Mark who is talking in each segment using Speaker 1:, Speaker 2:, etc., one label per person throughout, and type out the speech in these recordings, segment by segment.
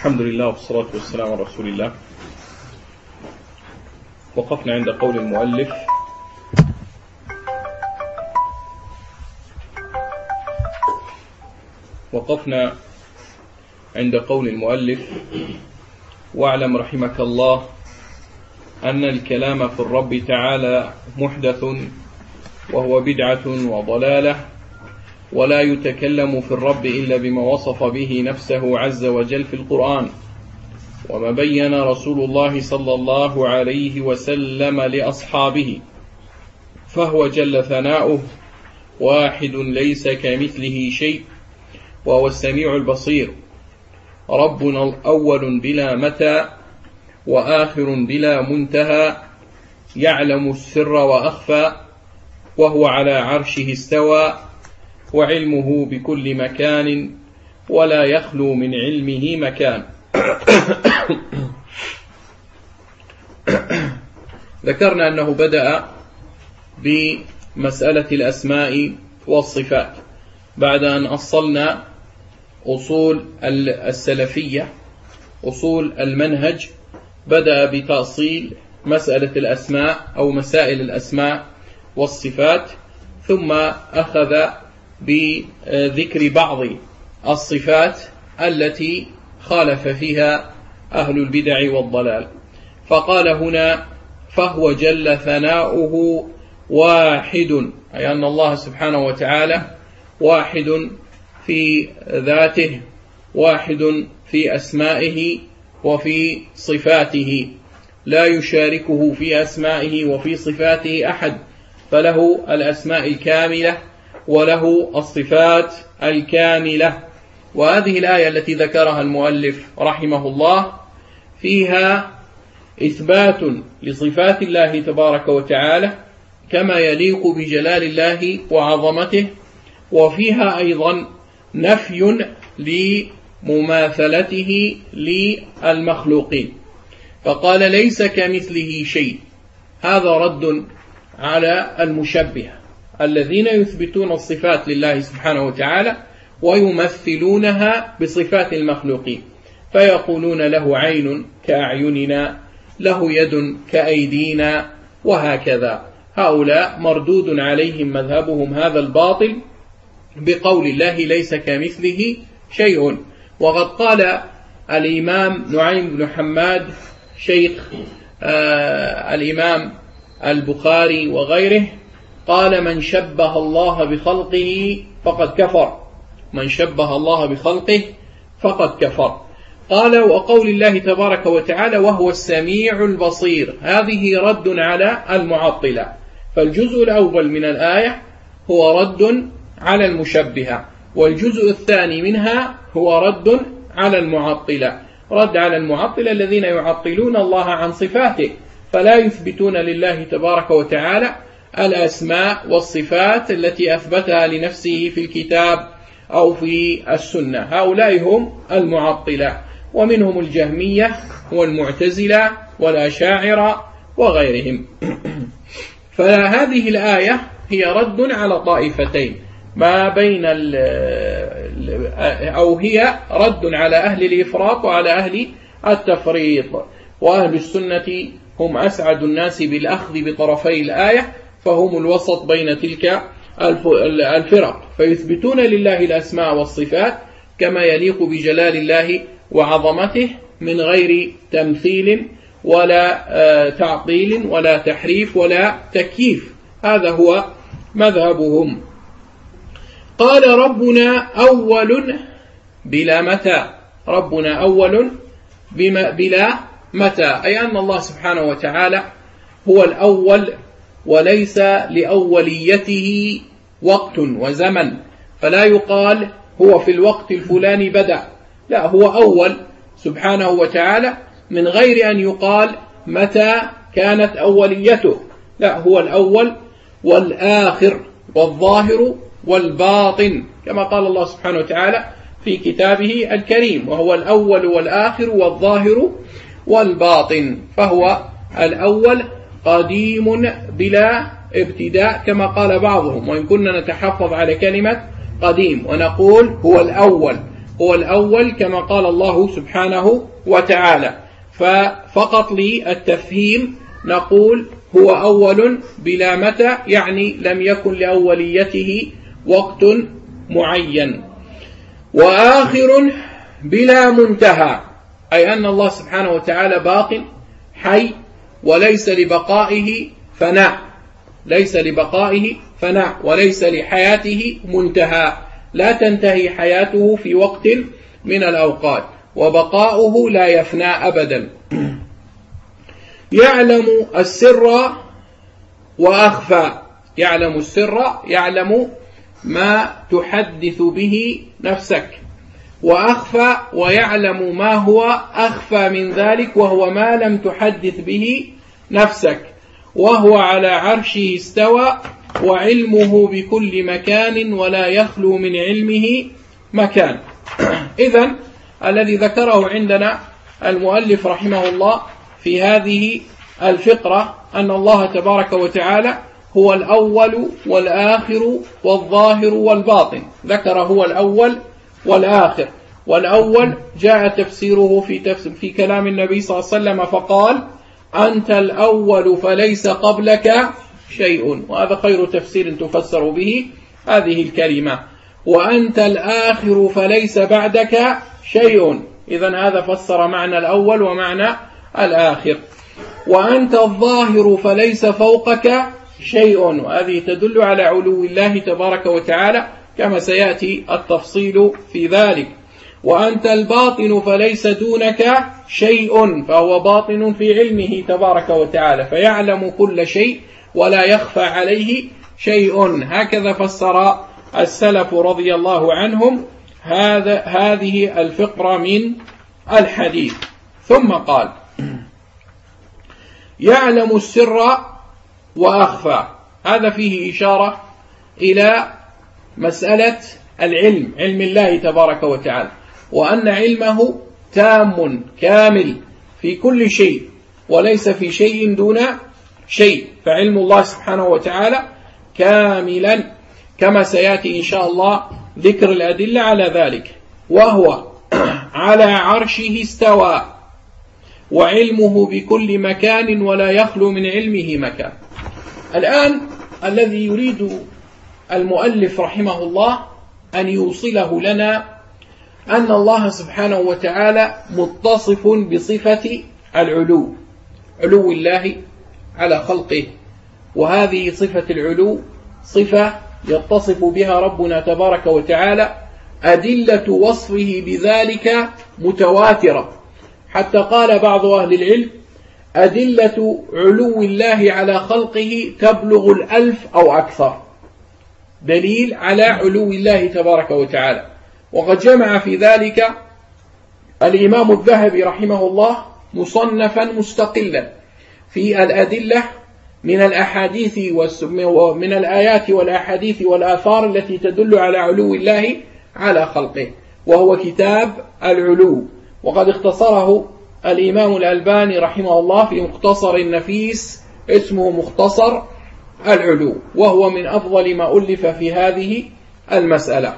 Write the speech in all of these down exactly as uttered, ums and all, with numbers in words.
Speaker 1: الحمد لله والصلاة والسلام على رسول الله. وقفنا عند قول المؤلف وقفنا عند قول المؤلف واعلم رحمك الله أن الكلام في الرب تعالى محدث وهو بدعة وضلالة، ولا يتكلم في الرب إلا بما وصف به نفسه عز وجل في القرآن، وما بين رسول الله صلى الله عليه وسلم لأصحابه، فهو جل ثناؤه واحد ليس كمثله شيء، وهو السميع البصير، ربنا الأول بلا متى وآخر بلا منتهى، يعلم السر وأخفى، وهو على عرشه استوى، وعلمه بكل مكان ولا يخلو من علمه مكان. ذكرنا أنه بدأ بمسألة الأسماء والصفات بعد أن أصلنا أصول السلفية، أصول المنهج. بدأ بتأصيل مسألة الأسماء أو مسائل الأسماء والصفات، ثم أخذ بذكر بعض الصفات التي خالف فيها أهل البدع والضلال، فقال هنا فهو جل ثناؤه واحد، أي أن الله سبحانه وتعالى واحد في ذاته، واحد في أسمائه وفي صفاته، لا يشاركه في أسمائه وفي صفاته أحد، فله الأسماء الكاملة وله الصفات الكاملة. وهذه الآية التي ذكرها المؤلف رحمه الله فيها إثبات لصفات الله تبارك وتعالى كما يليق بجلال الله وعظمته، وفيها أيضا نفي لمماثلته للمخلوقين، فقال ليس كمثله شيء. هذا رد على المشبهة الذين يثبتون الصفات لله سبحانه وتعالى ويمثلونها بصفات المخلوقين، فيقولون له عين كأعيننا، له يد كأيدينا، وهكذا. هؤلاء مردود عليهم مذهبهم هذا الباطل بقول الله ليس كمثله شيء. وقد قال الإمام نعيم بن حماد شيخ آه الإمام البخاري وغيره، قال من شبه الله بخلقه فقد كفر، من شبه الله بخلقه فقد كفر. قال وقول الله تبارك وتعالى وهو السميع البصير، هذه رد على المعطلة. فالجزء الأول من الآية هو رد على المشبهة، والجزء الثاني منها هو رد على المعطلة، رد على المعطلة الذين يعطلون الله عن صفاته، فلا يثبتون لله تبارك وتعالى الأسماء والصفات التي أثبتها لنفسه في الكتاب أو في السنة. هؤلاء هم المعطلة، ومنهم الجهمية والمعتزلة والأشاعرة وغيرهم. فهذه الآية هي رد على طائفتين ما بين أو هي رد على أهل الإفراط وعلى أهل التفريط. وأهل السنة هم أسعد الناس بالأخذ بطرفي الآية، فهم الوسط بين تلك الفرق، فيثبتون لله الأسماء والصفات كما يليق بجلال الله وعظمته من غير تمثيل ولا تعطيل ولا تحريف ولا تكييف. هذا هو مذهبهم. قال ربنا أول بلا متى، ربنا أول بلا متى، أي أن الله سبحانه وتعالى هو الأول، وليس لأوليته وقت وزمن، فلا يقال هو في الوقت الفلاني بدأ، لا، هو أول سبحانه وتعالى من غير أن يقال متى كانت أوليته، لا، هو الأول والآخر والظاهر والباطن، كما قال الله سبحانه وتعالى في كتابه الكريم، وهو الأول والآخر والظاهر والباطن، فهو الأول قديم بلا ابتداء كما قال بعضهم، وإن كنا نتحفظ على كلمة قديم ونقول هو الأول، هو الأول كما قال الله سبحانه وتعالى. ففقط للتفهيم نقول هو أول بلا متى، يعني لم يكن لأوليته وقت معين. وآخر بلا منتهى، أي أن الله سبحانه وتعالى باق حي وليس لبقائه فناء، ليس لبقائه فناء وليس لحياته منتهى، لا تنتهي حياته في وقت من الأوقات، وبقاؤه لا يفنى أبدا. يعلم السر وأخفى، يعلم السر يعلم ما تحدث به نفسك، وأخفى ويعلم ما هو أخفى من ذلك وهو ما لم تحدث به نفسك، وهو على عرشه استوى وعلمه بكل مكان ولا يخلو من علمه مكان. إذن الذي ذكره عندنا المؤلف رحمه الله في هذه الفقرة أن الله تبارك وتعالى هو الأول والآخر والظاهر والباطن، ذكر هو الأول والآخر. والأول جاء تفسيره في, تفسير في كلام النبي صلى الله عليه وسلم فقال أنت الأول فليس قبلك شيء، وهذا خير تفسير تفسر به هذه الكلمة. وأنت الآخر فليس بعدك شيء، إذن هذا فسر معنى الأول ومعنى الآخر. وأنت الظاهر فليس فوقك شيء، وهذه تدل على علو الله تبارك وتعالى كما سيأتي التفصيل في ذلك. وأنت الباطن فليس دونك شيء، فهو باطن في علمه تبارك وتعالى، فيعلم كل شيء ولا يخفى عليه شيء. هكذا فسر السلف رضي الله عنهم هذا هذه الفقرة من الحديث. ثم قال يعلم السر وأخفى، هذا فيه إشارة إلى مسألة العلم، علم الله تبارك وتعالى، وأن علمه تام كامل في كل شيء وليس في شيء دون شيء، فعلم الله سبحانه وتعالى كاملا كما سيأتي إن شاء الله ذكر الأدلة على ذلك. وهو على عرشه استوى وعلمه بكل مكان ولا يخلو من علمه مكان. الآن الذي يريد المؤلف رحمه الله أن يوصله لنا أن الله سبحانه وتعالى متصف بصفة العلو، علو الله على خلقه، وهذه صفة العلو صفة يتصف بها ربنا تبارك وتعالى، أدلة وصفه بذلك متواترة، حتى قال بعض أهل العلم أدلة علو الله على خلقه تبلغ الألف أو أكثر، دليل على علو الله تبارك وتعالى. وقد جمع في ذلك الإمام الذهبي رحمه الله مصنفا مستقلا في الأدلة من الأحاديث ومن الآيات والأحاديث والآثار التي تدل على علو الله على خلقه، وهو كتاب العلو، وقد اختصره الإمام الألباني رحمه الله في مختصر النفيس اسمه مختصر العلو، وهو من أفضل ما ألف في هذه المسألة.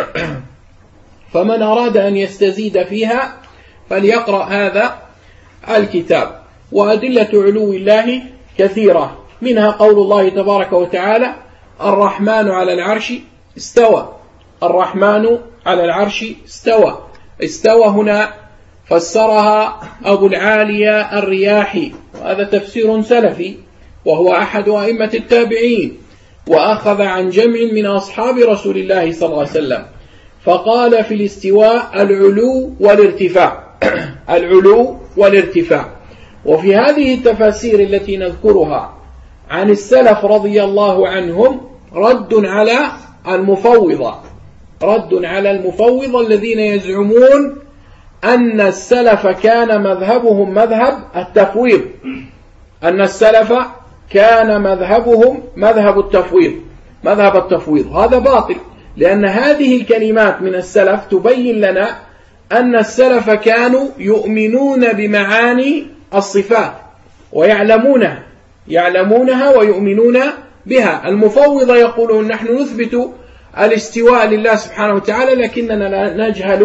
Speaker 1: فمن أراد أن يستزيد فيها فليقرأ هذا الكتاب. وأدلة علو الله كثيرة، منها قول الله تبارك وتعالى الرحمن على العرش استوى، الرحمن على العرش استوى. استوى هنا فسرها أبو العالية الرياحي، وهذا تفسير سلفي، وهو أحد أئمة التابعين، وأخذ عن جمع من أصحاب رسول الله صلى الله عليه وسلم، فقال في الاستواء العلو والارتفاع، العلو والارتفاع. وفي هذه التفاسير التي نذكرها عن السلف رضي الله عنهم رد على المفوضة، رد على المفوضة الذين يزعمون أن السلف كان مذهبهم مذهب التفويض، أن السلف كان مذهبهم مذهب التفويض، مذهب التفويض. هذا باطل، لأن هذه الكلمات من السلف تبين لنا أن السلف كانوا يؤمنون بمعاني الصفات ويعلمونها، يعلمونها ويؤمنون بها. المفوضة يقولون نحن نثبت الاستواء لله سبحانه وتعالى لكننا لا نجهل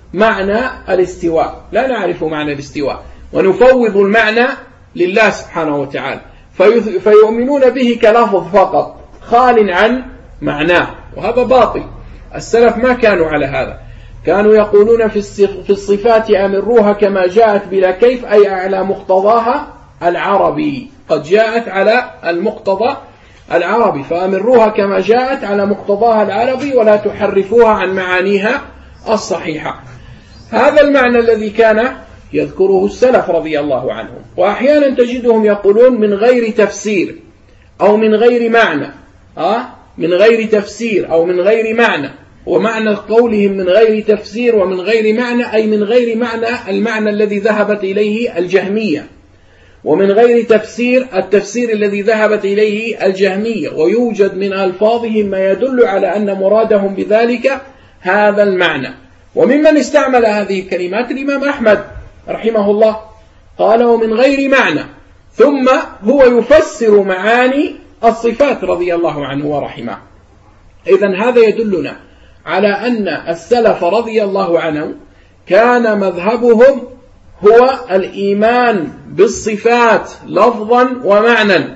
Speaker 1: معنى الاستواء، لا نعرف معنى الاستواء، ونفوض المعنى لله سبحانه وتعالى، فيؤمنون به كلفظ فقط خال عن معناه، وهذا باطل. السلف ما كانوا على هذا، كانوا يقولون في الصفات أمروها كما جاءت بلا كيف، أي على مقتضاها العربي، قد جاءت على المقتضى العربي، فأمروها كما جاءت على مقتضاها العربي ولا تحرفوها عن معانيها الصحيحة. هذا المعنى الذي كان يذكره السلف رضي الله عنهم. وأحيانا تجدهم يقولون من غير تفسير أو من غير معنى، آه من غير تفسير أو من غير معنى. ومعنى قولهم من غير تفسير ومن غير معنى أي من غير معنى المعنى الذي ذهبت إليه الجهمية، ومن غير تفسير التفسير الذي ذهبت إليه الجهمية، ويوجد من ألفاظهم ما يدل على أن مرادهم بذلك هذا المعنى. وممن استعمل هذه الكلمات الإمام أحمد رحمه الله، قال ومن غير معنى، ثم هو يفسر معاني الصفات رضي الله عنه ورحمه. إذن هذا يدلنا على أن السلف رضي الله عنه كان مذهبهم هو الإيمان بالصفات لفظا ومعنى،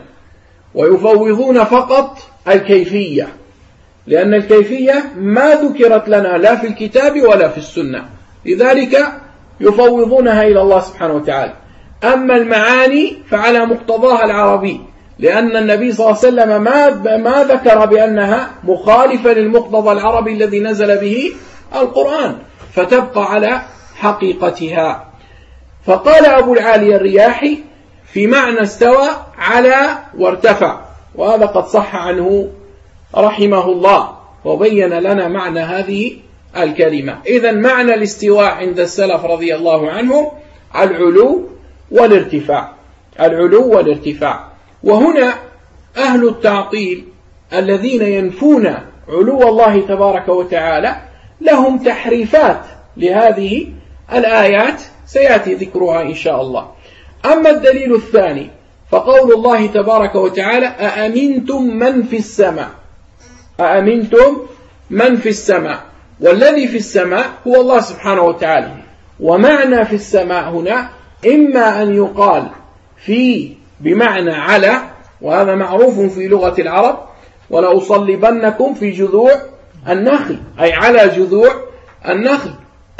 Speaker 1: ويفوضون فقط الكيفية، لأن الكيفية ما ذكرت لنا لا في الكتاب ولا في السنة، لذلك يفوضونها إلى الله سبحانه وتعالى. أما المعاني فعلى مقتضاها العربي، لأن النبي صلى الله عليه وسلم ما ما ذكر بأنها مخالفة للمقتضى العربي الذي نزل به القرآن، فتبقى على حقيقتها. فقال أبو العالي الرياحي في معنى استوى على وارتفع، وهذا قد صح عنه رحمه الله وبين لنا معنى هذه الكلمة. إذن معنى الاستواء عند السلف رضي الله عنهم العلو والارتفاع، العلو والارتفاع. وهنا أهل التعطيل الذين ينفون علو الله تبارك وتعالى لهم تحريفات لهذه الآيات سيأتي ذكرها إن شاء الله. أما الدليل الثاني فقول الله تبارك وتعالى أأمنتم من في السماء، أأمنتم من في السماء، والذي في السماء هو الله سبحانه وتعالى. ومعنى في السماء هنا إما أن يقال في بمعنى على، وهذا معروف في لغة العرب، ولأصلبنكم في جذوع النخل، أي على جذوع النخل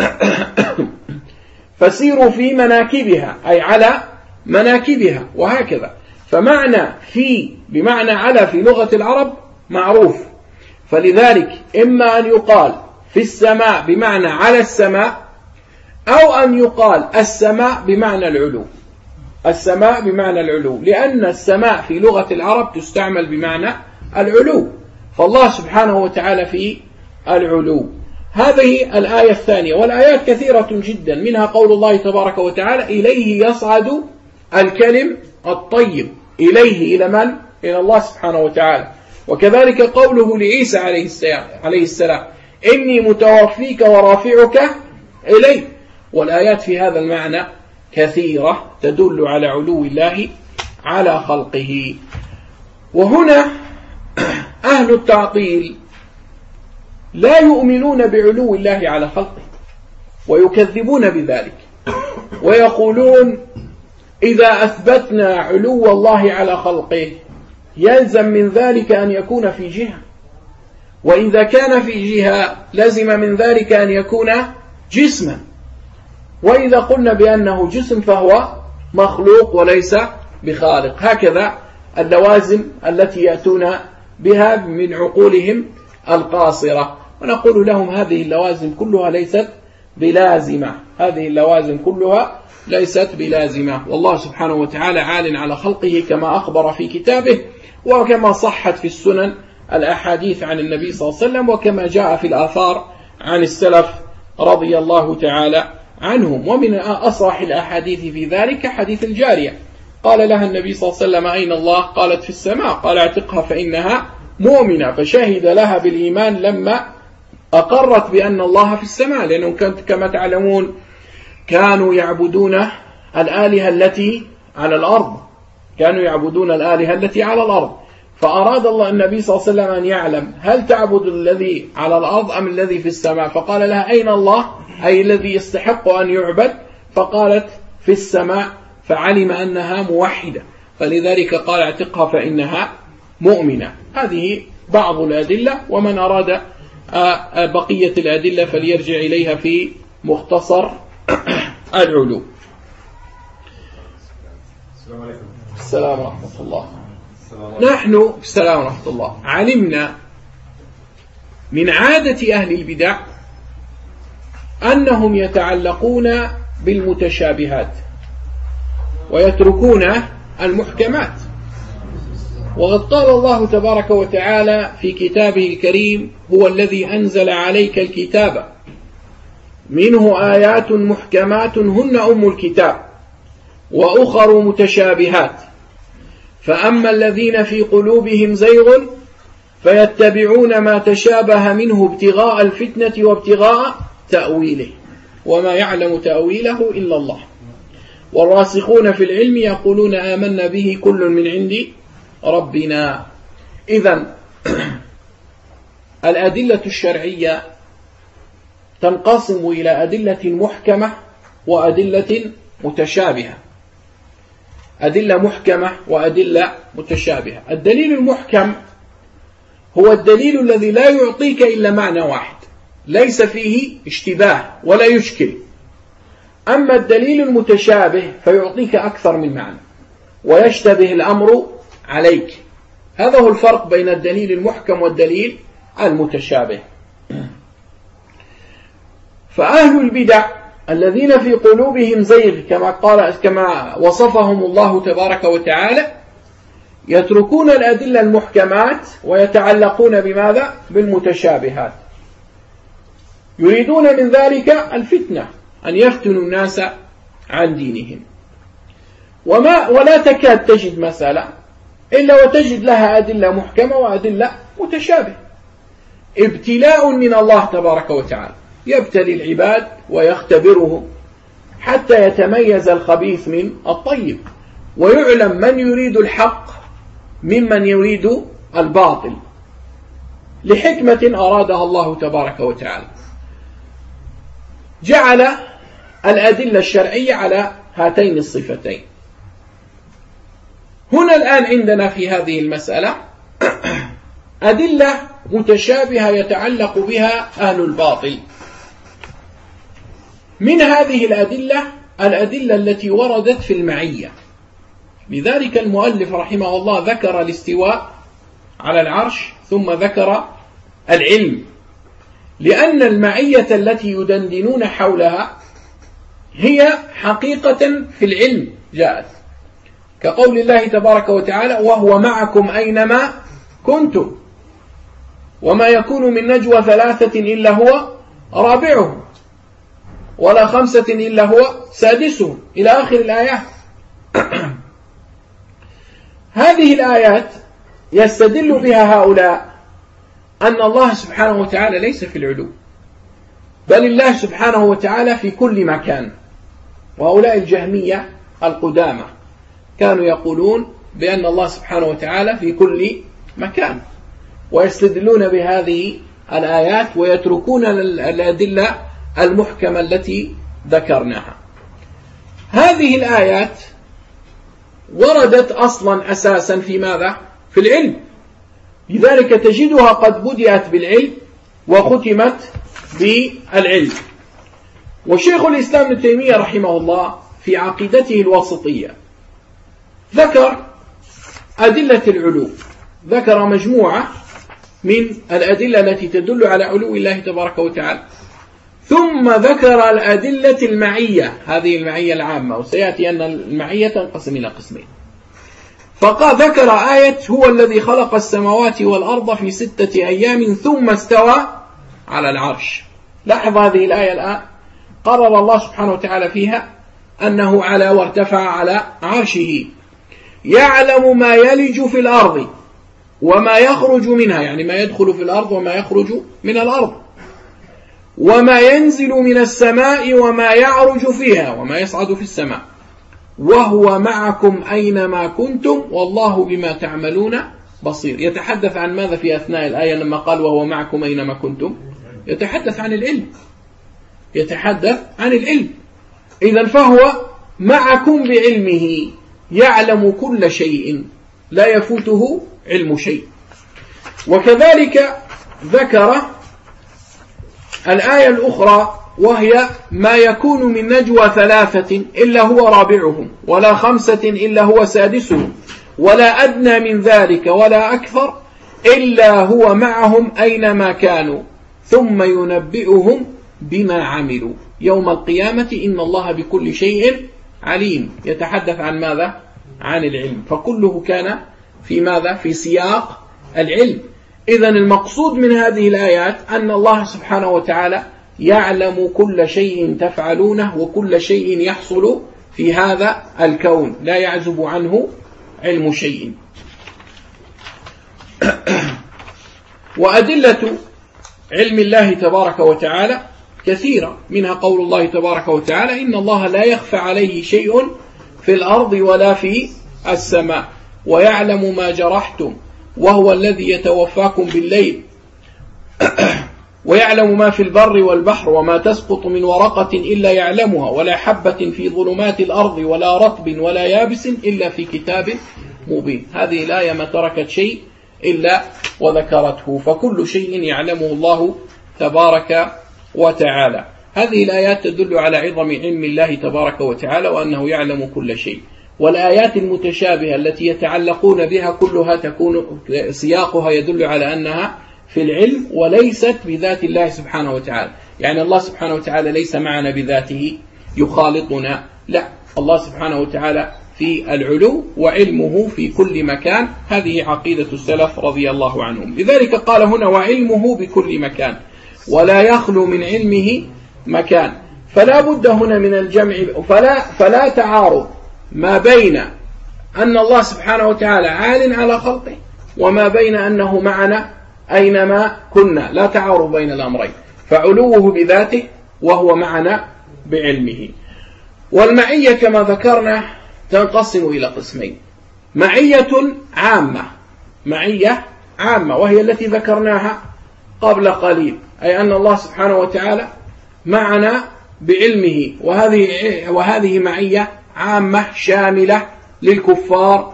Speaker 1: فسيروا في مناكبها، أي على مناكبها، وهكذا. فمعنى في بمعنى على في لغة العرب معروف، فلذلك إما أن يقال في السماء بمعنى على السماء، أو أن يقال السماء بمعنى العلو، السماء بمعنى العلو، لأن السماء في لغة العرب تستعمل بمعنى العلو، فالله سبحانه وتعالى في العلو. هذه الآية الثانية. والآيات كثيرة جدا، منها قول الله تبارك وتعالى إليه يصعد الكلم الطيب، إليه إلى من؟ إلى الله سبحانه وتعالى. وكذلك قوله لعيسى عليه السلام إني متوفيك ورافعك إليه. والآيات في هذا المعنى كثيرة تدل على علو الله على خلقه. وهنا أهل التعطيل لا يؤمنون بعلو الله على خلقه، ويكذبون بذلك، ويقولون إذا أثبتنا علو الله على خلقه يلزم من ذلك أن يكون في جهة، وإذا كان في جهة لزم من ذلك أن يكون جسما، وإذا قلنا بأنه جسم فهو مخلوق وليس بخالق. هكذا اللوازم التي يأتون بها من عقولهم القاصرة، ونقول لهم هذه اللوازم كلها ليست بلازمة، هذه اللوازم كلها ليست بلازمة، والله سبحانه وتعالى عال على خلقه كما أخبر في كتابه، وكما صحت في السنن الأحاديث عن النبي صلى الله عليه وسلم، وكما جاء في الآثار عن السلف رضي الله تعالى عنهم. ومن أصرح الأحاديث في ذلك حديث الجارية، قال لها النبي صلى الله عليه وسلم أين الله؟ قالت في السماء، قال اعتقها فإنها مؤمنة، فشهد لها بالإيمان لما أقرت بأن الله في السماء، لأنهم كانت كما تعلمون كانوا يعبدون الآلهة التي على الأرض، كانوا يعبدون الآلهة التي على الأرض، فأراد الله النبي صلى الله عليه وسلم أن يعلم هل تعبد الذي على الأرض أم الذي في السماء، فقال لها أين الله أي الذي يستحق أن يعبد، فقالت في السماء، فعلم أنها موحدة، فلذلك قال اعتقها فإنها مؤمنة. هذه بعض الأدلة، ومن أراد بقية الأدلة فليرجع إليها في مختصر العلوم.
Speaker 2: السلام عليكم.
Speaker 1: السلام ورحمة الله. نحن السلام ورحمة الله علمنا من عادة أهل البدع أنهم يتعلقون بالمتشابهات ويتركون المحكمات، وقد قال الله تبارك وتعالى في كتابه الكريم: هو الذي أنزل عليك الكتاب منه آيات محكمات هن أم الكتاب وأخر متشابهات فأما الذين في قلوبهم زيغ فيتبعون ما تشابه منه ابتغاء الفتنة وابتغاء تأويله وما يعلم تأويله إلا الله والراسخون في العلم يقولون آمنا به كل من عند ربنا. إذن الأدلة الشرعية تنقسم إلى أدلة محكمة وأدلة متشابهة. أدلة محكمة وأدلة متشابهة. الدليل المحكم هو الدليل الذي لا يعطيك إلا معنى واحد ليس فيه اشتباه ولا يشكل. أما الدليل المتشابه فيعطيك أكثر من معنى ويشتبه الأمر عليك. هذا هو الفرق بين الدليل المحكم والدليل المتشابه. فأهل البدع الذين في قلوبهم زيغ كما قال كما وصفهم الله تبارك وتعالى يتركون الأدلة المحكمات ويتعلقون بماذا؟ بالمتشابهات. يريدون من ذلك الفتنة، أن يفتنوا الناس عن دينهم. وما ولا تكاد تجد مسألة إلا وتجد لها أدلة محكمة وأدلة متشابهة. ابتلاء من الله تبارك وتعالى، يبتلي العباد ويختبرهم حتى يتميز الخبيث من الطيب ويعلم من يريد الحق ممن يريد الباطل لحكمة أرادها الله تبارك وتعالى. جعل الأدلة الشرعية على هاتين الصفتين. هنا الآن عندنا في هذه المسألة أدلة متشابهة يتعلق بها أهل الباطل. من هذه الأدلة الأدلة التي وردت في المعية. لذلك المؤلف رحمه الله ذكر الاستواء على العرش ثم ذكر العلم، لأن المعية التي يدندنون حولها هي حقيقة في العلم جاءت، كقول الله تبارك وتعالى: وهو معكم أينما كنتم وما يكون من نجوى ثلاثة إلا هو رابعهم ولا خمسة إلا هو سادسهم إلى آخر الآيات. هذه الآيات يستدل بها هؤلاء أن الله سبحانه وتعالى ليس في العلو، بل الله سبحانه وتعالى في كل مكان. وهؤلاء الجهمية القدامى كانوا يقولون بأن الله سبحانه وتعالى في كل مكان، ويستدلون بهذه الآيات ويتركون الأدلة المحكمة التي ذكرناها. هذه الآيات وردت أصلا أساسا في ماذا؟ في العلم. لذلك تجدها قد بدأت بالعلم وختمت بالعلم. وشيخ الإسلام ابن تيمية رحمه الله في عقيدته الواسطية ذكر أدلة العلو، ذكر مجموعة من الأدلة التي تدل على علو الله تبارك وتعالى، ثم ذكر الأدلة المعية، هذه المعية العامة، وسيأتي أن المعية تنقسم إلى قسمين. فقال ذكر آية: هو الذي خلق السماوات والأرض في ستة أيام ثم استوى على العرش. لاحظ هذه الآية الآن، قرر الله سبحانه وتعالى فيها أنه على وارتفع على عرشه، يعلم ما يلج في الأرض وما يخرج منها، يعني ما يدخل في الأرض وما يخرج من الأرض، وما ينزل من السماء وما يعرج فيها وما يصعد في السماء، وهو معكم أينما كنتم والله بما تعملون بصير. يتحدث عن ماذا في أثناء الآية لما قال وهو معكم أينما كنتم؟ يتحدث عن العلم، يتحدث عن العلم. إذن فهو معكم بعلمه، يعلم كل شيء لا يفوته علم شيء. وكذلك ذكر الآية الأخرى وهي ما يكون من نجوى ثلاثة إلا هو رابعهم ولا خمسة إلا هو سادسهم ولا أدنى من ذلك ولا أكثر إلا هو معهم أينما كانوا ثم ينبئهم بما عملوا يوم القيامة إن الله بكل شيء عليم. يتحدث عن ماذا؟ عن العلم، فكله كان في ماذا؟ في سياق العلم. إذن المقصود من هذه الآيات أن الله سبحانه وتعالى يعلم كل شيء تفعلونه وكل شيء يحصل في هذا الكون، لا يعزب عنه علم شيء. وأدلة علم الله تبارك وتعالى كثيرة، منها قول الله تبارك وتعالى إن الله لا يخفى عليه شيء في الأرض ولا في السماء ويعلم ما جرحتم وهو الذي يتوفاكم بالليل ويعلم ما في البر والبحر وما تسقط من ورقة إلا يعلمها ولا حبة في ظلمات الأرض ولا رطب ولا يابس إلا في كتاب مبين. هذه الآية ما تركت شيء إلا وذكرته، فكل شيء يعلمه الله تبارك وتعالى. هذه الآيات تدل على عظم علم الله تبارك وتعالى وأنه يعلم كل شيء. والآيات المتشابهة التي يتعلقون بها كلها تكون سياقها يدل على أنها في العلم وليست بذات الله سبحانه وتعالى. يعني الله سبحانه وتعالى ليس معنا بذاته يخالطنا، لا، الله سبحانه وتعالى في العلو وعلمه في كل مكان. هذه عقيدة السلف رضي الله عنهم. لذلك قال هنا وعلمه بكل مكان ولا يخلو من علمه مكان. فلا بد هنا من الجمع، فلا, فلا تعارض ما بين أن الله سبحانه وتعالى عال على خلقه وما بين أنه معنا أينما كنا، لا تعارض بين الأمرين، فعلوه بذاته وهو معنا بعلمه. والمعية كما ذكرنا تنقسم إلى قسمين: معية عامة، معية عامة وهي التي ذكرناها قبل قليل، أي أن الله سبحانه وتعالى معنا بعلمه، وهذه وهذه معية عامة شاملة للكفار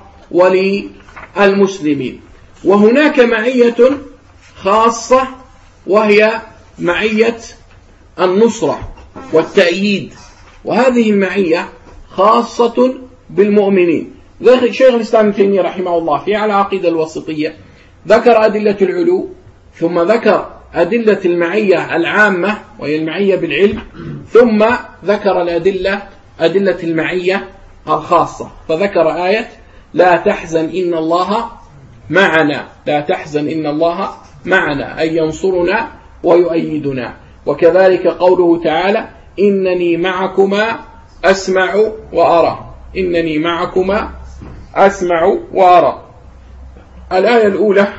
Speaker 1: وللمسلمين. وهناك معية خاصة وهي معية النصرة والتأييد، وهذه المعية خاصة بالمؤمنين. شيخ الإسلام ابن تيمية رحمه الله في على عقيدة الوسطية ذكر أدلة العلو، ثم ذكر أدلة المعية العامة وهي المعية بالعلم، ثم ذكر الأدلة أدلة المعية الخاصة، فذكر آية لا تحزن إن الله معنا، لا تحزن إن الله معنا، أي ينصرنا ويؤيدنا. وكذلك قوله تعالى إنني معكما أسمع وأرى، إنني معكما أسمع وأرى. الآية الأولى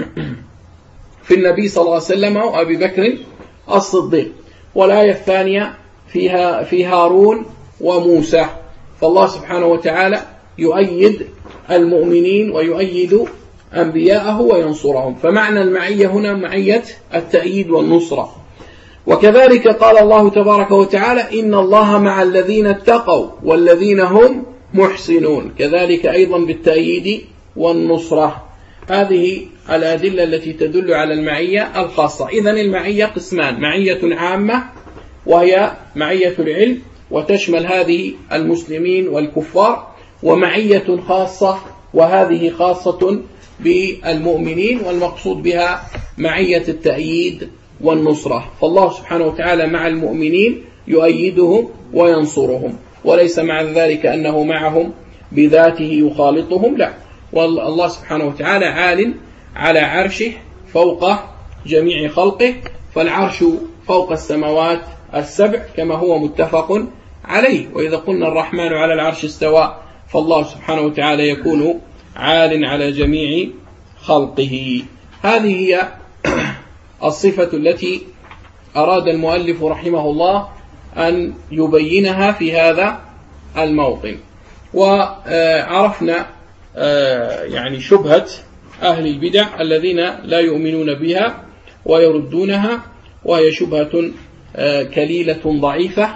Speaker 1: في النبي صلى الله عليه وسلم وأبي بكر الصديق، والآية الثانية فيها في هارون وموسى. فالله سبحانه وتعالى يؤيد المؤمنين ويؤيد أنبياءه وينصرهم، فمعنى المعية هنا معية التأييد والنصرة. وكذلك قال الله تبارك وتعالى إن الله مع الذين اتقوا والذين هم محسنون، كذلك أيضا بالتأييد والنصرة. هذه الأدلة التي تدل على المعية الخاصة. إذن المعية قسمان: معية عامة وهي معية العلم وتشمل هذه المسلمين والكفار، ومعية خاصة وهذه خاصة بالمؤمنين والمقصود بها معية التأييد والنصرة. فالله سبحانه وتعالى مع المؤمنين يؤيدهم وينصرهم، وليس مع ذلك أنه معهم بذاته يخالطهم، لا، والله سبحانه وتعالى عال على عرشه فوق جميع خلقه، فالعرش فوق السماوات السبع كما هو متفق عليه. وإذا قلنا الرحمن على العرش استوى، فالله سبحانه وتعالى يكون عال على جميع خلقه. هذه هي الصفة التي أراد المؤلف رحمه الله أن يبينها في هذا الموطن. وعرفنا يعني شبهة أهل البدع الذين لا يؤمنون بها ويردونها، وهي شبهة كليلة ضعيفة،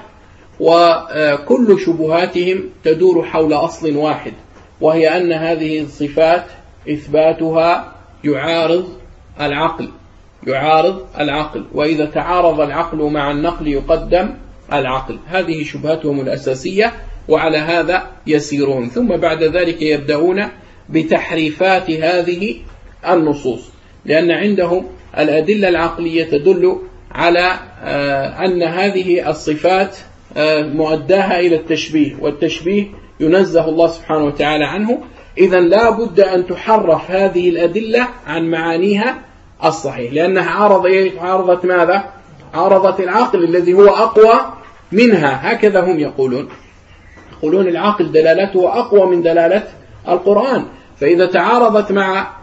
Speaker 1: وكل شبهاتهم تدور حول أصل واحد، وهي أن هذه الصفات إثباتها يعارض العقل يعارض العقل وإذا تعارض العقل مع النقل يقدم العقل. هذه شبهتهم الأساسية، وعلى هذا يسيرون. ثم بعد ذلك يبدأون بتحريفات هذه النصوص، لأن عندهم الأدلة العقلية تدل على أن هذه الصفات مؤداها إلى التشبيه، والتشبيه ينزه الله سبحانه وتعالى عنه. إذن لا بد أن تحرف هذه الأدلة عن معانيها الصحيح، لأنها عارض إيه؟ عارضت ماذا؟ عارضت العقل الذي هو أقوى منها. هكذا هم يقولون يقولون العقل دلالته أقوى من دلالة القرآن، فإذا تعارضت مع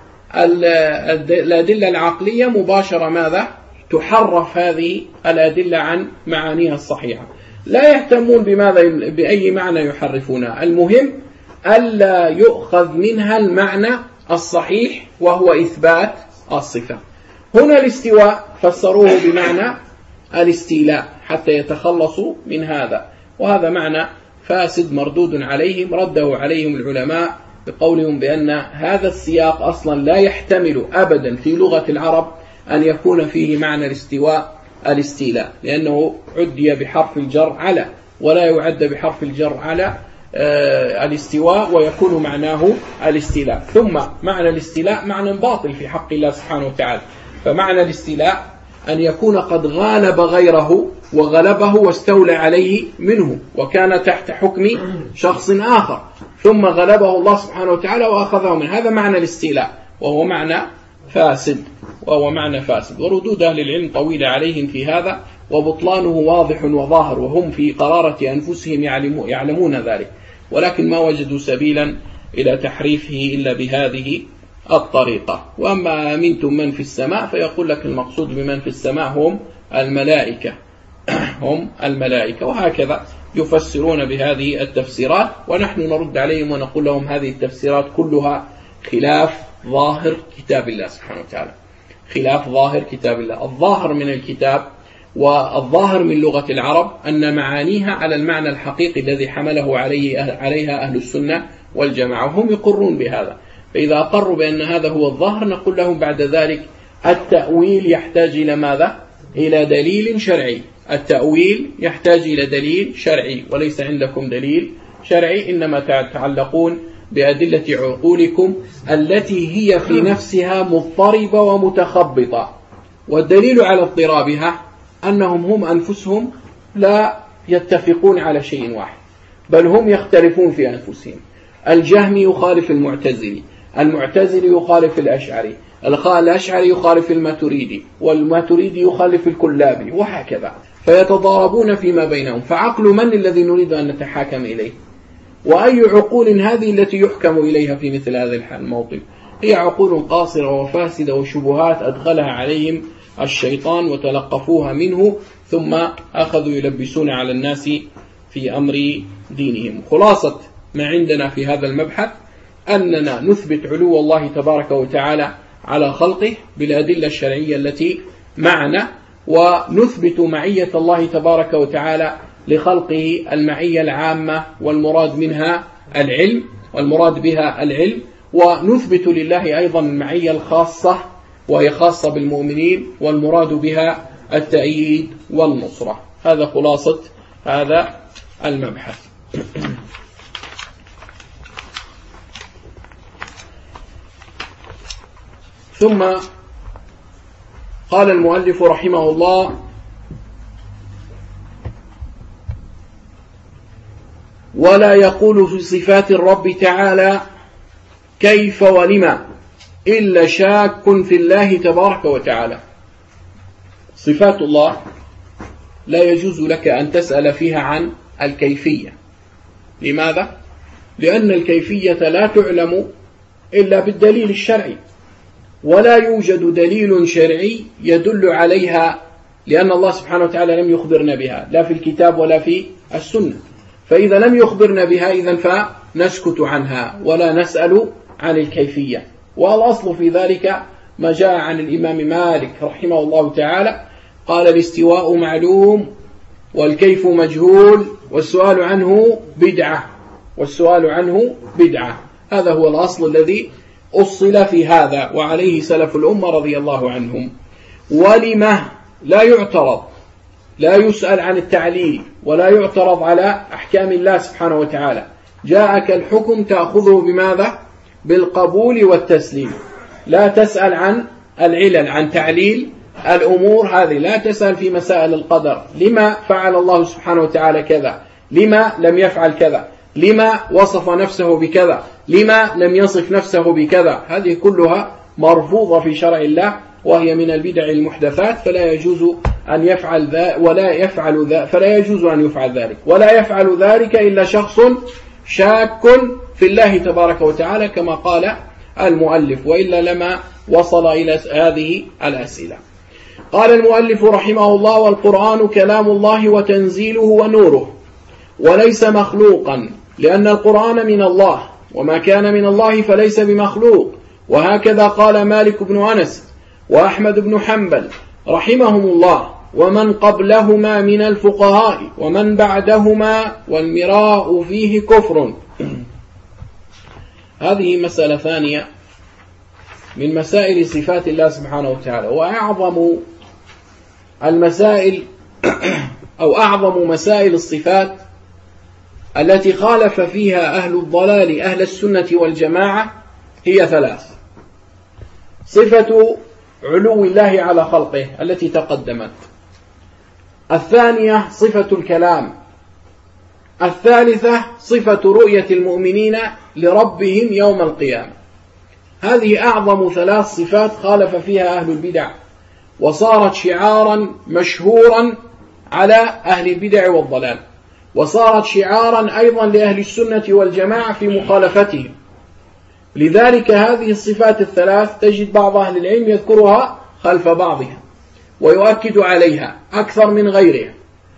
Speaker 1: الأدلة العقلية مباشرة ماذا؟ تحرف هذه الأدلة عن معانيها الصحيحة. لا يهتمون بماذا بأي معنى يحرفونها، المهم ألا يؤخذ منها المعنى الصحيح وهو إثبات الصفة. هنا الاستواء فسروه بمعنى الاستيلاء حتى يتخلصوا من هذا، وهذا معنى فاسد مردود عليهم. رده عليهم العلماء بقولهم بأن هذا السياق أصلا لا يحتمل أبدا في لغة العرب أن يكون فيه معنى الاستواء الاستيلاء، لأنه عدي بحرف الجر على، ولا يعد بحرف الجر على آه الاستواء ويكون معناه الاستيلاء. ثم معنى الاستيلاء معنى باطل في حق الله سبحانه وتعالى، فمعنى الاستيلاء أن يكون قد غالب غيره وغلبه واستولى عليه منه، وكان تحت حكم شخص آخر ثم غلبه الله سبحانه وتعالى وأخذه منه. هذا معنى الاستيلاء، وهو معنى فاسد وهو معنى فاسد وردود أهل العلم طويلة عليهم في هذا، وبطلانه واضح وظاهر، وهم في قرارة أنفسهم يعلمون ذلك، ولكن ما وجدوا سبيلا إلى تحريفه إلا بهذه الطريقة. وأما أمنتم من في السماء فيقول لك المقصود بمن في السماء هم الملائكة هم الملائكة وهكذا يفسرون بهذه التفسيرات، ونحن نرد عليهم ونقول لهم هذه التفسيرات كلها خلاف ظاهر كتاب الله سبحانه وتعالى، خلاف ظاهر كتاب الله. الظاهر من الكتاب والظاهر من لغة العرب أن معانيها على المعنى الحقيقي الذي حمله عليه عليها أهل السنة والجماعة، وهم يقرون بهذا. فإذا أقروا بأن هذا هو الظاهر نقول لهم بعد ذلك التأويل يحتاج إلى ماذا؟ إلى دليل شرعي. التأويل يحتاج إلى دليل شرعي، وليس عندكم دليل شرعي، إنما تتعلقون بأدلة عقولكم التي هي في نفسها مضطربة ومتخبطة. والدليل على اضطرابها أنهم هم أنفسهم لا يتفقون على شيء واحد، بل هم يختلفون في أنفسهم. الجهمي يخالف المعتزلي، المعتزلي يخالف الأشعري، الأشعري يخالف الماتريدي، والماتريدي يخالف الكلابي، وهكذا، فيتضاربون فيما بينهم. فعقل من الذي نريد أن نتحاكم إليه؟ وأي عقول هذه التي يحكم إليها في مثل هذا الموطن؟ هي عقول قاصرة وفاسدة وشبهات أدخلها عليهم الشيطان وتلقفوها منه، ثم أخذوا يلبسون على الناس في أمر دينهم. خلاصة ما عندنا في هذا المبحث أننا نثبت علو الله تبارك وتعالى على خلقه بالأدلة الشرعية التي معنا، ونثبت معية الله تبارك وتعالى لخلقه المعية العامة، والمراد منها العلم والمراد بها العلم، ونثبت لله أيضا المعية الخاصة وهي خاصة بالمؤمنين، والمراد بها التأييد والنصرة. هذا خلاصة هذا المبحث. ثم قال المؤلف رحمه الله: ولا يقول في صفات الرب تعالى كيف ولما إلا شاك في الله تبارك وتعالى. صفات الله لا يجوز لك أن تسأل فيها عن الكيفية. لماذا؟ لأن الكيفية لا تعلم إلا بالدليل الشرعي، ولا يوجد دليل شرعي يدل عليها، لأن الله سبحانه وتعالى لم يخبرنا بها لا في الكتاب ولا في السنة. فإذا لم يخبرنا بها إذن فنسكت عنها ولا نسأل عن الكيفية. والأصل في ذلك ما جاء عن الإمام مالك رحمه الله تعالى قال: الاستواء معلوم والكيف مجهول والسؤال عنه بدعة والسؤال عنه بدعة. هذا هو الأصل الذي أصل في هذا، وعليه سلف الأمة رضي الله عنهم. ولما لا يعترض، لا يسأل عن التعليل ولا يعترض على أحكام الله سبحانه وتعالى. جاءك الحكم تأخذه بماذا؟ بالقبول والتسليم. لا تسأل عن العلل، عن تعليل الأمور هذه، لا تسأل في مسائل القدر. لما فعل الله سبحانه وتعالى كذا؟ لما لم يفعل كذا؟ لما وصف نفسه بكذا؟ لما لم يصف نفسه بكذا؟ هذه كلها مرفوضة في شرع الله، وهي من البدع المحدثات، فلا يجوز أن يفعل ذا ولا يفعل ذا فلا يجوز أن يفعل ذلك، ولا يفعل ذلك إلا شخص شاك في الله تبارك وتعالى كما قال المؤلف، وإلا لما وصل إلى هذه الأسئلة. قال المؤلف رحمه الله: والقرآن كلام الله وتنزيله ونوره، وليس مخلوقا، لأن القرآن من الله، وما كان من الله فليس بمخلوق. وهكذا قال مالك بن أنس وأحمد بن حنبل رحمهم الله، ومن قبلهما من الفقهاء ومن بعدهما، والمراء فيه كفر. هذه مسألة ثانية من مسائل صفات الله سبحانه وتعالى، وأعظم المسائل أو أعظم مسائل الصفات التي خالف فيها أهل الضلال أهل السنة والجماعة هي ثلاث: صفة علو الله على خلقه التي تقدمت، الثانية صفة الكلام، الثالثة صفة رؤية المؤمنين لربهم يوم القيامة. هذه أعظم ثلاث صفات خالف فيها أهل البدع، وصارت شعارا مشهورا على أهل البدع والضلال، وصارت شعارا أيضا لأهل السنة والجماعة في مخالفتهم. لذلك هذه الصفات الثلاث تجد بعض أهل العلم يذكرها خلف بعضها ويؤكد عليها أكثر من غيرها.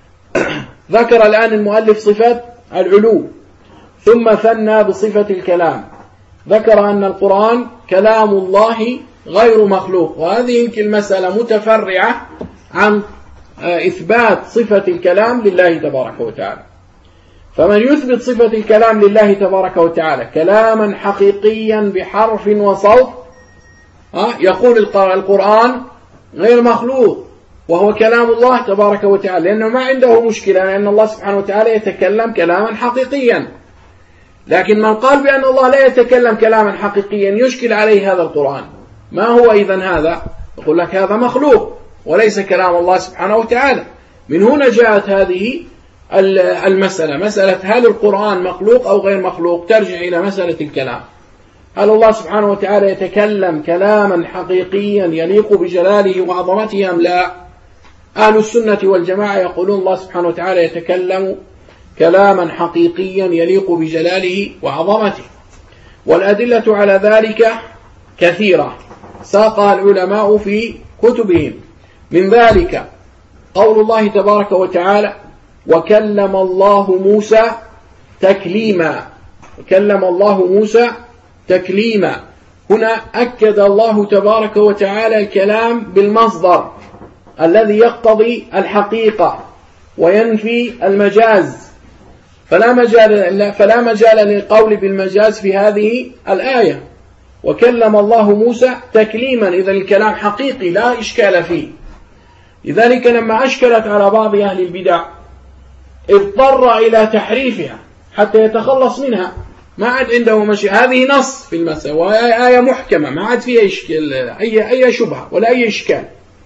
Speaker 1: ذكر الآن المؤلف صفة العلو، ثم ثنى بصفة الكلام، ذكر أن القرآن كلام الله غير مخلوق، وهذه المسألة متفرعة عن إثبات صفة الكلام لله تبارك وتعالى. فمن يثبت صفة الكلام لله تبارك وتعالى كلاما حقيقيا بحرف وصوت، يقول القرآن غير مخلوق وهو كلام الله تبارك وتعالى، لأنه ما عنده مشكلة لأن الله سبحانه وتعالى يتكلم كلاما حقيقيا. لكن من قال بأن الله لا يتكلم كلاما حقيقيا يشكل عليه هذا القرآن. ما هو إذن هذا؟ يقول لك هذا مخلوق وليس كلام الله سبحانه وتعالى. من هنا جاءت هذه المسألة، مسألة هل القرآن مخلوق أو غير مخلوق، ترجع إلى مسألة الكلام. هل الله سبحانه وتعالى يتكلم كلاما حقيقيا يليق بجلاله وعظمته أم لا؟ أهل السنة والجماعة يقولون الله سبحانه وتعالى يتكلم كلاما حقيقيا يليق بجلاله وعظمته، والأدلة على ذلك كثيرة ساقها العلماء في كتبهم. من ذلك قول الله تبارك وتعالى: وكلم الله موسى تكليما. وكلم الله موسى تكليما. هنا أكد الله تبارك وتعالى الكلام بالمصدر الذي يقتضي الحقيقة وينفي المجاز، فلا مجال فلا مجال للقول بالمجاز في هذه الآية. وكلم الله موسى تكليما، إذا الكلام حقيقي لا إشكال فيه. لذلك لما أشكلت على بعض أهل البدع اضطر إلى تحريفها حتى يتخلص منها، ما عاد عنده مشي. هذه نص في المسألة وآية محكمة ما عاد فيها إشكال أي أي شبهة ولا أي إشكال.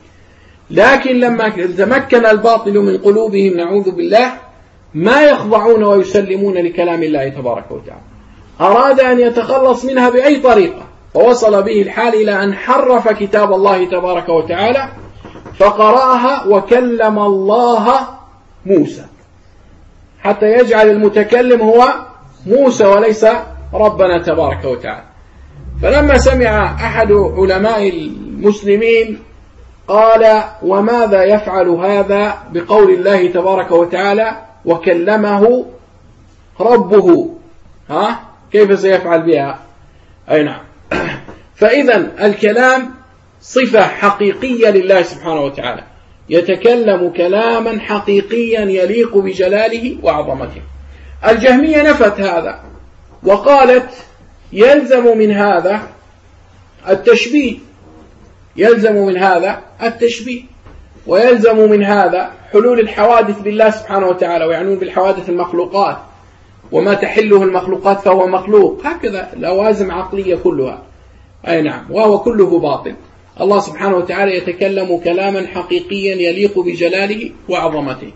Speaker 1: لكن لما تمكن الباطل من قلوبهم نعوذ بالله ما يخضعون ويسلمون لكلام الله تبارك وتعالى، أراد أن يتخلص منها بأي طريقة، ووصل به الحال إلى أن حرف كتاب الله تبارك وتعالى فقرأها وكلم الله موسى، حتى يجعل المتكلم هو موسى وليس ربنا تبارك وتعالى. فلما سمع أحد علماء المسلمين قال: وماذا يفعل هذا بقول الله تبارك وتعالى وكلمه ربه؟ ها كيف سيفعل بها؟ أي نعم. فإذا الكلام صفة حقيقية لله سبحانه وتعالى، يتكلم كلاما حقيقيا يليق بجلاله وعظمته. الجهمية نفت هذا وقالت يلزم من هذا التشبيه، يلزم من هذا التشبيه ويلزم من هذا حلول الحوادث بالله سبحانه وتعالى، ويعنون بالحوادث المخلوقات، وما تحله المخلوقات فهو مخلوق، هكذا لوازم عقلية كلها. أي نعم، وهو كله باطل. الله سبحانه وتعالى يتكلم كلاما حقيقيا يليق بجلاله وعظمته،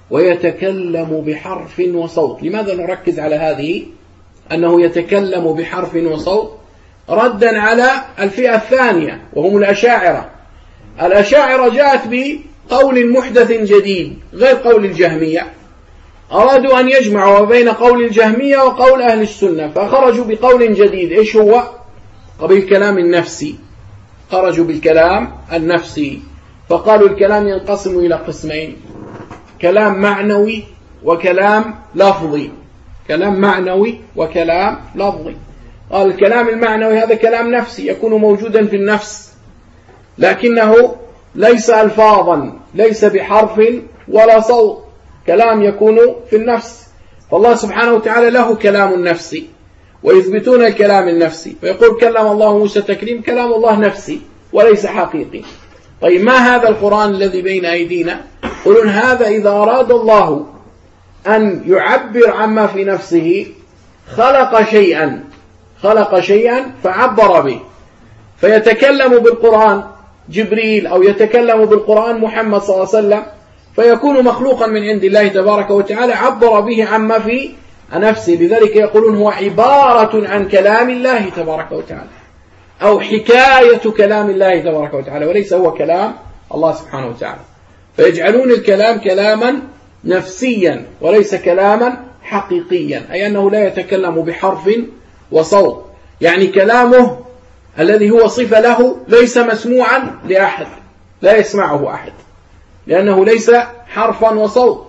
Speaker 1: ويتكلم بحرف وصوت. لماذا نركز على هذه أنه يتكلم بحرف وصوت؟ ردا على الفئة الثانية وهم الأشاعرة. الأشاعرة جاءت بقول محدث جديد غير قول الجهمية، أرادوا أن يجمعوا بين قول الجهمية وقول أهل السنة، فخرجوا بقول جديد. إيش هو؟ بالكلام النفسي. خرجوا بالكلام النفسي، فقالوا الكلام ينقسم إلى قسمين: كلام معنوي وكلام لفظي. كلام معنوي وكلام لفظي. قال الكلام المعنوي هذا كلام نفسي يكون موجودا في النفس، لكنه ليس ألفاظا، ليس بحرف ولا صوت، كلام يكون في النفس. فالله سبحانه وتعالى له كلام نفسي، ويثبتون الكلام النفسي، فيقول كلم الله موسى تكليم، كلام الله نفسي وليس حقيقي. طيب ما هذا القرآن الذي بين أيدينا؟ يقولون هذا إذا أراد الله أن يعبر عما في نفسه خلق شيئا خلق شيئا فعبر به، فيتكلم بالقرآن جبريل أو يتكلم بالقرآن محمد صلى الله عليه وسلم، فيكون مخلوقا من عند الله تبارك وتعالى عبر به عما في نفسه. لذلك يقولون هو عبارة عن كلام الله تبارك وتعالى، أو حكاية كلام الله تبارك وتعالى، وليس هو كلام الله سبحانه وتعالى. فيجعلون الكلام كلاما نفسيا وليس كلاما حقيقيا، أي أنه لا يتكلم بحرف وصوت، يعني كلامه الذي هو صفة له ليس مسموعا لأحد، لا يسمعه أحد، لأنه ليس حرفا وصوت.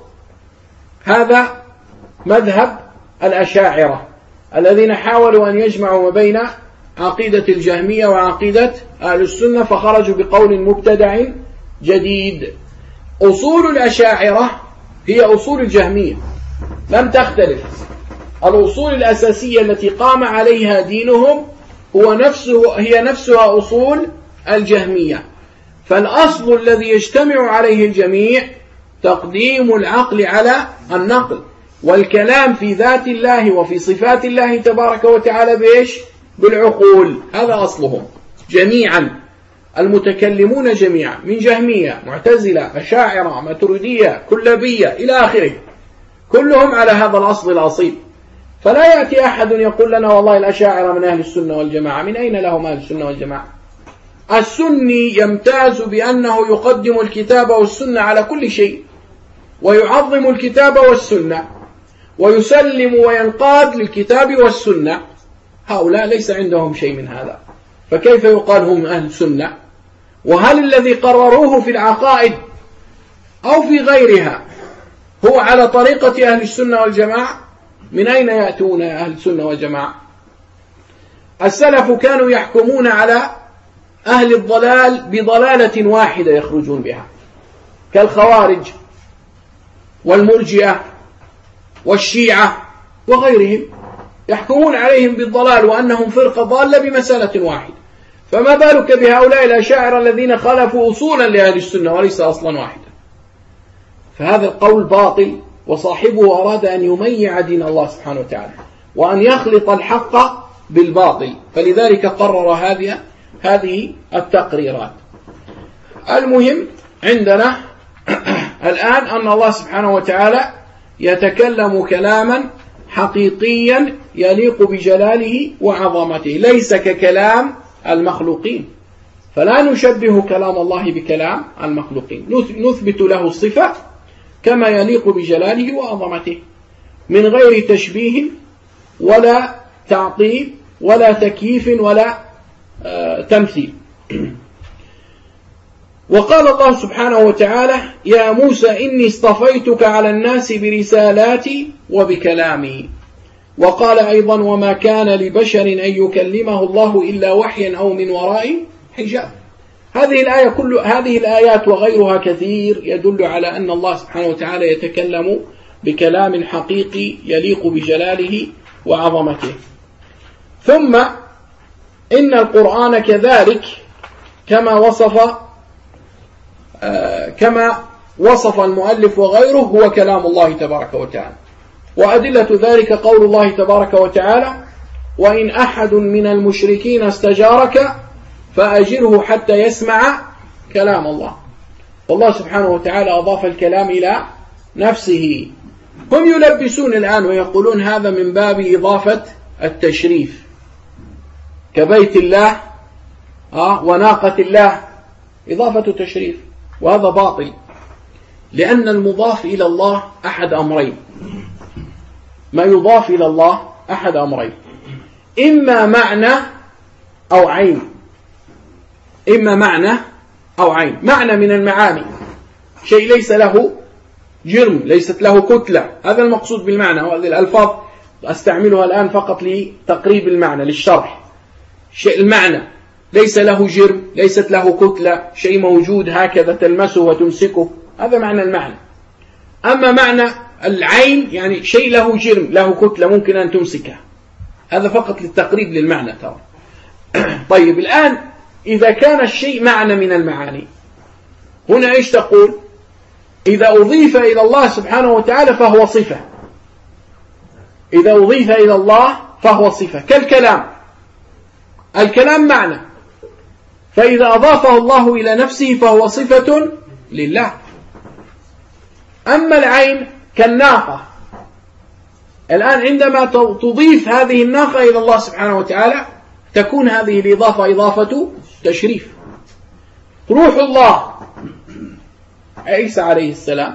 Speaker 1: هذا مذهب الأشاعرة الذين حاولوا أن يجمعوا ما بين عقيدة الجهمية وعقيدة أهل السنة، فخرجوا بقول مبتدع جديد. أصول الأشاعرة هي أصول الجهمية، لم تختلف. الأصول الأساسية التي قام عليها دينهم هو نفسه هي نفسها أصول الجهمية. فالأصل الذي يجتمع عليه الجميع تقديم العقل على النقل، والكلام في ذات الله وفي صفات الله تبارك وتعالى بإيش؟ بالعقول. هذا أصلهم جميعا، المتكلمون جميعا من جهمية معتزلة أشاعرة ماتريدية كلابية إلى آخره، كلهم على هذا الأصل الأصيل. فلا يأتي أحد يقول لنا والله الأشاعرة من أهل السنة والجماعة. من أين لهم أهل السنة والجماعة؟ السني يمتاز بأنه يقدم الكتاب والسنة على كل شيء، ويعظم الكتاب والسنة، ويسلم وينقاد للكتاب والسنة. هؤلاء ليس عندهم شيء من هذا، فكيف يقال هم أهل سنة؟ وهل الذي قرروه في العقائد أو في غيرها هو على طريقة أهل السنة والجماعة؟ من أين يأتون أهل السنة والجماعة؟ السلف كانوا يحكمون على أهل الضلال بضلالة واحدة يخرجون بها، كالخوارج والمرجئة والشيعة وغيرهم، يحكمون عليهم بالضلال وأنهم فرقة ضالة بمسألة واحدة. فما بالك بهؤلاء الأشاعرة الذين خالفوا أصولا لأهل السنة وليس أصلا واحدا؟ فهذا القول باطل، وصاحبه أراد أن يميع دين الله سبحانه وتعالى وأن يخلط الحق بالباطل، فلذلك قرر هذه هذه التقريرات. المهم عندنا الآن أن الله سبحانه وتعالى يتكلم كلاما حقيقيا يليق بجلاله وعظمته، ليس ككلام المخلوقين. فلا نشبه كلام الله بكلام المخلوقين، نثبت له الصفة كما يليق بجلاله وعظمته من غير تشبيه ولا تعطيل ولا تكييف ولا آه تمثيل. وقال الله سبحانه وتعالى: يا موسى إني اصطفيتك على الناس برسالاتي وبكلامي. وقال أيضا وما كان لبشر أن يكلمه الله إلا وحيا أو من وراء حجاب. هذه الآية كل هذه الآيات وغيرها كثير يدل على أن الله سبحانه وتعالى يتكلم بكلام حقيقي يليق بجلاله وعظمته. ثم إن القرآن كذلك كما وصف آه كما وصف المؤلف وغيره هو كلام الله تبارك وتعالى. وأدلة ذلك قول الله تبارك وتعالى وإن أحد من المشركين استجارك فأجره حتى يسمع كلام الله. والله سبحانه وتعالى أضاف الكلام إلى نفسه. هم يلبسون الآن ويقولون هذا من باب إضافة التشريف كبيت الله آه وناقة الله، إضافة تشريف، وهذا باطل، لأن المضاف إلى الله أحد أمرين. ما يضاف إلى الله أحد أمرين، إما معنى أو عين، إما معنى أو عين. معنى من المعاني، شيء ليس له جرم، ليست له كتلة، هذا المقصود بالمعنى. وهذه الألفاظ أستعملها الآن فقط لتقريب المعنى للشرح. شيء المعنى ليس له جرم، ليست له كتلة، شيء موجود هكذا تلمسه وتمسكه، هذا معنى المعنى. أما معنى العين يعني شيء له جرم، له كتلة، ممكن أن تمسكه، هذا فقط للتقريب للمعنى ترى. طيب الآن إذا كان الشيء معنى من المعاني، هنا إيش تقول؟ إذا أضيف إلى الله سبحانه وتعالى فهو صفة. إذا أضيف إلى الله فهو صفة كالكلام. الكلام معنى، فإذا أضافه الله إلى نفسه فهو صفة لله. أما العين كالناقة، الآن عندما تضيف هذه الناقة إلى الله سبحانه وتعالى تكون هذه الإضافة إضافة تشريف. روح الله عيسى عليه السلام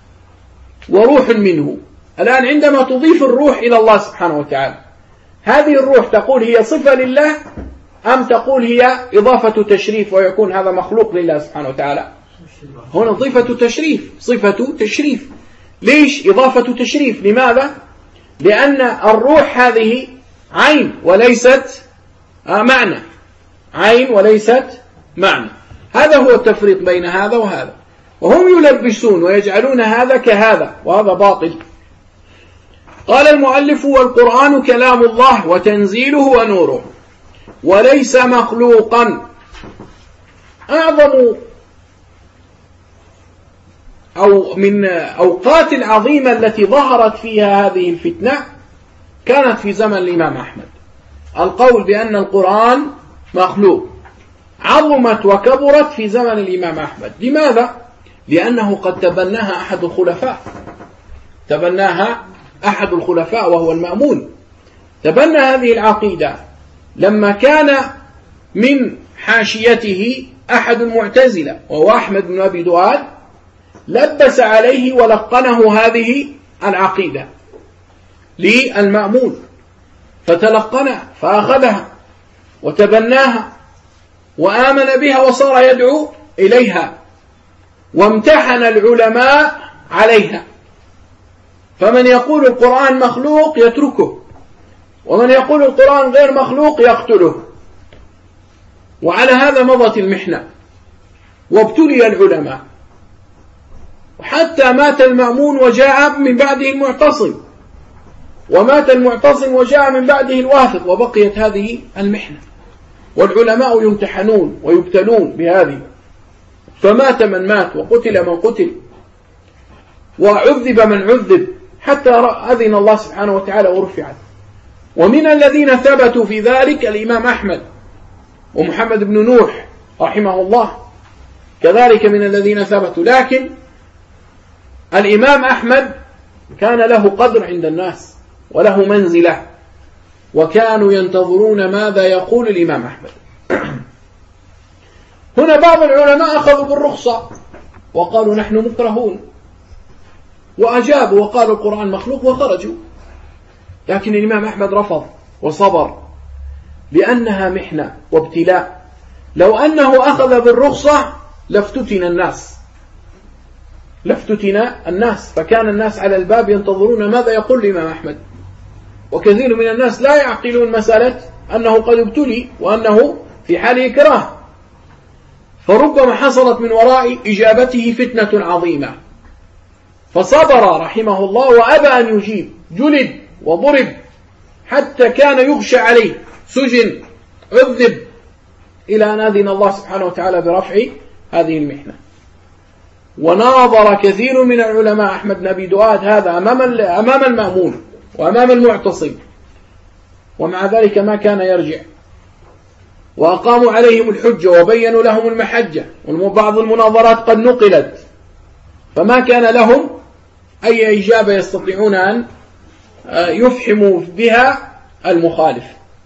Speaker 1: وروح منه، الآن عندما تضيف الروح إلى الله سبحانه وتعالى، هذه الروح تقول هي صفة لله أم تقول هي إضافة تشريف ويكون هذا مخلوق لله سبحانه وتعالى؟ هنا صفة تشريف، صفة تشريف. ليش إضافة تشريف؟ لماذا؟ لأن الروح هذه عين وليست معنى، عين وليست معنى. هذا هو التفريق بين هذا وهذا، وهم يلبسون ويجعلون هذا كهذا، وهذا باطل. قال المؤلف والقرآن كلام الله وتنزيله ونوره وليس مخلوقا. أعظم أو من أوقات العظيمة التي ظهرت فيها هذه الفتنة كانت في زمن الإمام أحمد. القول بأن القرآن مخلوق عظمت وكبرت في زمن الإمام أحمد. لماذا؟ لأنه قد تبناها أحد الخلفاء، تبناها أحد الخلفاء وهو المأمون، تبنى هذه العقيدة لما كان من حاشيته أحد المعتزلة وهو أحمد بن أبي دؤاد، لبس عليه ولقنه هذه العقيدة للمأمون، فتلقنها فأخذها وتبناها وآمن بها وصار يدعو إليها، وامتحن العلماء عليها. فمن يقول القرآن مخلوق يتركه، ومن يقول القرآن غير مخلوق يقتله. وعلى هذا مضت المحنة وابتلي العلماء، وحتى مات المأمون وجاء من بعده المعتصم، ومات المعتصم وجاء من بعده الواثق، وبقيت هذه المحنة والعلماء يمتحنون ويبتلون بهذه. فمات من مات وقتل من قتل وعذب من عذب حتى أذن الله سبحانه وتعالى ورفعت. ومن الذين ثبتوا في ذلك الإمام أحمد ومحمد بن نوح رحمه الله، كذلك من الذين ثبتوا. لكن الإمام أحمد كان له قدر عند الناس وله منزلة، وكانوا ينتظرون ماذا يقول الإمام أحمد. هنا بعض العلماء أخذوا بالرخصة وقالوا نحن مكرهون، وأجابوا وقالوا القرآن مخلوق وخرجوا. لكن الإمام أحمد رفض وصبر لأنها محنة وابتلاء. لو أنه أخذ بالرخصة لافتتن الناس لافتتن الناس فكان الناس على الباب ينتظرون ماذا يقول الإمام أحمد. وكثير من الناس لا يعقلون مسألة أنه قد ابتلي وأنه في حال إكراه، فربما حصلت من وراء إجابته فتنة عظيمة، فصبر رحمه الله وأبى أن يجيب، جلد وضرب حتى كان يغشى عليه، سجن، عذب، إلى أن أذن الله سبحانه وتعالى برفع هذه المحنة. وناظر كثير من العلماء أحمد بن أبي دؤاد هذا أمام أمام المأمون وأمام المعتصم، ومع ذلك ما كان يرجع، وأقاموا عليهم الحجة وبينوا لهم المحجة، وبعض المناظرات قد نقلت، فما كان لهم أي إجابة يستطيعون أن يفحموا بها المخالف.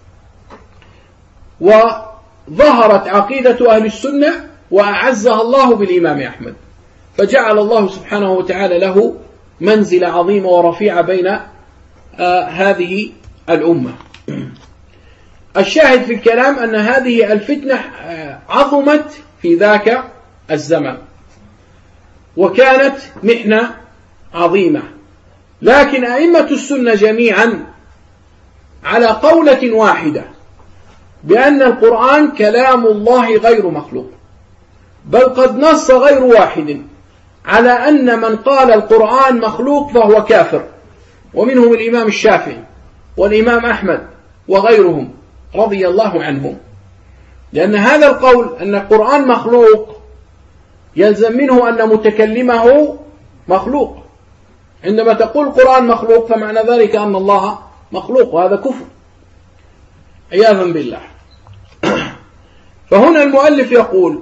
Speaker 1: وظهرت عقيدة أهل السنة وأعزها الله بالإمام أحمد، فجعل الله سبحانه وتعالى له منزلة عظيمة ورفيعة بين آه هذه الأمة. الشاهد في الكلام أن هذه الفتنة عظمت في ذاك الزمن وكانت محنة عظيمة، لكن أئمة السنة جميعا على قولة واحدة بأن القرآن كلام الله غير مخلوق، بل قد نص غير واحد على أن من قال القرآن مخلوق فهو كافر، ومنهم الإمام الشافعي والإمام أحمد وغيرهم رضي الله عنهم، لأن هذا القول أن القرآن مخلوق يلزم منه أن متكلمه مخلوق. عندما تقول القرآن مخلوق فمعنى ذلك أن الله مخلوق، وهذا كفر عياذا بالله. فهنا المؤلف يقول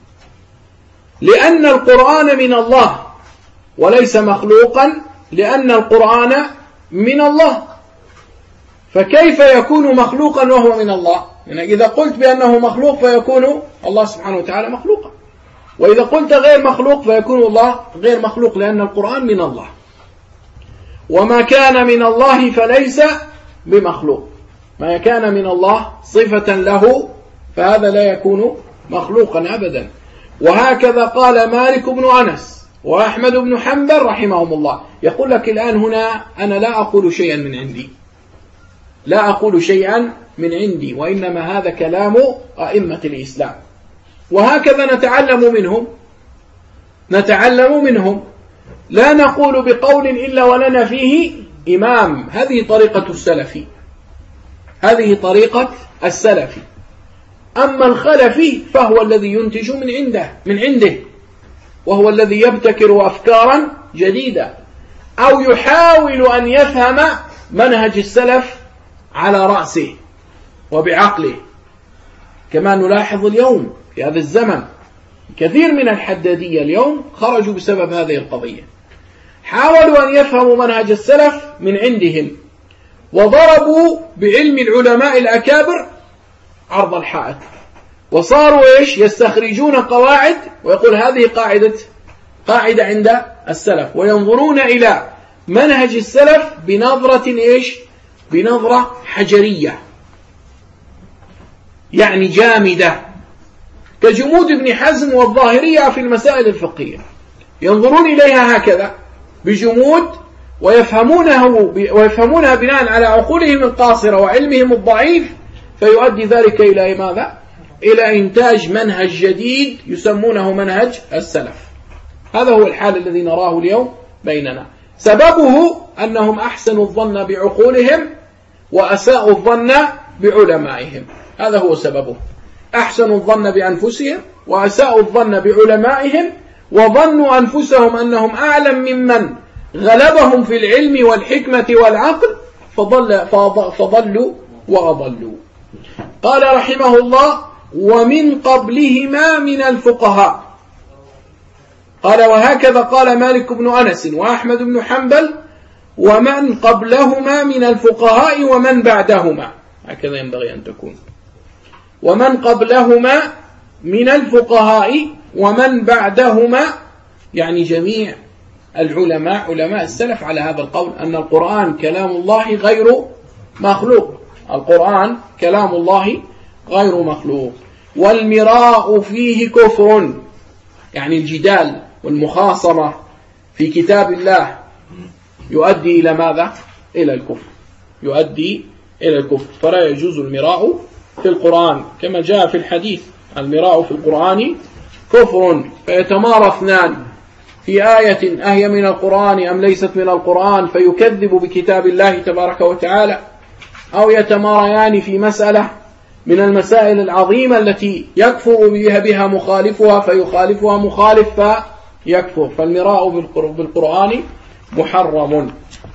Speaker 1: لأن القرآن من الله وليس مخلوقا، لأن القرآن من الله، فكيف يكون مخلوقا وهو من الله؟ يعني إذا قلت بأنه مخلوق فيكون الله سبحانه وتعالى مخلوقا، وإذا قلت غير مخلوق فيكون الله غير مخلوق، لأن القرآن من الله، وما كان من الله فليس بمخلوق، ما كان من الله صفة له فهذا لا يكون مخلوقا أبدا. وهكذا قال مالك بن أنس وأحمد بن حنبل رحمهم الله. يقول لك الآن هنا أنا لا أقول شيئا من عندي، لا أقول شيئا من عندي، وإنما هذا كلام أئمة الإسلام، وهكذا نتعلم منهم نتعلم منهم لا نقول بقول إلا ولنا فيه إمام. هذه طريقة السلف، هذه طريقة السلف. أما الخلفي فهو الذي ينتج من عنده من عنده وهو الذي يبتكر أفكارا جديدة، أو يحاول أن يفهم منهج السلف على رأسه وبعقله، كما نلاحظ اليوم في هذا الزمن كثير من الحدادية اليوم خرجوا بسبب هذه القضية، حاولوا أن يفهموا منهج السلف من عندهم، وضربوا بعلم العلماء الأكابر عرض الحائط، وصاروا إيش يستخرجون قواعد ويقول هذه قاعدة قاعدة عند السلف، وينظرون إلى منهج السلف بنظرة إيش بنظرة حجرية، يعني جامدة، كجمود ابن حزم والظاهرية في المسائل الفقهية، ينظرون إليها هكذا بجمود ويفهمونه ويفهمونها بناء على عقولهم القاصرة وعلمهم الضعيف، فيؤدي ذلك إلى ماذا؟ إلى إنتاج منهج جديد يسمونه منهج السلف. هذا هو الحال الذي نراه اليوم بيننا، سببه أنهم أحسنوا الظن بعقولهم وأساءوا الظن بعلمائهم، هذا هو سببه. أحسنوا الظن بأنفسهم وأساءوا الظن بعلمائهم، وظنوا أنفسهم أنهم أعلم ممن غلبهم في العلم والحكمة والعقل، فضل فضلوا وأضلوا. قال رحمه الله ومن قبلهما من الفقهاء. قال وهكذا قال مالك بن أنس وأحمد بن حنبل ومن قبلهما من الفقهاء ومن بعدهما، هكذا ينبغي أن تكون، ومن قبلهما من الفقهاء ومن بعدهما، يعني جميع العلماء علماء السلف على هذا القول أن القرآن كلام الله غير مخلوق، القرآن كلام الله غير مخلوق. والمراء فيه كفر، يعني الجدال والمخاصمة في كتاب الله يؤدي إلى ماذا؟ إلى الكفر. يؤدي إلى الكفر، فلا يجوز المراء في القرآن كما جاء في الحديث: المراء في القرآن كفر. فيتمارى اثنان في آية أهي من القرآن أم ليست من القرآن فيكذب بكتاب الله تبارك وتعالى، أو يتماريان في مسألة من المسائل العظيمة التي يكفر بها بها مخالفها فيخالفها مخالف فيكفر. فالمراء بالقرآن محرم.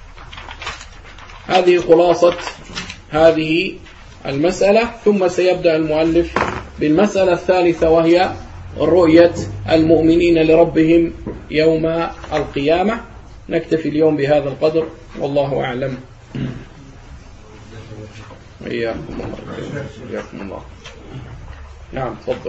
Speaker 1: هذه خلاصة هذه المسألة. ثم سيبدأ المؤلف بالمسألة الثالثة، وهي رؤية المؤمنين لربهم يوم القيامة. نكتفي اليوم بهذا القدر، والله أعلم. إياكم الله. إياكم الله. نعم تفضل.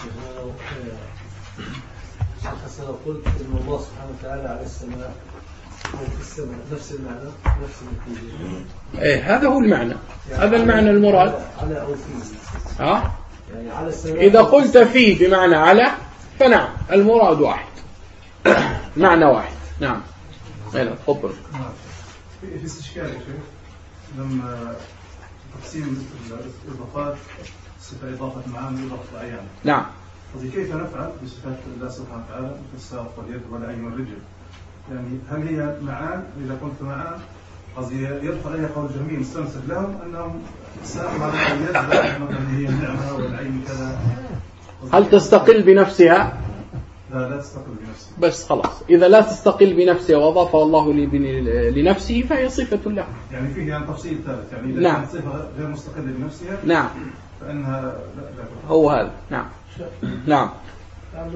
Speaker 2: لو قلت إن الله سبحانه وتعالى على السماء وفي السماء نفس المعنى نفس النتيجة.
Speaker 1: إيه هذا هو المعنى، يعني هذا المعنى المراد.
Speaker 2: على أو فيه.
Speaker 1: ها؟
Speaker 2: يعني على السماء.
Speaker 1: إذا قلت فيه بمعنى على فنعم المراد واحد. معنى واحد. نعم. هنا تفضل.
Speaker 3: في استشكال يا شيخ لما تقسيم الإضافات صفة إضافة معاني وإضافة أعيان.
Speaker 1: نعم.
Speaker 3: قصدي كيف نفعل بصفات الله سبحانه وتعالى مثل الساق واليد والعين والرجل؟ يعني هل هي معان؟ إذا قلت معان قصدي يدخل عليها قول جميل مستنسب لهم أنهم ساق معنى اليد مثلا هي النعمة والعين كذا.
Speaker 1: هل تستقل بنفسها؟
Speaker 3: لا لا تستقل بنفسها.
Speaker 1: بس خلاص، إذا لا تستقل بنفسها وأضافها الله لنفسه فهي صفة له.
Speaker 3: يعني فيه يعني تفصيل ثالث، يعني إذا
Speaker 1: نعم.
Speaker 3: كانت صفة غير مستقلة بنفسها
Speaker 1: نعم
Speaker 3: فإنها لا لا
Speaker 1: هو هذا. نعم. نعم.
Speaker 2: يعني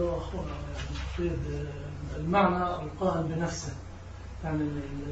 Speaker 2: المعنى القائم بنفسه، يعني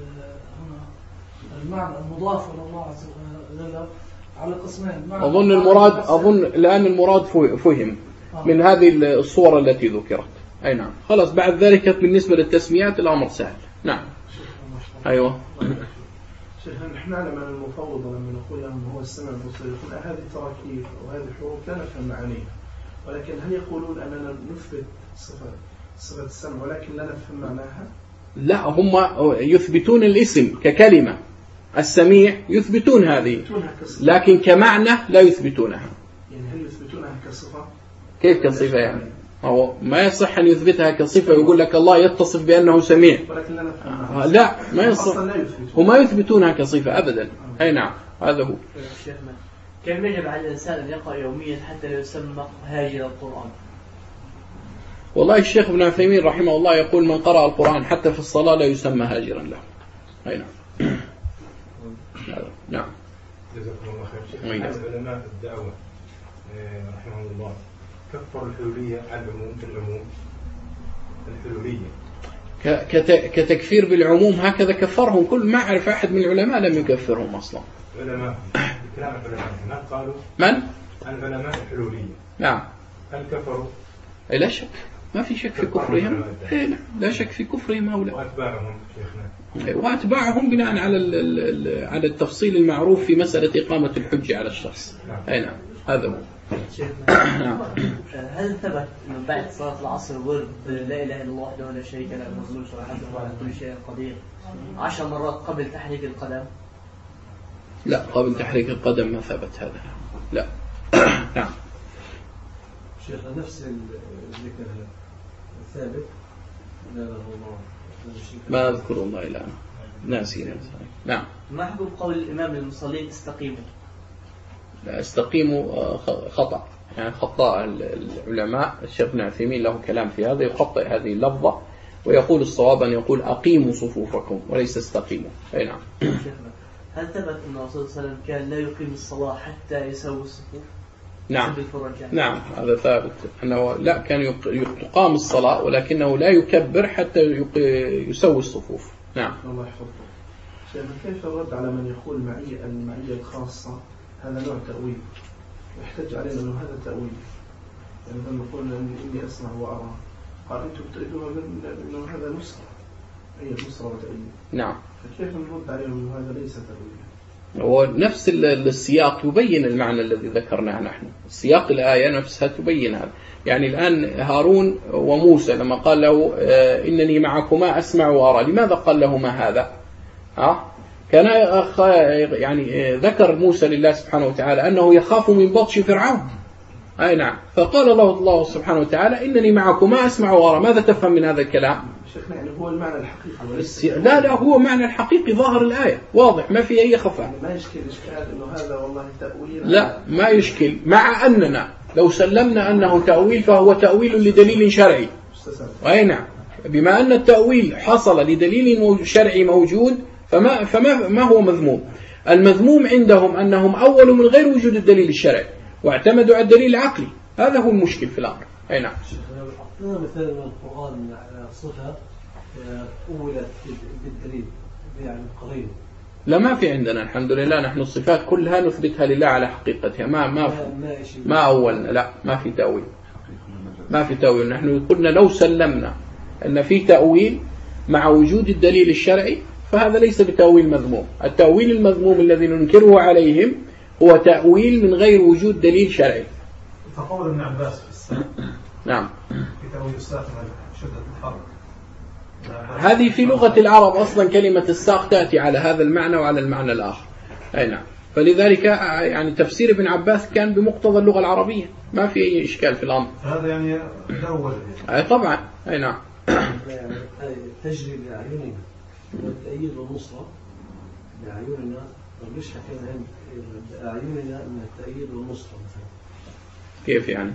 Speaker 2: المعنى المضاف إلى الله عز وجل على قسمين.
Speaker 1: أظن المراد أظن الآن المراد فهم من هذه الصور التي ذكرت. أي نعم. خلاص بعد ذلك بالنسبة للتسميات الأمر سهل. نعم. أيوة.
Speaker 2: شيخ نحن نعلم أن المفوضة لما نقول لهم هو السمع البصير يقول هذه التراكيب وهذه الحروف لا نفهم معانيها، ولكن هل يقولون أننا نثبت صفة صفة السمع ولكن لا نفهم معناها؟
Speaker 1: لا، هم يثبتون الاسم ككلمة، السميع يثبتون هذه، لكن كمعنى لا يثبتونها.
Speaker 2: يعني هل يثبتونها كصفة؟
Speaker 1: كيف كصفة يعني؟ هو ما يصح أن يثبتها كصفة ويقول لك الله يتصف بأنه سميع.
Speaker 2: ولكن لا نفهم.
Speaker 1: آه لا ما يصح. وما يثبتونها كصفة أبدا. أي نعم هذا هو.
Speaker 4: شيخنا كيف يجب على الإنسان أن يقرأ يوميا حتى لا يسمى هاجر القرآن؟
Speaker 1: والله الشيخ ابن عثيمين رحمه الله يقول من قرأ القرآن حتى في الصلاة لا يسمى هاجرا له. أي نعم. نعم.
Speaker 5: جزاكم الله خير. شيخ علماء الدعوة رحمه الله كفر الحلولية على العموم في العموم الحلولية
Speaker 1: كتكفير بالعموم هكذا كفرهم كل. ما أعرف أحد من العلماء لم يكفرهم أصلا.
Speaker 5: علماء كلام العلماء ما قالوا
Speaker 1: من؟
Speaker 5: العلماء الحلولية.
Speaker 1: نعم.
Speaker 5: هل كفروا؟
Speaker 1: لا شك، ما في شك في كفرهم. لا شك في كفرهم هؤلاء.
Speaker 5: وأتباعهم شيخنا.
Speaker 1: وأتباعهم بناء على على التفصيل المعروف في مسألة إقامة الحجة على الشخص. أي نعم هذا هو.
Speaker 4: شيخنا هل ثبت أنه بعد صلاة العصر ورد لا إله إلا الله وحده لا شريك له له الملك وله على كل شيء قدير عشر مرات قبل تحريك القدم؟
Speaker 1: لا قبل تحريك القدم ما ثبت هذا. لا. نعم.
Speaker 2: شيخ نفس الذكر ثابت لا لا الله
Speaker 1: ما أذكر الله إلا أنا ناسي ناسي. نعم.
Speaker 4: ما حكم قول الإمام للمصلين استقيموا؟
Speaker 1: لا استقيموا خطأ، يعني خطأ العلماء. الشيخ ابن عثيمين له كلام في هذا يخطئ هذه اللفظة ويقول الصواب أن يقول أقيموا صفوفكم وليس استقيموا. أي نعم.
Speaker 4: هل ثبت أن الرسول صلى الله عليه وسلم كان لا يقيم الصلاة حتى يسوي الصفوف؟
Speaker 1: نعم. نعم هذا ثابت أنه لا كان يقام الصلاة ولكنه لا يكبر حتى يسوي الصفوف. نعم.
Speaker 2: الله يحفظكم. شيخ كيف الرد على من يقول معية المعية الخاصة هذا نوع تأويل يحتج علينا أنه هذا تأويل؟ يعني لما نقول إني أسمع وأرى قال أنتم تريدون أنه هذا نصرة، أي نصرة وتأويل.
Speaker 1: نعم.
Speaker 2: فكيف نرد عليهم أنه هذا ليس تأويل؟
Speaker 1: ونفس السياق يبين المعنى الذي ذكرناه نحن. السياق الآية نفسها تبين هذا. يعني الآن هارون وموسى لما قال له إنني معكما أسمع وأرى، لماذا قال لهما هذا؟ ها؟ كان يعني ذكر موسى لله سبحانه وتعالى أنه يخاف من بطش فرعون. أي نعم. فقال الله الله سبحانه وتعالى إنني معكم ما أسمع وأرى. ماذا تفهم من هذا الكلام؟
Speaker 2: شيخنا يعني هو المعنى الحقيقي.
Speaker 1: لا لا هو معنى الحقيقي ظاهر الآية واضح ما في أي خفاء.
Speaker 2: ما يشكل إشكال إنه هذا والله تأويل.
Speaker 1: لا ما يشكل، مع أننا لو سلمنا أنه تأويل فهو تأويل لدليل شرعي. أي نعم. بما أن التأويل حصل لدليل شرعي موجود فما فما ما هو مذموم. المذموم عندهم أنهم أولوا من غير وجود الدليل الشرعي واعتمدوا على الدليل العقلي. هذا هو المشكل في الأمر. أي نعم.
Speaker 6: أعطينا مثال من القرآن على صفة أولت بالدليل يعني قرين.
Speaker 1: لا ما في عندنا الحمد لله، نحن الصفات كلها نثبتها لله على حقيقتها، ما ما ما أولنا، لا ما في تأويل، ما في تأويل. نحن قلنا لو سلمنا أن في تأويل مع وجود الدليل الشرعي فهذا ليس بتأويل مذموم. التأويل المذموم الذي ننكره عليهم هو تأويل من غير وجود دليل شرعي.
Speaker 3: فقول ابن عباس في الساق
Speaker 1: نعم
Speaker 3: في تأويل الساق شدة الحرب،
Speaker 1: هذه في لغة العرب أصلا كلمة الساق تأتي على هذا المعنى وعلى المعنى الآخر. أي نعم. فلذلك يعني تفسير ابن عباس كان بمقتضى اللغة العربية، ما في أي إشكال في الأمر.
Speaker 3: هذا يعني له وجه.
Speaker 1: أي طبعا. أي نعم.
Speaker 6: تجري بأعيننا والتأييد والنصرة بأعيننا، وليش حكينا عن بأعيننا من التأييد والنصرة مثلا؟
Speaker 1: كيف يعني؟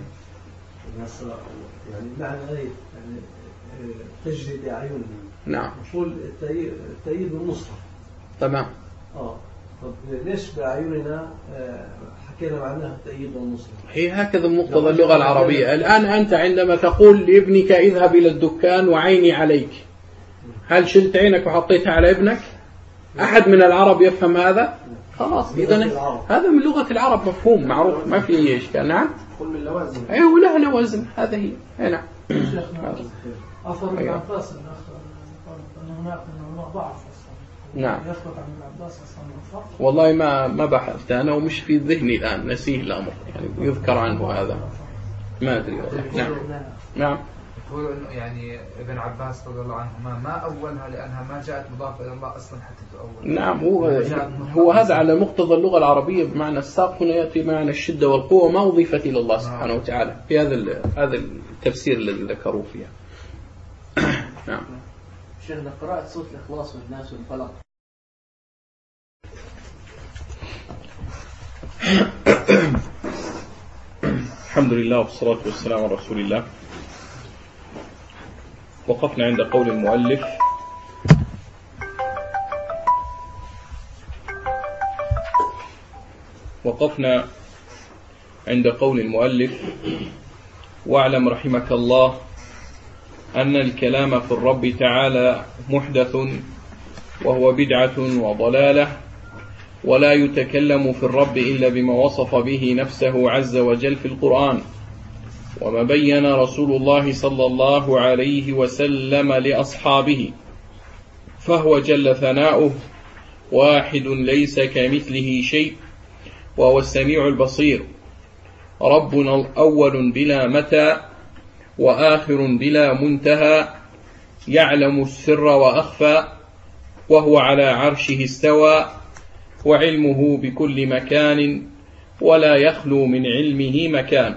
Speaker 6: يعني معنى آية يعني تجري بأعيننا.
Speaker 1: نعم.
Speaker 6: نقول التأييد والنصرة.
Speaker 1: تمام.
Speaker 6: آه. طب ليش بأعيننا حكينا معناها التأييد والنصرة؟
Speaker 1: هي هكذا مقتضى اللغة العربية. الآن أنت عندما تقول لابنك اذهب إلى الدكان وعيني عليك، هل شلت عينك وحطيتها على ابنك؟ أحد من العرب يفهم هذا؟ خلاص إذن هذا من لغة العرب مفهوم معروف ما في أي إشكال. نعم.
Speaker 2: قل من لوازم.
Speaker 1: أيوة لا لوازم هذا هي. أي نعم.
Speaker 7: أثر ابن عباس أن هناك ضعف
Speaker 1: نعم.
Speaker 7: يثبت عن ابن عباس أصلا.
Speaker 1: والله ما ما بحثت أنا ومش في ذهني الآن، نسيه الأمر يعني يذكر عنه هذا ما أدري والله. نعم. نعم.
Speaker 8: يقولوا إنه يعني ابن عباس رضي الله عنهما ما أولها لأنها ما جاءت مضافة إلى الله أصلا حتى تؤول.
Speaker 1: نعم. هو هو هذا على مقتضى اللغة العربية، بمعنى الساق هنا يأتي بمعنى الشدة والقوة ما أضيفت إلى الله سبحانه وتعالى في هذا هذا التفسير الذي ذكروا فيها. نعم.
Speaker 4: شيخنا قراءة سورة الإخلاص والناس والفلق.
Speaker 1: الحمد لله والصلاة والسلام على رسول الله. وقفنا عند قول المؤلف وقفنا عند قول المؤلف واعلم رحمك الله أن الكلام في الرب تعالى محدث وهو بدعة وضلالة، ولا يتكلم في الرب إلا بما وصف به نفسه عز وجل في القرآن، وما بين رسول الله صلى الله عليه وسلم لأصحابه، فهو جل ثناؤه واحد ليس كمثله شيء وهو السميع البصير، ربنا الأول بلا متى وآخر بلا منتهى، يعلم السر وأخفى، وهو على عرشه استوى، وعلمه بكل مكان ولا يخلو من علمه مكان.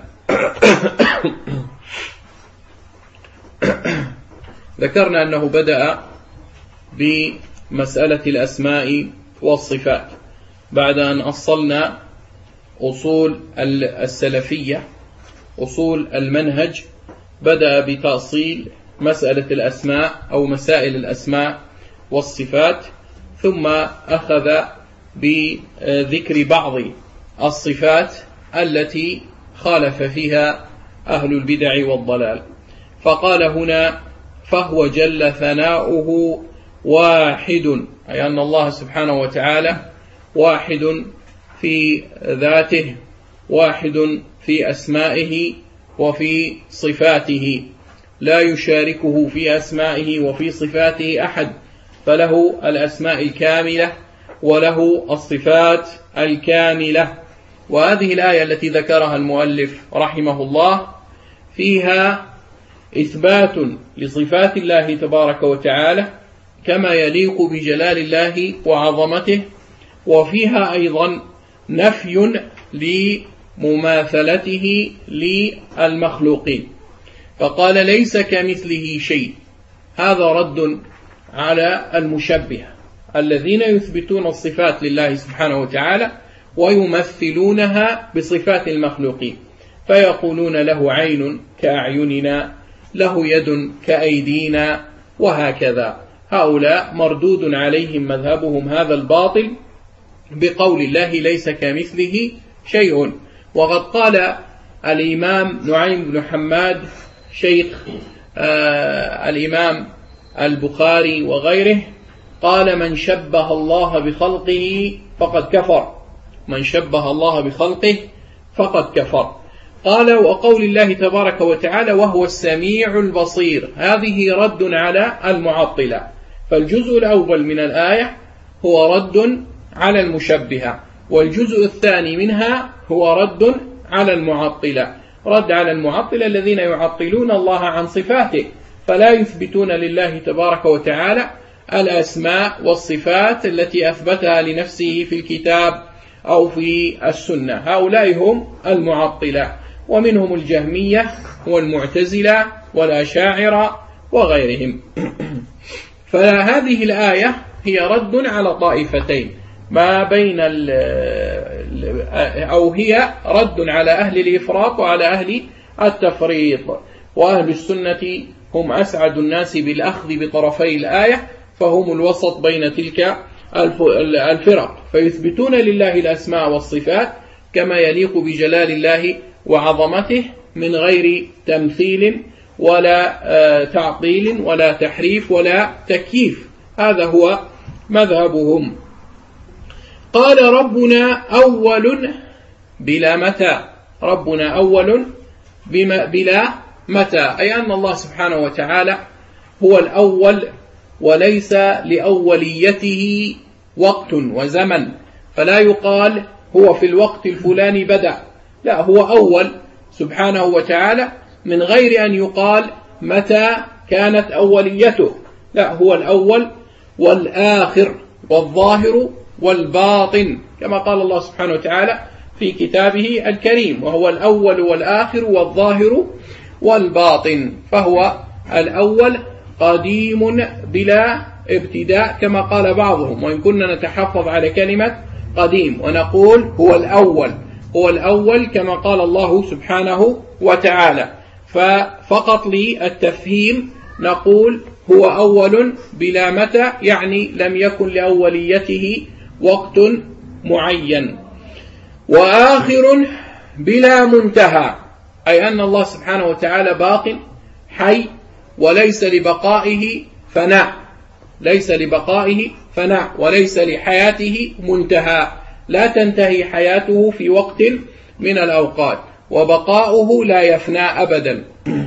Speaker 1: ذكرنا أنه بدأ بمسألة الأسماء والصفات بعد أن أصلنا أصول السلفية، أصول المنهج. بدأ بتأصيل مسألة الأسماء أو مسائل الأسماء والصفات، ثم أخذ بذكر بعض الصفات التي خالف فيها أهل البدع والضلال. فقال هنا فهو جل ثناؤه واحد، أي أن الله سبحانه وتعالى واحد في ذاته، واحد في أسمائه وفي صفاته، لا يشاركه في أسمائه وفي صفاته أحد، فله الأسماء الكاملة وله الصفات الكاملة. وهذه الآية التي ذكرها المؤلف رحمه الله فيها إثبات لصفات الله تبارك وتعالى كما يليق بجلال الله وعظمته، وفيها أيضا نفي لمماثلته للمخلوقين، فقال ليس كمثله شيء. هذا رد على المشبهة الذين يثبتون الصفات لله سبحانه وتعالى ويمثلونها بصفات المخلوقين، فيقولون له عين كأعيننا، له يد كأيدينا، وهكذا. هؤلاء مردود عليهم مذهبهم هذا الباطل بقول الله ليس كمثله شيء. وقد قال الإمام نعيم بن حماد شيخ آه الإمام البخاري وغيره، قال من شبه الله بخلقه فقد كفر، من شبه الله بخلقه فقد كفر. قال وقول الله تبارك وتعالى وهو السميع البصير، هذه رد على المعطلة. فالجزء الأول من الآية هو رد على المشبهة، والجزء الثاني منها هو رد على المعطلة، رد على المعطلة الذين يعطلون الله عن صفاته، فلا يثبتون لله تبارك وتعالى الأسماء والصفات التي أثبتها لنفسه في الكتاب أو في السنة. هؤلاء هم المعطلة، ومنهم الجهمية والمعتزلة والأشاعرة وغيرهم. فهذه الآية هي رد على طائفتين ما بين أو هي رد على أهل الإفراط وعلى أهل التفريط. وأهل السنة هم أسعد الناس بالأخذ بطرفي الآية، فهم الوسط بين تلك الفرق، فيثبتون لله الأسماء والصفات كما يليق بجلال الله وعظمته من غير تمثيل ولا تعطيل ولا تحريف ولا تكييف. هذا هو مذهبهم. قال ربنا أول بلا متى، ربنا أول بلا متى، أي أن الله سبحانه وتعالى هو الأول وليس لأوليته وقت وزمن، فلا يقال هو في الوقت الفلاني بدأ، لا، هو أول سبحانه وتعالى من غير أن يقال متى كانت أوليته، لا، هو الأول والآخر والظاهر والباطن، كما قال الله سبحانه وتعالى في كتابه الكريم، وهو الأول والآخر والظاهر والباطن، فهو الأول قديم بلا ابتداء كما قال بعضهم، وإن كنا نتحفظ على كلمة قديم ونقول هو الأول، هو الأول كما قال الله سبحانه وتعالى. ففقط للتفهيم نقول هو أول بلا متى، يعني لم يكن لأوليته وقت معين. وآخر بلا منتهى، أي أن الله سبحانه وتعالى باق حي وليس لبقائه فناء، ليس لبقائه فناء وليس لحياته منتهى، لا تنتهي حياته في وقت من الأوقات، وبقاؤه لا يفنى أبدا.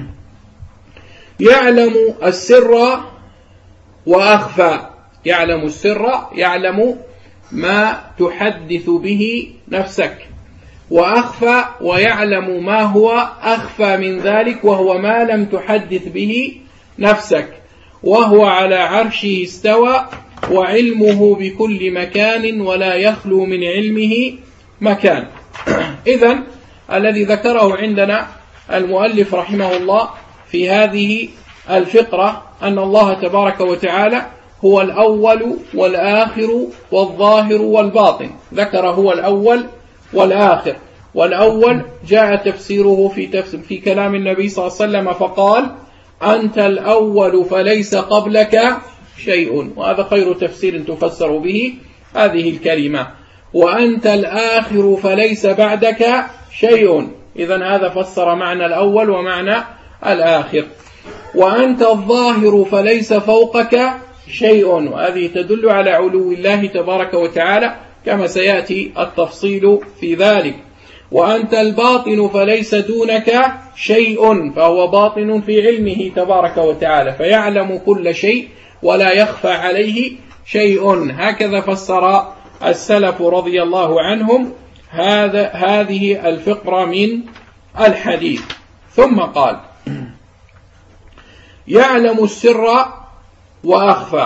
Speaker 1: يعلم السر وأخفى، يعلم السر، يعلم ما تحدث به نفسك، وأخفى ويعلم ما هو أخفى من ذلك وهو ما لم تحدث به نفسك، وهو على عرشه استوى وعلمه بكل مكان ولا يخلو من علمه مكان. إذن الذي ذكره عندنا المؤلف رحمه الله في هذه الفقرة أن الله تبارك وتعالى هو الأول والآخر والظاهر والباطن، ذكر هو الأول والآخر. والأول جاء تفسيره في, تفسير في كلام النبي صلى الله عليه وسلم فقال أنت الأول فليس قبلك شيء، وهذا خير تفسير تفسر به هذه الكلمة. وأنت الآخر فليس بعدك شيء، إذن هذا فسر معنى الأول ومعنى الآخر. وأنت الظاهر فليس فوقك شيء، وهذه تدل على علو الله تبارك وتعالى كما سيأتي التفصيل في ذلك. وأنت الباطن فليس دونك شيء، فهو باطن في علمه تبارك وتعالى، فيعلم كل شيء ولا يخفى عليه شيء. هكذا فسر السلف رضي الله عنهم هذا هذه الفقرة من الحديث. ثم قال يعلم السر وأخفى،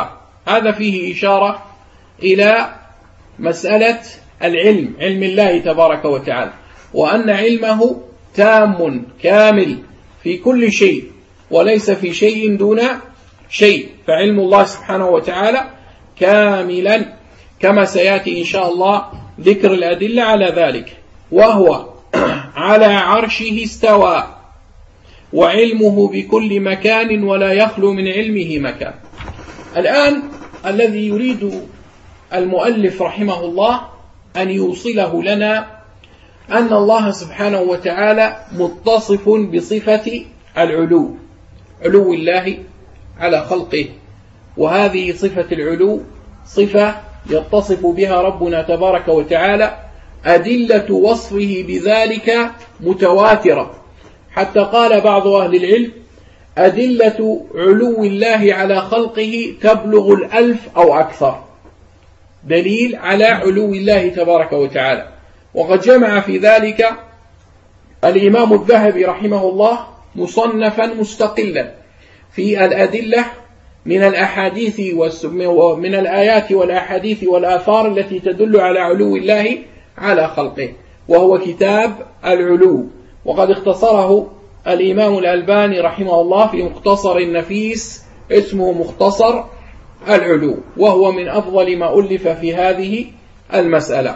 Speaker 1: هذا فيه إشارة إلى مسألة العلم، علم الله تبارك وتعالى، وأن علمه تام كامل في كل شيء وليس في شيء دون شيء، فعلم الله سبحانه وتعالى كاملا كما سيأتي إن شاء الله ذكر الأدلة على ذلك. وهو على عرشه استوى وعلمه بكل مكان ولا يخلو من علمه مكان. الآن الذي يريد المؤلف رحمه الله أن يوصله لنا أن الله سبحانه وتعالى متصف بصفة العلو، علو الله على خلقه، وهذه صفة العلو صفة يتصف بها ربنا تبارك وتعالى، أدلة وصفه بذلك متواترة، حتى قال بعض أهل العلم أدلة علو الله على خلقه تبلغ الألف أو أكثر، دليل على علو الله تبارك وتعالى. وقد جمع في ذلك الإمام الذهبي رحمه الله مصنفا مستقلا في الأدلة من الأحاديث ومن الآيات والأحاديث والآثار التي تدل على علو الله على خلقه، وهو كتاب العلو، وقد اختصره الإمام الألباني رحمه الله في مختصر النفيس اسمه مختصر العلو، وهو من أفضل ما ألف في هذه المسألة.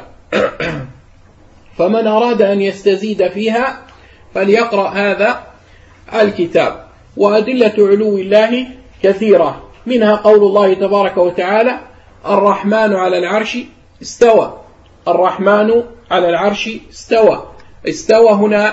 Speaker 1: فمن أراد أن يستزيد فيها فليقرأ هذا الكتاب. وأدلة علو الله كثيرة، منها قول الله تبارك وتعالى الرحمن على العرش استوى، الرحمن على العرش استوى. استوى هنا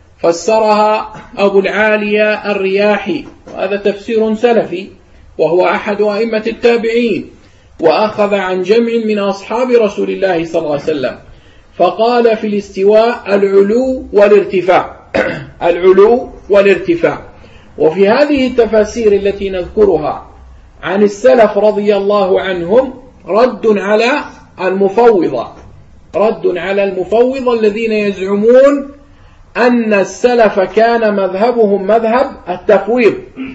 Speaker 1: فسرها أبو العالية الرياحي، وهذا تفسير سلفي، وهو أحد أئمة التابعين، وأخذ عن جمع من أصحاب رسول الله صلى الله عليه وسلم، فقال في الاستواء العلو والارتفاع، العلو والارتفاع. وفي هذه التفاسير التي نذكرها عن السلف رضي الله عنهم رد على المفوضة، رد على المفوضة الذين يزعمون أن السلف كان مذهبهم مذهب التفويض،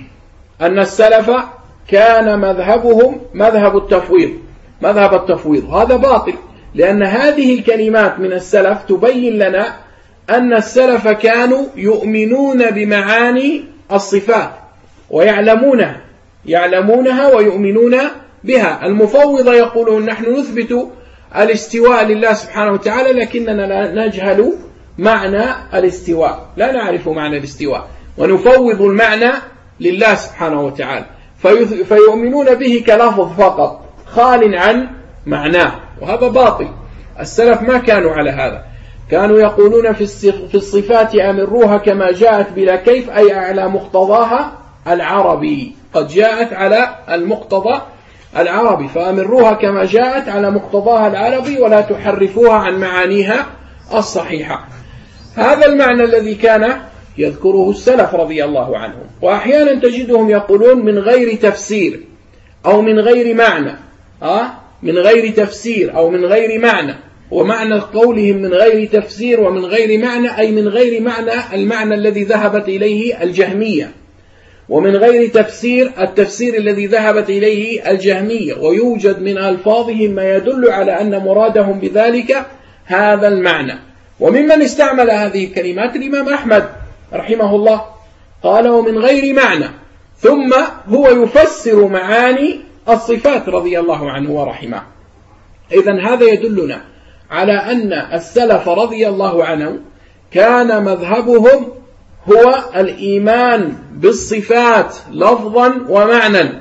Speaker 1: أن السلف كان مذهبهم مذهب التفويض، مذهب التفويض. هذا باطل، لأن هذه الكلمات من السلف تبين لنا أن السلف كانوا يؤمنون بمعاني الصفات ويعلمونها، يعلمونها ويؤمنون بها. المفوضة يقولون نحن نثبت الاستواء لله سبحانه وتعالى، لكننا لا نجهل معنى الاستواء، لا نعرف معنى الاستواء، ونفوض المعنى لله سبحانه وتعالى، فيؤمنون به كلفظ فقط خال عن معناه، وهذا باطل. السلف ما كانوا على هذا، كانوا يقولون في الصفات أمروها كما جاءت بلا كيف، أي على مقتضاها العربي، قد جاءت على المقتضى العربي، فأمروها كما جاءت على مقتضاها العربي ولا تحرفوها عن معانيها الصحيحة. هذا المعنى الذي كان يذكره السلف رضي الله عنهم. وأحيانا تجدهم يقولون من غير تفسير أو من غير معنى، آه؟ من غير تفسير أو من غير معنى. ومعنى قولهم من غير تفسير ومن غير معنى أي من غير معنى المعنى الذي ذهبت إليه الجهمية، ومن غير تفسير التفسير الذي ذهبت إليه الجهمية. ويوجد من ألفاظهم ما يدل على أن مرادهم بذلك هذا المعنى. وممن استعمل هذه الكلمات الإمام أحمد رحمه الله، قال ومن غير معنى، ثم هو يفسر معاني الصفات رضي الله عنه ورحمه. إذن هذا يدلنا على أن السلف رضي الله عنهم كان مذهبهم هو الإيمان بالصفات لفظا ومعنى،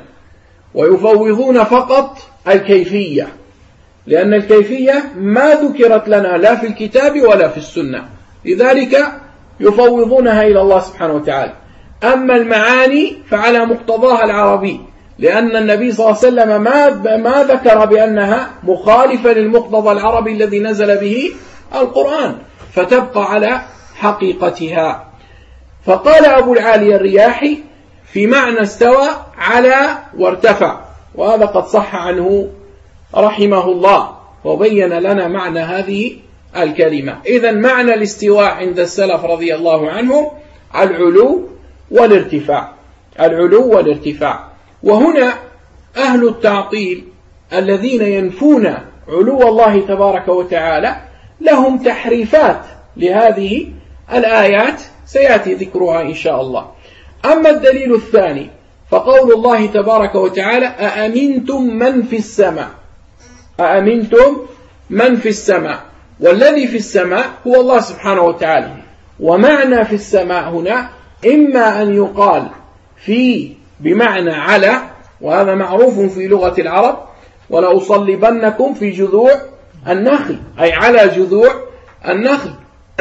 Speaker 1: ويفوضون فقط الكيفية، لأن الكيفية ما ذكرت لنا لا في الكتاب ولا في السنة، لذلك يفوضونها إلى الله سبحانه وتعالى. أما المعاني فعلى مقتضاها العربي، لأن النبي صلى الله عليه وسلم ما ما ذكر بأنها مخالفة للمقتضى العربي الذي نزل به القرآن، فتبقى على حقيقتها. فقال أبو العالي الرياحي في معنى استوى على وارتفع، وهذا قد صح عنه رحمه الله وبين لنا معنى هذه الكلمة. إذن معنى الاستواء عند السلف رضي الله عنهم العلو والارتفاع، العلو والارتفاع. وهنا أهل التعطيل الذين ينفون علو الله تبارك وتعالى لهم تحريفات لهذه الآيات سيأتي ذكرها إن شاء الله. أما الدليل الثاني فقول الله تبارك وتعالى أأمنتم من في السماء، أأمنتم من في السماء، والذي في السماء هو الله سبحانه وتعالى. ومعنى في السماء هنا إما أن يقال في بمعنى على، وهذا معروف في لغة العرب، ولأصلبنكم في جذوع النخل، أي على جذوع النخل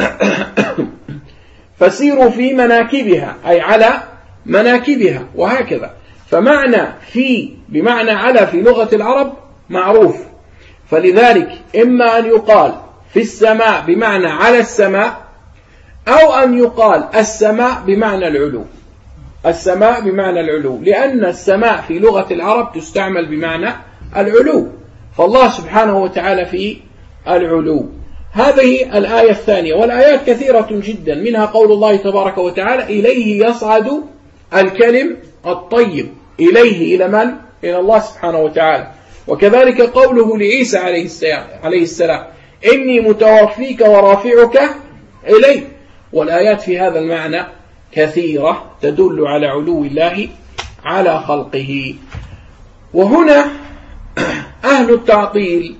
Speaker 1: فسيروا في مناكبها، أي على مناكبها، وهكذا. فمعنى في بمعنى على في لغة العرب معروف، فلذلك إما أن يقال في السماء بمعنى على السماء، أو أن يقال السماء بمعنى العلو، السماء بمعنى العلو، لأن السماء في لغة العرب تستعمل بمعنى العلو، فالله سبحانه وتعالى في العلو. هذه الآية الثانية. والآيات كثيرة جدا، منها قول الله تبارك وتعالى إليه يصعد الكلم الطيب، إليه إلى من؟ إلى الله سبحانه وتعالى. وكذلك قوله لعيسى عليه السلام إني متوفيك ورافعك إليه. والآيات في هذا المعنى كثيرة تدل على علو الله على خلقه. وهنا أهل التعطيل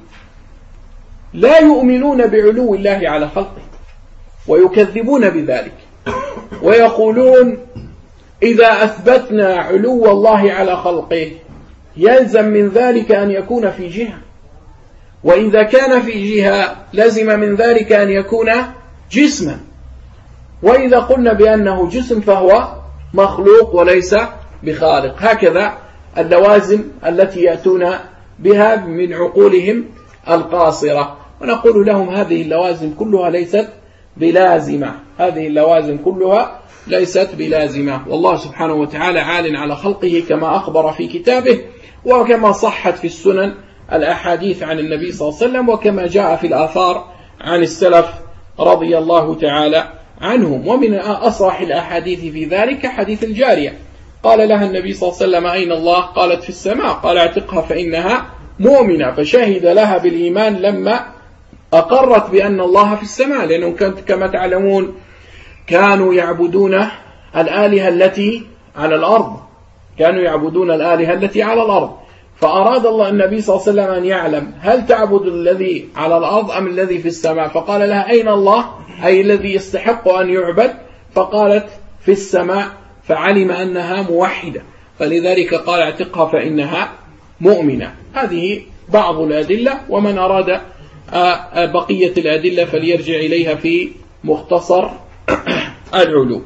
Speaker 1: لا يؤمنون بعلو الله على خلقه ويكذبون بذلك، ويقولون إذا أثبتنا علو الله على خلقه يلزم من ذلك أن يكون في جهة، وإذا كان في جهة لزم من ذلك أن يكون جسما، وإذا قلنا بأنه جسم فهو مخلوق وليس بخالق. هكذا اللوازم التي يأتون بها من عقولهم القاصرة، ونقول لهم هذه اللوازم كلها ليست بلازمة، هذه اللوازم كلها ليست بلازمة، والله سبحانه وتعالى عال على خلقه كما أخبر في كتابه، وكما صحت في السنن الأحاديث عن النبي صلى الله عليه وسلم، وكما جاء في الآثار عن السلف رضي الله تعالى عنهم. ومن أصرح الأحاديث في ذلك حديث الجارية، قال لها النبي صلى الله عليه وسلم أين الله؟ قالت في السماء، قال اعتقها فإنها مؤمنة، فشهد لها بالإيمان لما أقرت بأن الله في السماء، لأنهم كانت كما تعلمون كانوا يعبدون الآلهة التي على الأرض، كانوا يعبدون الآلهة التي على الأرض، فأراد الله النبي صلى الله عليه وسلم أن يعلم هل تعبد الذي على الأرض أم الذي في السماء، فقال لها أين الله؟ أي الذي يستحق أن يعبد؟ فقالت في السماء، فعلم أنها موحدة، فلذلك قال اعتقها فإنها مؤمنة. هذه بعض الأدلة، ومن أراد بقية الأدلة فليرجع إليها في مختصر العلو.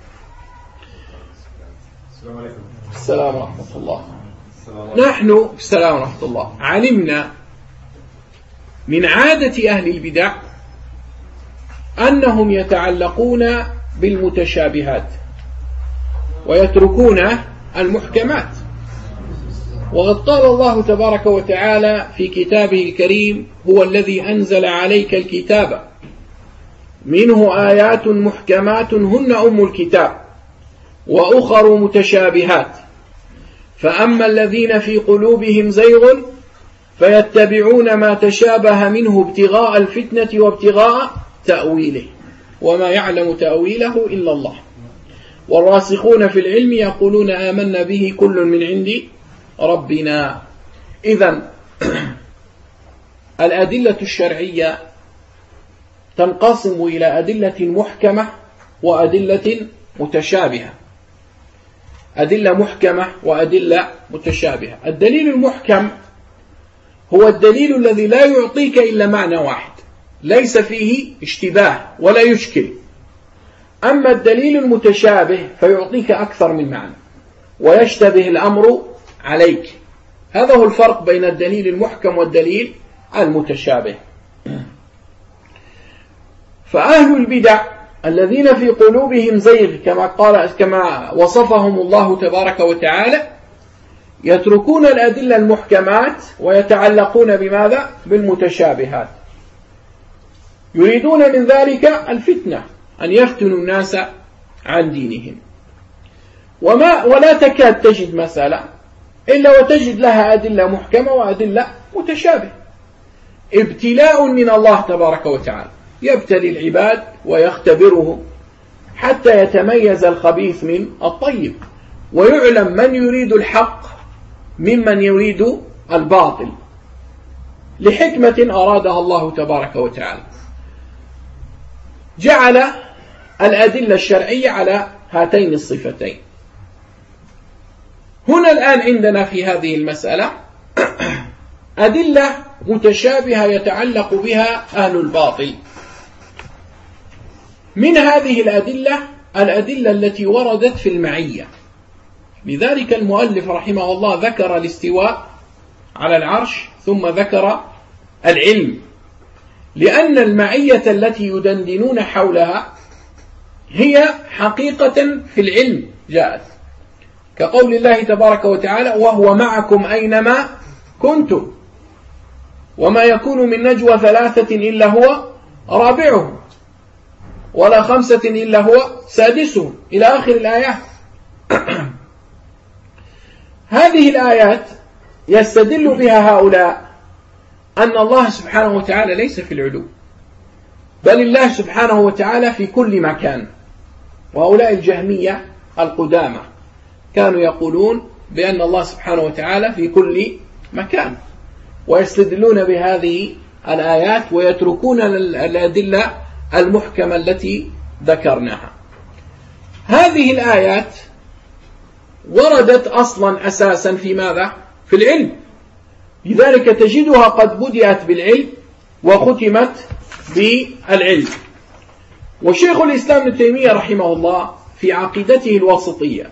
Speaker 3: السلام عليكم.
Speaker 1: السلام ورحمة الله. نحن السلام ورحمة الله علمنا من عادة أهل البدع أنهم يتعلقون بالمتشابهات ويتركون المحكمات، وقد قال الله تبارك وتعالى في كتابه الكريم هو الذي أنزل عليك الكتاب منه آيات محكمات هن أم الكتاب وأخر متشابهات، فأما الذين في قلوبهم زيغ فيتبعون ما تشابه منه ابتغاء الفتنة وابتغاء تأويله وما يعلم تأويله إلا الله، والراسخون في العلم يقولون آمنا به كل من عند ربنا. إذن الأدلة الشرعية تنقسم إلى أدلة محكمة وأدلة متشابهة، أدلة محكمة وأدلة متشابهة. الدليل المحكم هو الدليل الذي لا يعطيك إلا معنى واحد، ليس فيه اشتباه ولا يشكل. أما الدليل المتشابه فيعطيك أكثر من معنى ويشتبه الأمر عليك. هذا هو الفرق بين الدليل المحكم والدليل المتشابه. فأهل البدع الذين في قلوبهم زيغ كما قال كما وصفهم الله تبارك وتعالى يتركون الأدلة المحكمات ويتعلقون بماذا؟ بالمتشابهات، يريدون من ذلك الفتنة، أن يفتنوا الناس عن دينهم. وما ولا تكاد تجد مسألة إلا وتجد لها أدلة محكمة وأدلة متشابهة. ابتلاء من الله تبارك وتعالى، يبتلي العباد ويختبرهم حتى يتميز الخبيث من الطيب، ويعلم من يريد الحق ممن يريد الباطل، لحكمة أرادها الله تبارك وتعالى. جعل الأدلة الشرعية على هاتين الصفتين. هنا الآن عندنا في هذه المسألة أدلة متشابهة يتعلق بها أهل الباطل. من هذه الأدلة الأدلة التي وردت في المعية. لذلك المؤلف رحمه الله ذكر الاستواء على العرش ثم ذكر العلم، لأن المعية التي يدندنون حولها هي حقيقة في العلم جاءت، كقول الله تبارك وتعالى: وهو معكم أينما كنتم وما يكون من نجوى ثلاثة إلا هو رابعهم ولا خمسة إلا هو سادسهم، إلى آخر الآيات. هذه الآيات يستدل بها هؤلاء أن الله سبحانه وتعالى ليس في العلو، بل الله سبحانه وتعالى في كل مكان. وهؤلاء الجهمية القدامى كانوا يقولون بأن الله سبحانه وتعالى في كل مكان، ويستدلون بهذه الآيات ويتركون الأدلة المحكمة التي ذكرناها. هذه الآيات وردت أصلا أساسا في ماذا؟ في العلم. لذلك تجدها قد بدأت بالعلم وختمت بالعلم. وشيخ الإسلام ابن تيمية رحمه الله في عقيدته الواسطية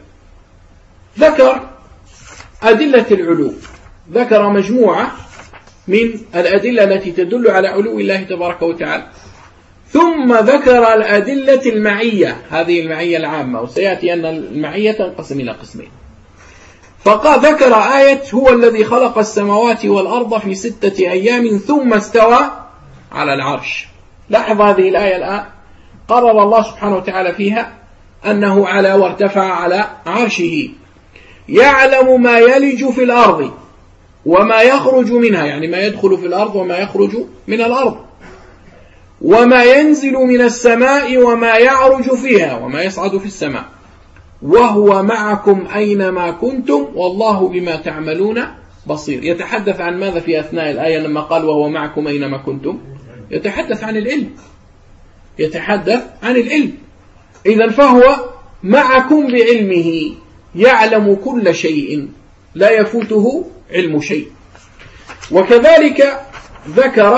Speaker 1: ذكر أدلة العلو، ذكر مجموعة من الأدلة التي تدل على علو الله تبارك وتعالى، ثم ذكر الأدلة المعية، هذه المعية العامة، وسيأتي أن المعية تنقسم إلى قسمين. فقال ذكر آية: هو الذي خلق السماوات والأرض في ستة أيام ثم استوى على العرش. لاحظ هذه الآية الآن، قرر الله سبحانه وتعالى فيها أنه على وارتفع على عرشه، يعلم ما يلج في الأرض وما يخرج منها، يعني ما يدخل في الأرض وما يخرج من الأرض، وما ينزل من السماء وما يعرج فيها وما يصعد في السماء، وهو معكم أينما كنتم والله بما تعملون بصير. يتحدث عن ماذا في أثناء الآية لما قال وهو معكم أينما كنتم؟ يتحدث عن العلم، يتحدث عن العلم. إذن فهو معكم بعلمه، يعلم كل شيء لا يفوته علم شيء. وكذلك ذكر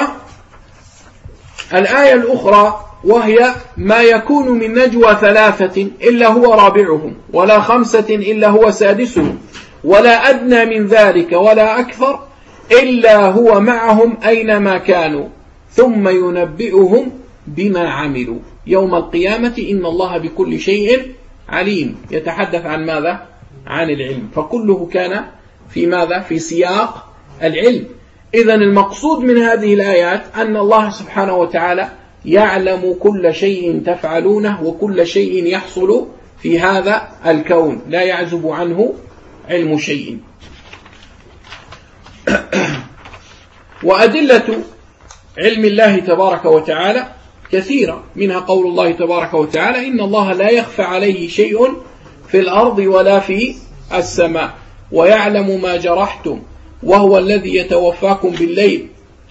Speaker 1: الآية الأخرى وهي: ما يكون من نجوى ثلاثة إلا هو رابعهم ولا خمسة إلا هو سادسهم ولا أدنى من ذلك ولا أكثر إلا هو معهم أينما كانوا ثم ينبئهم بما عملوا يوم القيامة إن الله بكل شيء عليم. يتحدث عن ماذا؟ عن العلم. فكله كان في ماذا؟ في سياق العلم. إذن المقصود من هذه الآيات أن الله سبحانه وتعالى يعلم كل شيء تفعلونه وكل شيء يحصل في هذا الكون، لا يعزب عنه علم شيء. وأدلة علم الله تبارك وتعالى كثيرة، منها قول الله تبارك وتعالى: إن الله لا يخفى عليه شيء في الأرض ولا في السماء ويعلم ما جرحتم وهو الذي يتوفاكم بالليل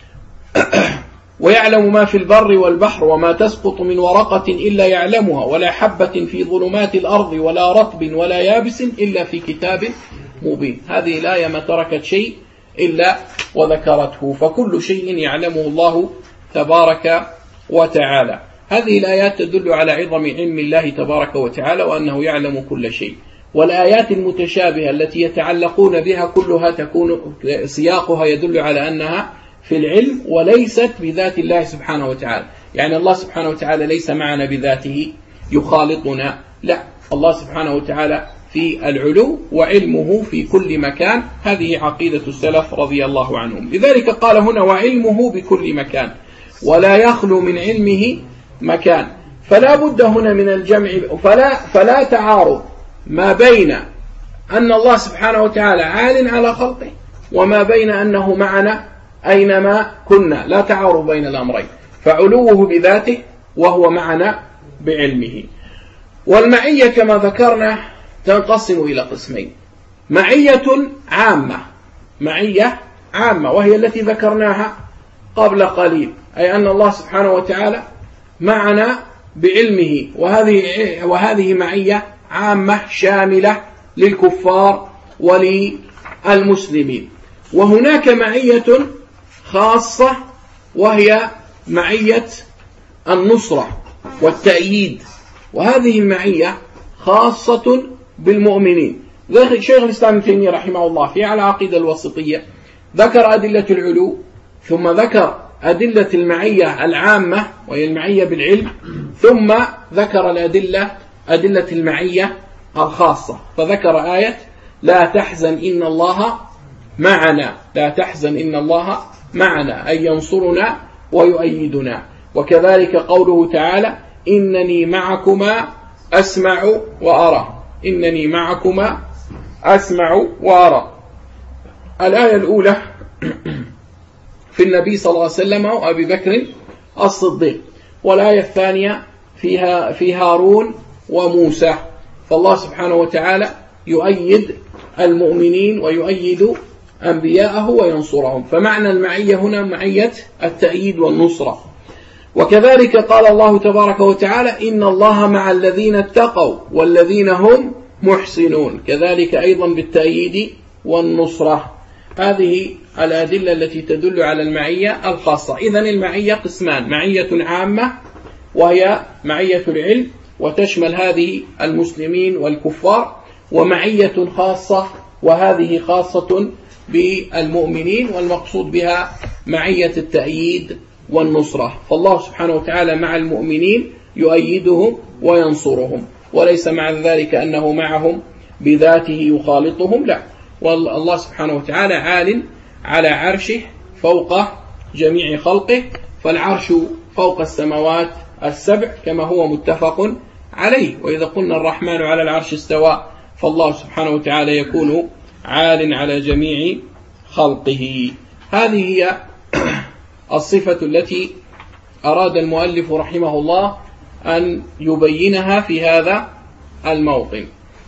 Speaker 1: ويعلم ما في البر والبحر وما تسقط من ورقة إلا يعلمها ولا حبة في ظلمات الأرض ولا رطب ولا يابس إلا في كتاب مبين. هذه الآية ما تركت شيء إلا وذكرته، فكل شيء يعلمه الله تبارك وتعالى. هذه الآيات تدل على عظم علم الله تبارك وتعالى وأنه يعلم كل شيء. والآيات المتشابهة التي يتعلقون بها كلها تكون سياقها يدل على أنها في العلم وليست بذات الله سبحانه وتعالى. يعني الله سبحانه وتعالى ليس معنا بذاته يخالطنا، لا، الله سبحانه وتعالى في العلو وعلمه في كل مكان. هذه عقيدة السلف رضي الله عنهم. لذلك قال هنا: وعلمه بكل مكان، ولا يخلو من علمه مكان. فلا بد هنا من الجمع، فلا, فلا تعارض ما بين أن الله سبحانه وتعالى عال على خلقه، وما بين أنه معنا أينما كنا، لا تعارض بين الأمرين، فعلوه بذاته وهو معنا بعلمه. والمعية كما ذكرنا تنقسم إلى قسمين: معية عامة، معية عامة وهي التي ذكرناها قبل قليل، أي أن الله سبحانه وتعالى معنا بعلمه، وهذه وهذه معية عامة شاملة للكفار وللمسلمين. وهناك معية خاصة وهي معية النصرة والتأييد، وهذه المعية خاصة بالمؤمنين. ذكر شيخ الإسلام ابن تيمية رحمه الله في على العقيدة الوسطية ذكر أدلة العلو، ثم ذكر أدلة المعية العامة وهي المعية بالعلم، ثم ذكر الأدلة أدلة المعية الخاصة، فذكر آية لا تحزن إن الله معنا، لا تحزن إن الله معنا، أي ينصرنا ويؤيدنا. وكذلك قوله تعالى إنني معكما أسمع وأرى، إنني معكما أسمع وأرى. الآية الأولى في النبي صلى الله عليه وسلم وأبي بكر الصديق، والآية الثانية فيها في هارون وموسى. فالله سبحانه وتعالى يؤيد المؤمنين ويؤيد أنبياءه وينصرهم، فمعنى المعية هنا معية التأييد والنصرة. وكذلك قال الله تبارك وتعالى إن الله مع الذين اتقوا والذين هم محسنون، كذلك أيضا بالتأييد والنصرة. هذه الأدلة التي تدل على المعية الخاصة. إذن المعية قسمان: معية عامة وهي معية العلم وتشمل هذه المسلمين والكفار، ومعية خاصة وهذه خاصة بالمؤمنين، والمقصود بها معية التأييد والنصرة. فالله سبحانه وتعالى مع المؤمنين يؤيدهم وينصرهم، وليس مع ذلك أنه معهم بذاته يخالطهم، لا، والله سبحانه وتعالى عال على عرشه فوق جميع خلقه، فالعرش فوق السماوات السبع كما هو متفق عليه. وإذا قلنا الرحمن على العرش استوى، فالله سبحانه وتعالى يكون عال على جميع خلقه. هذه هي الصفة التي أراد المؤلف رحمه الله أن يبينها في هذا الموطن.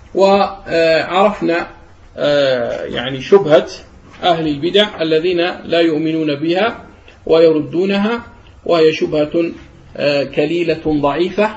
Speaker 1: وعرفنا يعني شبهة أهل البدع الذين لا يؤمنون بها ويردونها، وهي شبهة كليلة ضعيفة،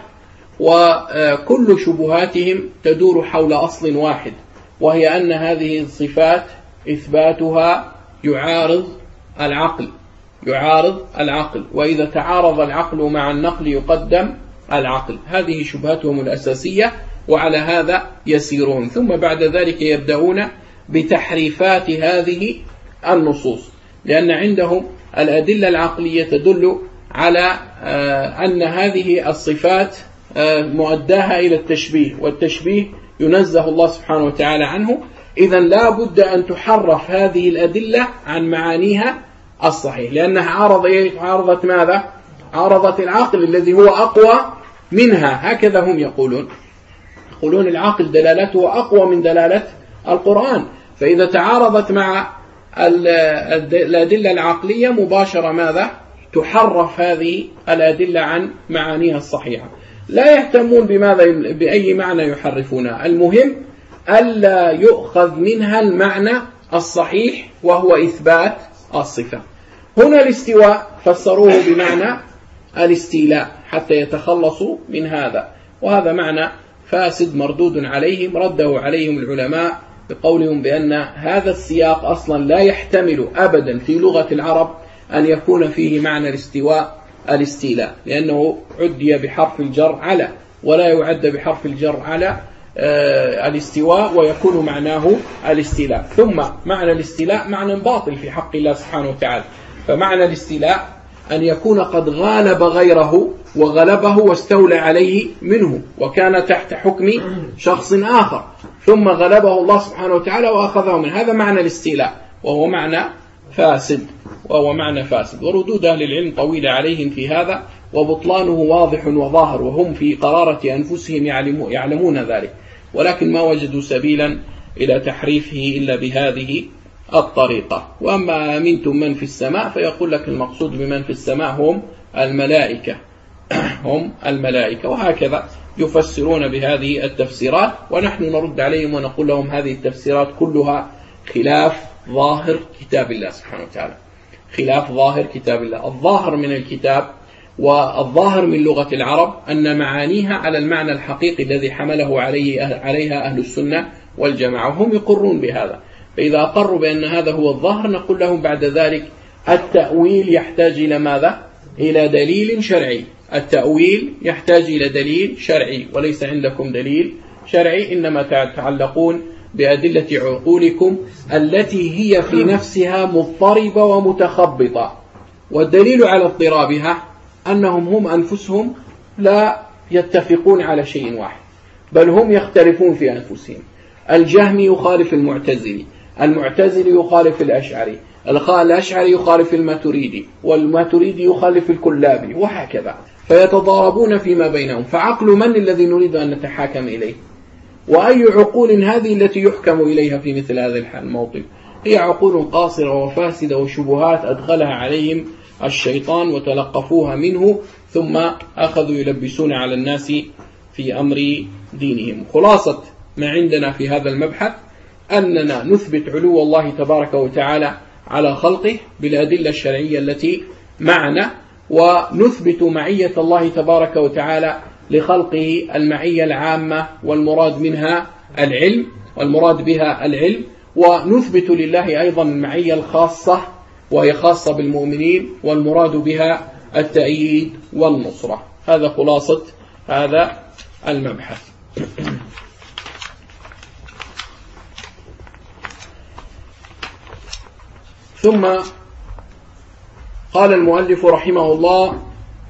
Speaker 1: وكل شبهاتهم تدور حول أصل واحد، وهي أن هذه الصفات إثباتها يعارض العقل، يعارض العقل، وإذا تعارض العقل مع النقل يقدم العقل. هذه شبهتهم الأساسية، وعلى هذا يسيرون. ثم بعد ذلك يبدأون بتحريفات هذه النصوص، لأن عندهم الأدلة العقلية تدل على أن هذه الصفات مؤداها إلى التشبيه، والتشبيه ينزه الله سبحانه وتعالى عنه. إذن لا بد أن تحرف هذه الأدلة عن معانيها الصحيح، لأنها عارض إيه؟ عارضت ماذا؟ عارضت العقل الذي هو أقوى منها. هكذا هم يقولون، يقولون العقل دلالته أقوى من دلالة القرآن، فإذا تعارضت مع الأدلة العقلية مباشرة ماذا؟ تحرف هذه الأدلة عن معانيها الصحيحة. لا يهتمون بماذا بأي معنى يحرفونها، المهم ألا يؤخذ منها المعنى الصحيح وهو إثبات الصفة. هنا الاستواء فسروه بمعنى الاستيلاء حتى يتخلصوا من هذا، وهذا معنى فاسد مردود عليهم. رده عليهم العلماء بقولهم بأن هذا السياق أصلا لا يحتمل أبدا في لغة العرب أن يكون فيه معنى الاستواء الاستيلاء، لأنه عدي بحرف الجر على، ولا يعد بحرف الجر على آه الاستواء، ويكون معناه الاستيلاء. ثم معنى الاستيلاء معنى باطل في حق الله سبحانه وتعالى، فمعنى الاستيلاء أن يكون قد غالب غيره وغلبه واستولى عليه منه، وكان تحت حكم شخص آخر، ثم غلبه الله سبحانه وتعالى وأخذه منه. هذا معنى الاستيلاء، وهو معنى فاسد، وهو معنى فاسد. وردود أهل العلم طويلة عليهم في هذا، وبطلانه واضح وظاهر، وهم في قرارة أنفسهم يعلمون ذلك، ولكن ما وجدوا سبيلا إلى تحريفه إلا بهذه الطريقة. وأما أمنتم من في السماء فيقول لك المقصود بمن في السماء هم الملائكة هم الملائكة، وهكذا يفسرون بهذه التفسيرات، ونحن نرد عليهم ونقول لهم هذه التفسيرات كلها خلاف ظاهر كتاب الله سبحانه وتعالى، خلاف ظاهر كتاب الله. الظاهر من الكتاب والظاهر من لغة العرب أن معانيها على المعنى الحقيقي الذي حمله عليه عليها أهل السنة والجماعة، وهم يقرون بهذا. فإذا أقروا بأن هذا هو الظاهر نقول لهم بعد ذلك التأويل يحتاج إلى ماذا؟ إلى دليل شرعي. التأويل يحتاج إلى دليل شرعي، وليس عندكم دليل شرعي، إنما تتعلقون بأدلة عقولكم التي هي في نفسها مضطربة ومتخبطة. والدليل على اضطرابها أنهم هم أنفسهم لا يتفقون على شيء واحد، بل هم يختلفون في أنفسهم. الجهمي يخالف المعتزلي، المعتزلي يخالف الأشعري، الأشعري يخالف الماتريدي، والماتريدي يخالف الكلابي، وهكذا، فيتضاربون فيما بينهم. فعقل من الذي نريد أن نتحاكم إليه؟ وأي عقول هذه التي يحكم إليها في مثل هذا الموطن؟ هي عقول قاصرة وفاسدة وشبهات أدخلها عليهم الشيطان وتلقفوها منه، ثم أخذوا يلبسون على الناس في أمر دينهم. خلاصة ما عندنا في هذا المبحث أننا نثبت علو الله تبارك وتعالى على خلقه بالأدلة الشرعية التي معنا، ونثبت معية الله تبارك وتعالى لخلقه المعية العامة، والمراد منها العلم، والمراد بها العلم، ونثبت لله أيضا المعية الخاصة وهي خاصة بالمؤمنين، والمراد بها التأييد والنصرة. هذا خلاصة هذا المبحث. ثم قال المؤلف رحمه الله: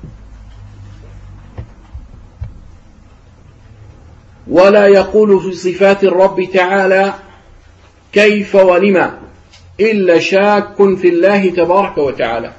Speaker 1: ولا يقول في صفات الرب تعالى كيف ولما إلا شاك في الله تبارك وتعالى.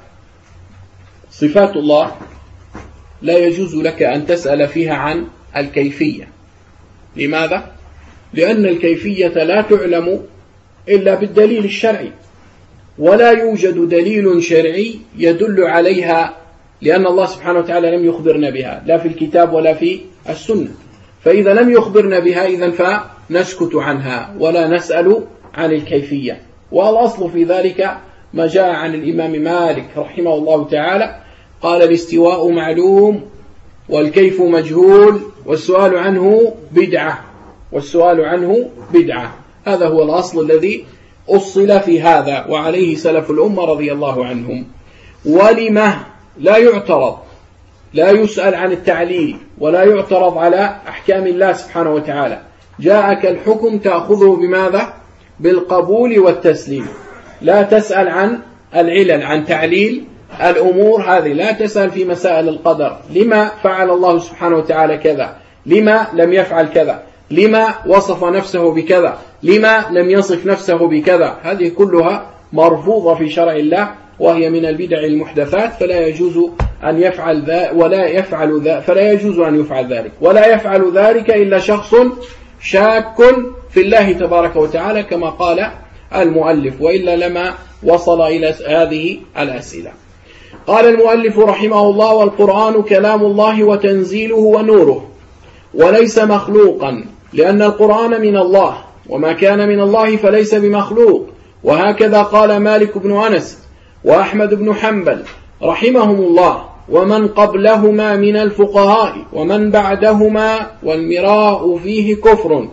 Speaker 1: صفات الله لا يجوز لك أن تسأل فيها عن الكيفية. لماذا؟ لأن الكيفية لا تعلم إلا بالدليل الشرعي، ولا يوجد دليل شرعي يدل عليها، لأن الله سبحانه وتعالى لم يخبرنا بها لا في الكتاب ولا في السنة. فإذا لم يخبرنا بها إذن فنسكت عنها ولا نسأل عن الكيفية. والأصل في ذلك ما جاء عن الإمام مالك رحمه الله تعالى، قال: الاستواء معلوم والكيف مجهول والسؤال عنه بدعة، والسؤال عنه بدعة. هذا هو الأصل الذي أصل في هذا، وعليه سلف الأمة رضي الله عنهم. ولما لا يعترض، لا يسأل عن التعليل، ولا يعترض على أحكام الله سبحانه وتعالى. جاءك الحكم تأخذه بماذا؟ بالقبول والتسليم. لا تسأل عن العلل، عن تعليل الأمور هذه، لا تسأل في مسائل القدر. لما فعل الله سبحانه وتعالى كذا؟ لما لم يفعل كذا؟ لما وصف نفسه بكذا؟ لما لم يصف نفسه بكذا؟ هذه كلها مرفوضة في شرع الله، وهي من البدع المحدثات، فلا يجوز أن يفعل ذا ولا يفعل ذا فلا يجوز أن يفعل ذلك، ولا يفعل ذلك إلا شخص شاك في الله تبارك وتعالى كما قال المؤلف، وإلا لما وصل إلى هذه الأسئلة. قال المؤلف رحمه الله: والقرآن كلام الله وتنزيله ونوره، وليس مخلوقا، لأن القرآن من الله، وما كان من الله فليس بمخلوق. وهكذا قال مالك بن أنس وأحمد بن حنبل رحمهم الله، ومن قبلهما من الفقهاء، ومن بعدهما، والمراء فيه كفر.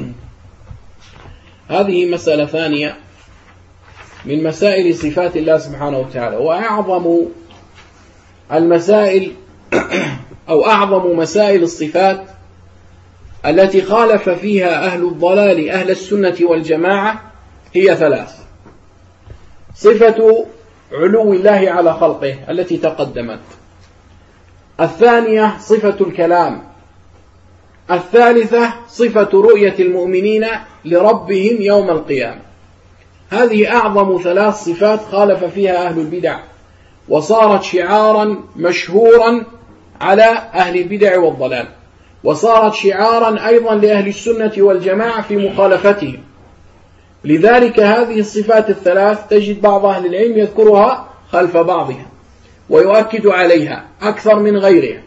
Speaker 1: هذه مسألة ثانية من مسائل صفات الله سبحانه وتعالى، وأعظم المسائل أو أعظم مسائل الصفات التي خالف فيها أهل الضلال أهل السنة والجماعة هي ثلاث: صفة علو الله على خلقه التي تقدمت، الثانية صفة الكلام، الثالثة صفة رؤية المؤمنين لربهم يوم القيامة. هذه أعظم ثلاث صفات خالف فيها أهل البدع، وصارت شعارا مشهورا على أهل البدع والضلال، وصارت شعارا أيضا لأهل السنة والجماعة في مخالفتهم. لذلك هذه الصفات الثلاث تجد بعض أهل العلم يذكرها خلف بعضها ويؤكد عليها أكثر من غيرها.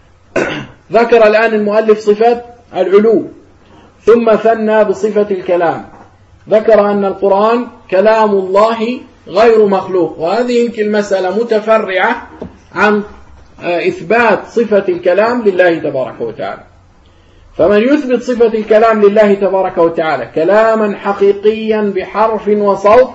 Speaker 1: ذكر الآن المؤلف صفة العلو، ثم ثنى بصفة الكلام، ذكر أن القرآن كلام الله غير مخلوق، وهذه المسألة متفرعة عن إثبات صفة الكلام لله تبارك وتعالى. فمن يثبت صفة الكلام لله تبارك وتعالى كلاما حقيقيا بحرف وصوت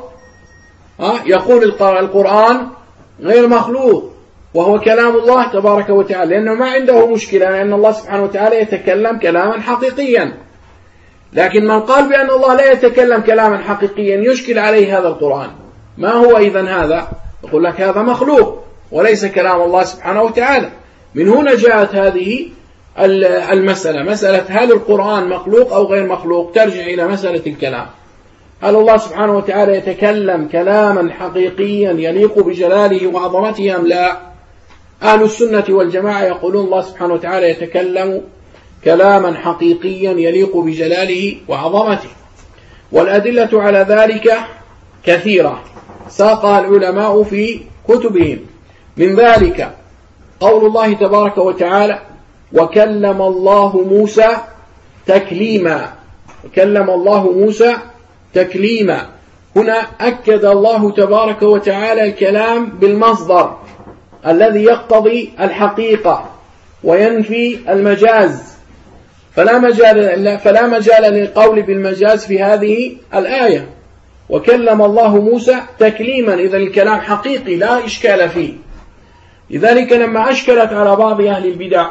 Speaker 1: يقول القرآن غير مخلوق وهو كلام الله تبارك وتعالى، لأنه ما عنده مشكلة لأن الله سبحانه وتعالى يتكلم كلاما حقيقيا. لكن من قال بأن الله لا يتكلم كلاما حقيقيا يشكل عليه هذا القرآن. ما هو إذن هذا؟ يقول لك هذا مخلوق وليس كلام الله سبحانه وتعالى. من هنا جاءت هذه المسألة، مسألة هل القرآن مخلوق أو غير مخلوق، ترجع إلى مسألة الكلام. هل الله سبحانه وتعالى يتكلم كلاما حقيقيا يليق بجلاله وعظمته أم لا؟ أهل السنة والجماعة يقولون الله سبحانه وتعالى يتكلم كلاما حقيقيا يليق بجلاله وعظمته، والأدلة على ذلك كثيرة ساقها العلماء في كتبهم. من ذلك قول الله تبارك وتعالى وكلم الله موسى تكليما، وكلم الله موسى تكليما. هنا أكد الله تبارك وتعالى الكلام بالمصدر الذي يقتضي الحقيقة وينفي المجاز، فلا مجال فلا مجال للقول بالمجاز في هذه الآية. وكلم الله موسى تكليما، إذا الكلام حقيقي لا إشكال فيه. لذلك لما أشكلت على بعض أهل البدع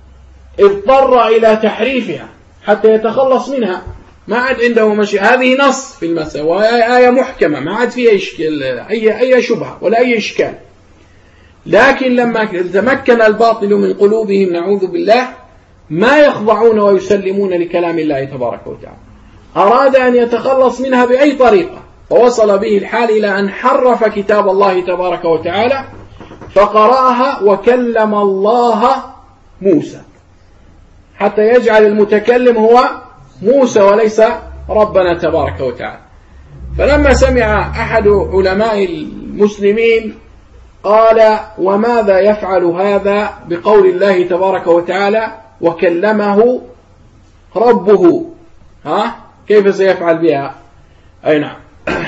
Speaker 1: اضطر إلى تحريفها حتى يتخلص منها، ما عاد عنده مشي. هذه نص في المسألة وهي آية محكمة ما عاد فيها إشكال أي أي شبهة ولا أي إشكال. لكن لما تمكن الباطل من قلوبهم نعوذ بالله ما يخضعون ويسلمون لكلام الله تبارك وتعالى، أراد أن يتخلص منها بأي طريقة، فوصل به الحال إلى أن حرف كتاب الله تبارك وتعالى فقرأها وكلم الله موسى، حتى يجعل المتكلم هو موسى وليس ربنا تبارك وتعالى. فلما سمع أحد علماء المسلمين قال وماذا يفعل هذا بقول الله تبارك وتعالى وكلمه ربه، ها كيف سيفعل بها؟ أي نعم.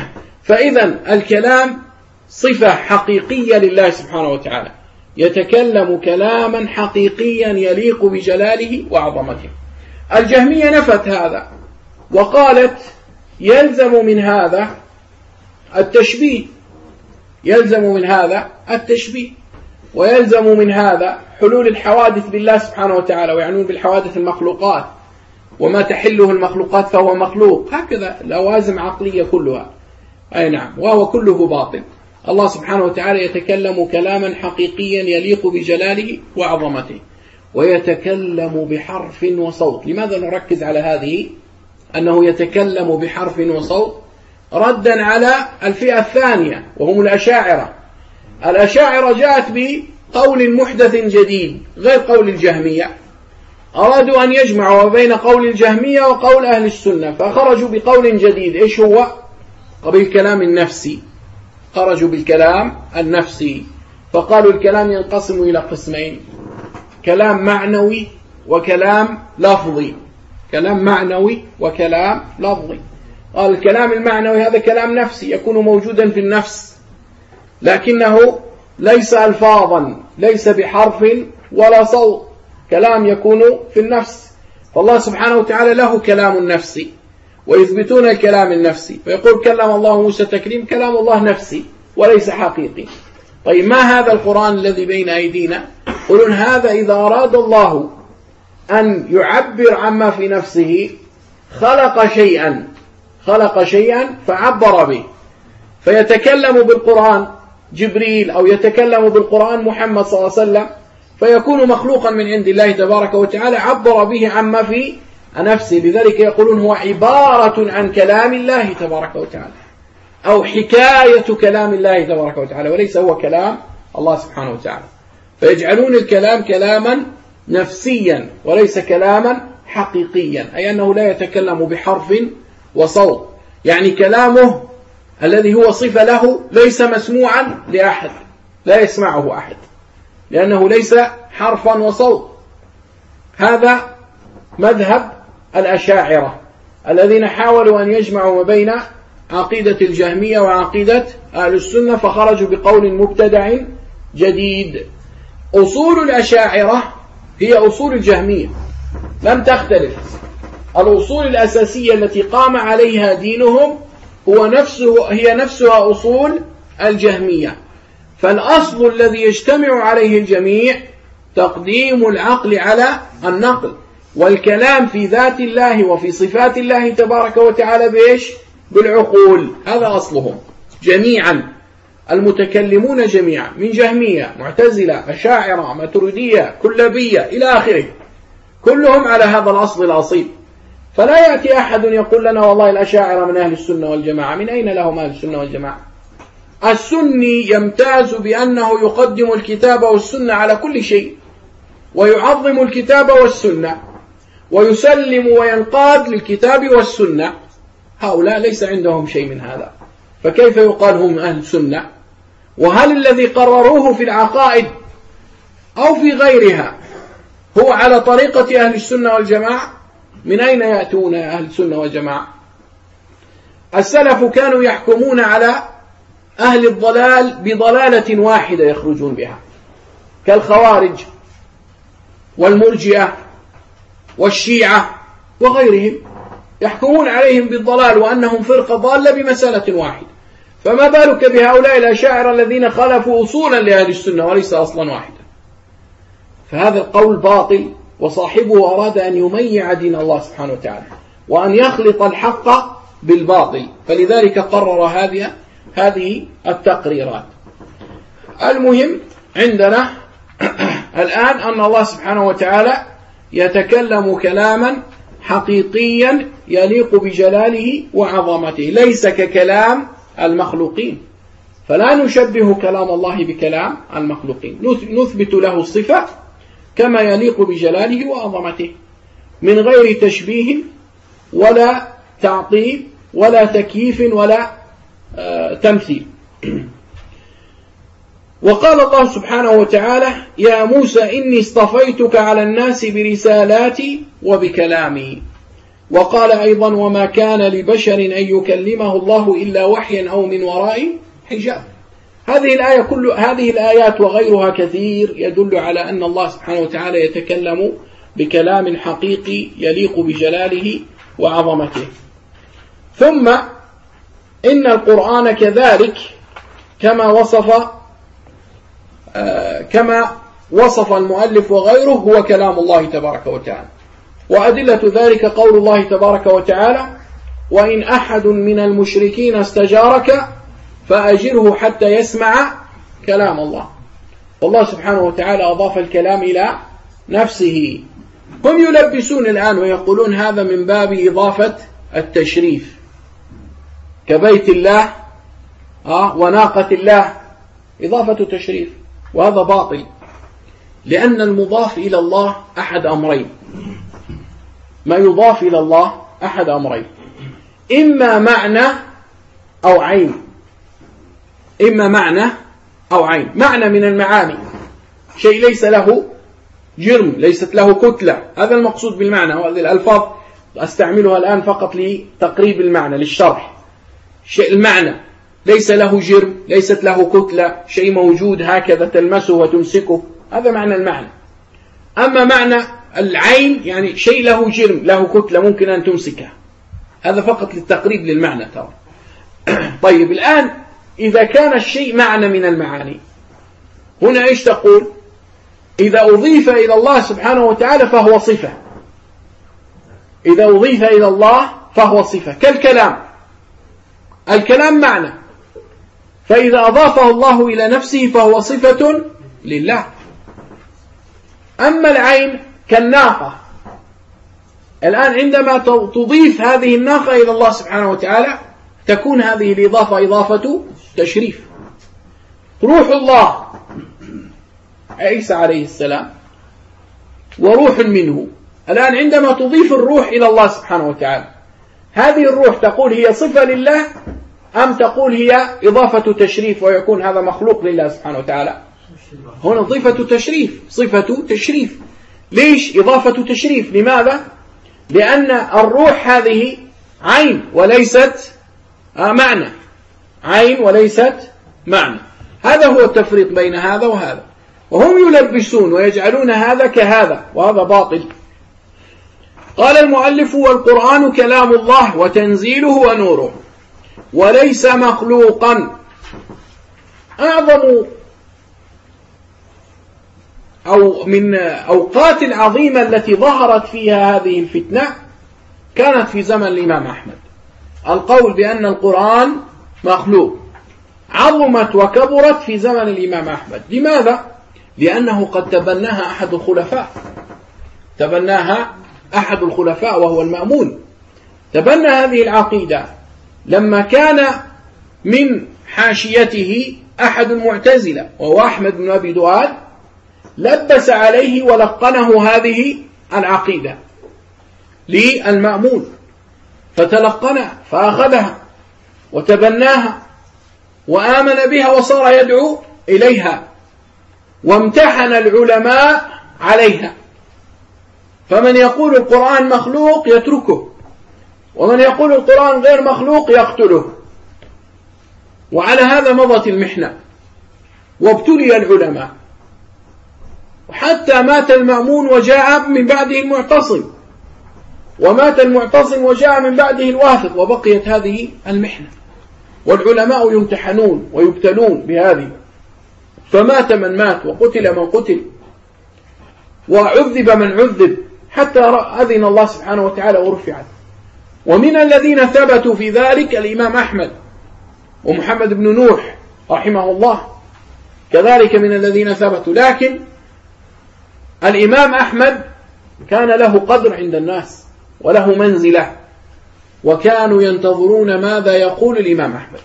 Speaker 1: فإذا الكلام صفة حقيقية لله سبحانه وتعالى، يتكلم كلاما حقيقيا يليق بجلاله وعظمته. الجهمية نفت هذا وقالت يلزم من هذا التشبيه، يلزم من هذا التشبيه ويلزم من هذا حلول الحوادث بالله سبحانه وتعالى، ويعنون بالحوادث المخلوقات، وما تحله المخلوقات فهو مخلوق، هكذا لوازم عقلية كلها. أي نعم، وهو كله باطل. الله سبحانه وتعالى يتكلم كلاما حقيقيا يليق بجلاله وعظمته، ويتكلم بحرف وصوت. لماذا نركز على هذه أنه يتكلم بحرف وصوت؟ ردا على الفئة الثانية وهم الأشاعرة. الأشاعرة جاءت بقول محدث جديد غير قول الجهمية، أرادوا أن يجمعوا بين قول الجهمية وقول أهل السنة، فخرجوا بقول جديد. إيش هو؟ بالكلام النفسي. خرجوا بالكلام النفسي، فقالوا الكلام ينقسم إلى قسمين: كلام معنوي وكلام لفظي. كلام معنوي وكلام لفظي. قال الكلام المعنوي هذا كلام نفسي يكون موجودا في النفس، لكنه ليس ألفاظا، ليس بحرف ولا صوت، كلام يكون في النفس. فالله سبحانه وتعالى له كلام نفسي، ويثبتون الكلام النفسي، فيقول كلم الله موسى تكليم، كلام الله نفسي وليس حقيقي. طيب ما هذا القرآن الذي بين أيدينا؟ يقولون هذا إذا أراد الله أن يعبر عما في نفسه خلق شيئا خلق شيئا فعبر به، فيتكلم بالقرآن جبريل أو يتكلم بالقرآن محمد صلى الله عليه وسلم، فيكون مخلوقا من عند الله تبارك وتعالى عبر به عما في نفسه. لذلك يقولون هو عبارة عن كلام الله تبارك وتعالى، أو حكاية كلام الله تبارك وتعالى، وليس هو كلام الله سبحانه وتعالى. فيجعلون الكلام كلاما نفسيا وليس كلاما حقيقيا، أي أنه لا يتكلم بحرف وصوت. يعني كلامه الذي هو صفة له ليس مسموعا لأحد، لا يسمعه أحد، لأنه ليس حرفا وصوت. هذا مذهب الأشاعرة الذين حاولوا أن يجمعوا ما بين عقيدة الجهمية وعقيدة أهل السنة، فخرجوا بقول مبتدع جديد. أصول الأشاعرة هي أصول الجهمية، لم تختلف. الأصول الأساسية التي قام عليها دينهم هو نفسه هي نفسها أصول الجهمية. فالأصل الذي يجتمع عليه الجميع تقديم العقل على النقل، والكلام في ذات الله وفي صفات الله تبارك وتعالى بإيش؟ بالعقول. هذا أصلهم جميعا، المتكلمون جميعا من جهمية، معتزلة، أشاعرة، ماتريدية، كلابية إلى آخره، كلهم على هذا الأصل الأصيل. فلا يأتي أحد يقول لنا والله الأشاعرة من أهل السنة والجماعة. من أين لهم أهل السنة والجماعة؟ السني يمتاز بأنه يقدم الكتاب والسنة على كل شيء، ويعظم الكتاب والسنة، ويسلم وينقاد للكتاب والسنة. هؤلاء ليس عندهم شيء من هذا، فكيف يقال هم أهل سنة؟ وهل الذي قرروه في العقائد أو في غيرها هو على طريقة أهل السنة والجماعة؟ من أين يأتون أهل السنة والجماعة؟ السلف كانوا يحكمون على أهل الضلال بضلالة واحدة يخرجون بها، كالخوارج والمرجئة والشيعة وغيرهم، يحكمون عليهم بالضلال وأنهم فرقة ضالة بمسألة واحدة. فما بالك بهؤلاء الأشاعرة الذين خالفوا أصولا لأهل السنة وليس أصلا واحدا؟ فهذا القول باطل، وصاحبه أراد أن يميع دين الله سبحانه وتعالى وأن يخلط الحق بالباطل، فلذلك قرر هذه هذه التقريرات. المهم عندنا الآن أن الله سبحانه وتعالى يتكلم كلاما حقيقيا يليق بجلاله وعظمته، ليس ككلام المخلوقين. فلا نشبه كلام الله بكلام المخلوقين، نثبت له الصفة كما يليق بجلاله وعظمته من غير تشبيه ولا تعطيل ولا تكييف ولا آه تمثيل. وقال الله سبحانه وتعالى: يا موسى إني اصطفيتك على الناس برسالاتي وبكلامي. وقال أيضا: وما كان لبشر أن يكلمه الله إلا وحيا أو من وراء حجاب. هذه الآية كل هذه الآيات وغيرها كثير يدل على أن الله سبحانه وتعالى يتكلم بكلام حقيقي يليق بجلاله وعظمته. ثم إن القرآن كذلك كما وصف آه كما وصف المؤلف وغيره هو كلام الله تبارك وتعالى. وأدلة ذلك قول الله تبارك وتعالى: وإن أحد من المشركين استجارك فأجره حتى يسمع كلام الله. والله سبحانه وتعالى أضاف الكلام إلى نفسه. هم يلبسون الآن ويقولون هذا من باب إضافة التشريف، كبيت الله آه وناقة الله، إضافة تشريف، وهذا باطل، لأن المضاف إلى الله أحد أمرين. ما يضاف إلى الله أحد أمرين: إما معنى أو عين، إما معنى أو عين. معنى من المعاني، شيء ليس له جرم، ليست له كتلة، هذا المقصود بالمعنى. وهذه الألفاظ أستعملها الآن فقط لتقريب المعنى للشرح. شيء المعنى ليس له جرم، ليست له كتلة، شيء موجود هكذا تلمسه وتمسكه، هذا معنى المعنى. أما معنى العين يعني شيء له جرم، له كتلة، ممكن أن تمسكها، هذا فقط للتقريب للمعنى ترى. طيب الآن إذا كان الشيء معنى من المعاني، هنا إيش تقول؟ إذا أضيف إلى الله سبحانه وتعالى فهو صفة، إذا أضيف إلى الله فهو صفة، كالكلام. الكلام معنى، فإذا أضافه الله إلى نفسه فهو صفة لله. أما العين كالناقة، الآن عندما تضيف هذه الناقة إلى الله سبحانه وتعالى تكون هذه الإضافة إضافة تشريف. روح الله عيسى عليه السلام وروح منه، الآن عندما تضيف الروح إلى الله سبحانه وتعالى هذه الروح تقول هي صفة لله أم تقول هي إضافة تشريف ويكون هذا مخلوق لله سبحانه وتعالى؟ هنا صفة تشريف، صفة تشريف. ليش إضافة تشريف؟ لماذا؟ لأن الروح هذه عين وليست معنى، عين وليست معنى. هذا هو التفريق بين هذا وهذا، وهم يلبسون ويجعلون هذا كهذا، وهذا باطل. قال المؤلف: والقرآن كلام الله وتنزيله ونوره وليس مخلوقا. أعظم أو من أوقات العظيمة التي ظهرت فيها هذه الفتنة كانت في زمن الإمام أحمد. القول بأن القرآن مخلوق عظمت وكبرت في زمن الإمام أحمد. لماذا؟ لأنه قد تبناها أحد الخلفاء، تبناها أحد الخلفاء وهو المأمون، تبنى هذه العقيدة لما كان من حاشيته أحد المعتزلة وهو أحمد بن أبي دؤاد، لبس عليه ولقنه هذه العقيدة للمأمون، فتلقنها فأخذها وتبناها وآمن بها وصار يدعو إليها، وامتحن العلماء عليها. فمن يقول القرآن مخلوق يتركه، ومن يقول القرآن غير مخلوق يقتله. وعلى هذا مضت المحنة وابتلي العلماء، وحتى مات المأمون وجاء من بعده المعتصم، ومات المعتصم وجاء من بعده الواثق، وبقيت هذه المحنة والعلماء يمتحنون ويبتلون بهذه. فمات من مات وقتل من قتل وعذب من عذب حتى أذن الله سبحانه وتعالى ورفعت. ومن الذين ثبتوا في ذلك الإمام أحمد ومحمد بن نوح رحمه الله، كذلك من الذين ثبتوا. لكن الإمام أحمد كان له قدر عند الناس وله منزلة، وكانوا ينتظرون ماذا يقول الإمام أحمد.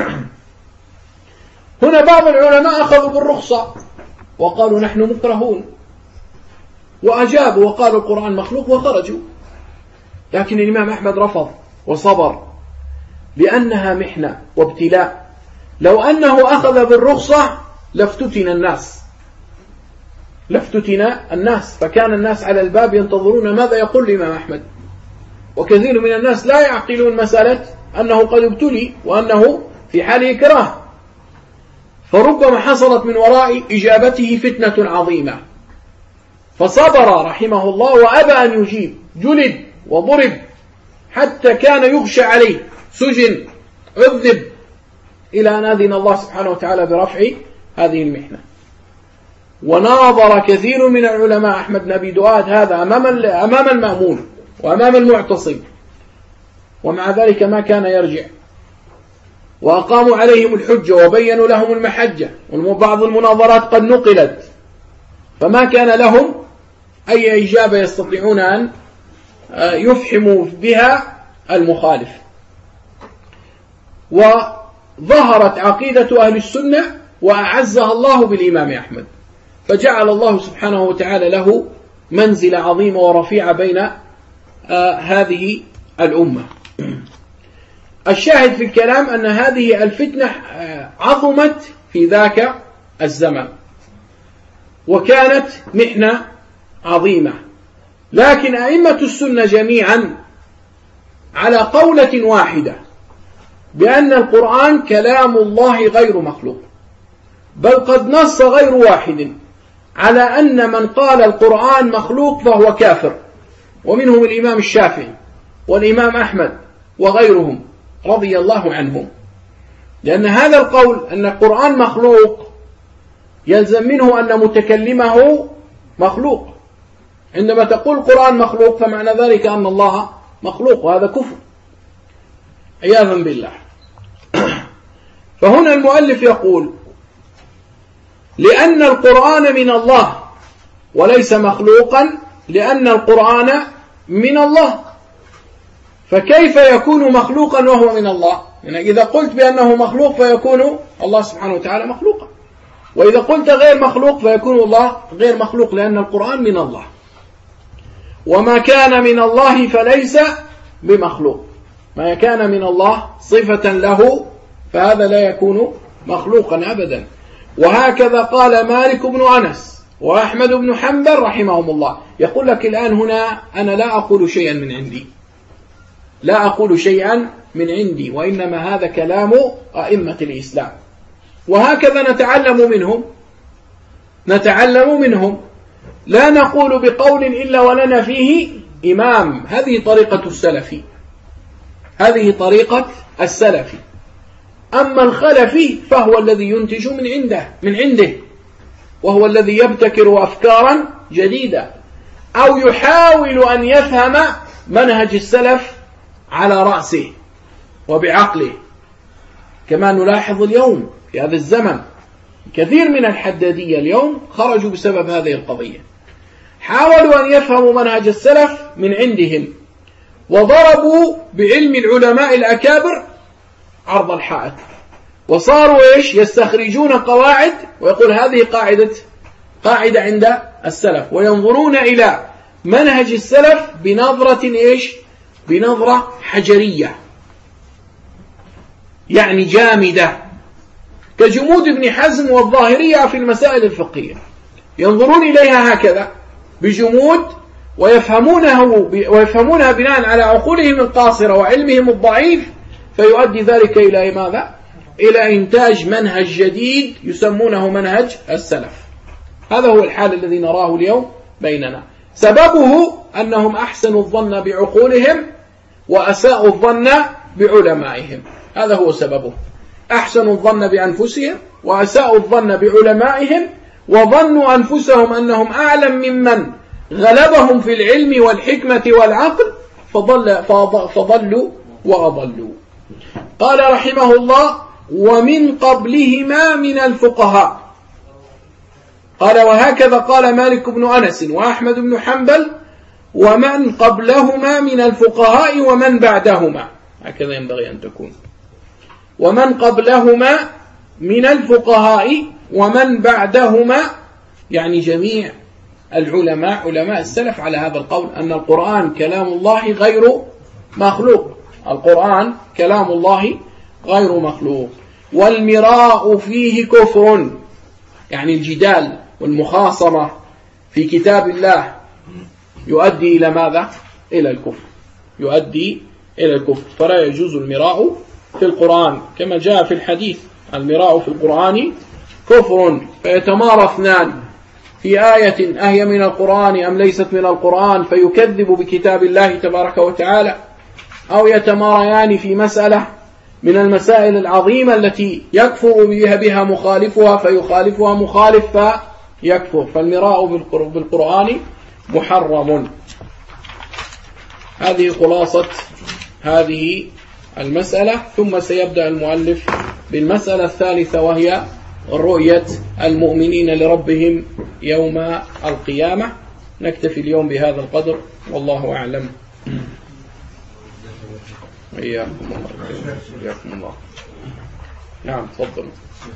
Speaker 1: هنا بعض العلماء أخذوا بالرخصة وقالوا نحن مكرهون، وأجابوا وقالوا القرآن مخلوق وخرجوا. لكن الإمام أحمد رفض وصبر لأنها محنة وابتلاء. لو أنه أخذ بالرخصة لافتتن الناس لافتتن الناس فكان الناس على الباب ينتظرون ماذا يقول الإمام أحمد. وكثير من الناس لا يعقلون مسألة أنه قد ابتلي وأنه في حال إكراه، فربما حصلت من وراء إجابته فتنة عظيمة، فصبر رحمه الله وأبى أن يجيب، جلد وضرب حتى كان يغشى عليه، سجن، عذب، إلى أن أذن الله سبحانه وتعالى برفع هذه المحنة. وناظر كثير من العلماء أحمد بن أبي دؤاد هذا أمام أمام المأمون وأمام المعتصم، ومع ذلك ما كان يرجع، وأقاموا عليهم الحجة وبينوا لهم المحجة، وبعض المناظرات قد نقلت، فما كان لهم أي إجابة يستطيعون أن يفحموا بها المخالف. وظهرت عقيدة أهل السنة وأعزها الله بالإمام أحمد، فجعل الله سبحانه وتعالى له منزل عظيمة ورفيعة بين آه هذه الأمة. الشاهد في الكلام أن هذه الفتنة آه عظمت في ذاك الزمن وكانت محنة عظيمة، لكن أئمة السنة جميعا على قولة واحدة بأن القرآن كلام الله غير مخلوق، بل قد نص غير واحد على أن من قال القرآن مخلوق فهو كافر، ومنهم الإمام الشافعي والإمام أحمد وغيرهم رضي الله عنهم، لأن هذا القول أن القرآن مخلوق يلزم منه أن متكلمه مخلوق. عندما تقول القرآن مخلوق فمعنى ذلك أن الله مخلوق، وهذا كفر عياذا بالله. فهنا المؤلف يقول لأن القرآن من الله وليس مخلوقا، لأن القرآن من الله، فكيف يكون مخلوقا وهو من الله؟ يعني إذا قلت بأنه مخلوق فيكون الله سبحانه وتعالى مخلوقا، وإذا قلت غير مخلوق فيكون الله غير مخلوق، لأن القرآن من الله، وما كان من الله فليس بمخلوق. ما كان من الله صفة له فهذا لا يكون مخلوقا أبدا. وهكذا قال مالك بن أنس وأحمد بن حنبل رحمهم الله. يقول لك الآن هنا أنا لا أقول شيئا من عندي، لا أقول شيئا من عندي، وإنما هذا كلام أئمة الإسلام، وهكذا نتعلم منهم نتعلم منهم لا نقول بقول إلا ولنا فيه إمام. هذه طريقة السلف، هذه طريقة السلف. أما الخلفي فهو الذي ينتج من عنده من عنده وهو الذي يبتكر أفكارا جديدة أو يحاول أن يفهم منهج السلف على رأسه وبعقله، كما نلاحظ اليوم في هذا الزمن كثير من الحدادية اليوم خرجوا بسبب هذه القضية، حاولوا أن يفهموا منهج السلف من عندهم وضربوا بعلم العلماء الأكابر عرض الحائط، وصاروا إيش يستخرجون قواعد ويقول هذه قاعدة قاعدة عند السلف، وينظرون إلى منهج السلف بنظرة إيش بنظرة حجرية، يعني جامدة، كجمود ابن حزم والظاهرية في المسائل الفقهية، ينظرون إليها هكذا بجمود ويفهمونه ويفهمونها بناء على عقولهم القاصرة وعلمهم الضعيف، فيؤدي ذلك إلى ماذا؟ إلى إنتاج منهج جديد يسمونه منهج السلف. هذا هو الحال الذي نراه اليوم بيننا، سببه أنهم أحسنوا الظن بعقولهم وأساءوا الظن بعلمائهم، هذا هو سببه. أحسنوا الظن بأنفسهم وأساءوا الظن بعلمائهم، وظنوا أنفسهم أنهم أعلم ممن غلبهم في العلم والحكمة والعقل، فضل فضلوا وأضلوا. قال رحمه الله: ومن قبلهما من الفقهاء. قال: وهكذا قال مالك بن أنس وأحمد بن حنبل ومن قبلهما من الفقهاء ومن بعدهما، هكذا ينبغي أن تكون، ومن قبلهما من الفقهاء ومن بعدهما، يعني جميع العلماء علماء السلف على هذا القول أن القرآن كلام الله غير مخلوق، القرآن كلام الله غير مخلوق. والمراء فيه كفر، يعني الجدال والمخاصمة في كتاب الله يؤدي إلى ماذا؟ إلى الكفر، يؤدي إلى الكفر، فلا يجوز المراء في القرآن، كما جاء في الحديث: المراء في القرآن كفر. فيتمارى اثنان في آية أهي من القرآن أم ليست من القرآن، فيكذب بكتاب الله تبارك وتعالى، أو يتماريان في مسألة من المسائل العظيمة التي يكفر بها بها مخالفها فيخالفها مخالف فيكفر، فالمراء بالقرآن محرم. هذه خلاصة هذه المسألة. ثم سيبدأ المؤلف بالمسألة الثالثة، وهي رؤية المؤمنين لربهم يوم القيامة. نكتفي اليوم بهذا القدر، والله أعلم. إياكم الله. إياكم الله. نعم تفضل.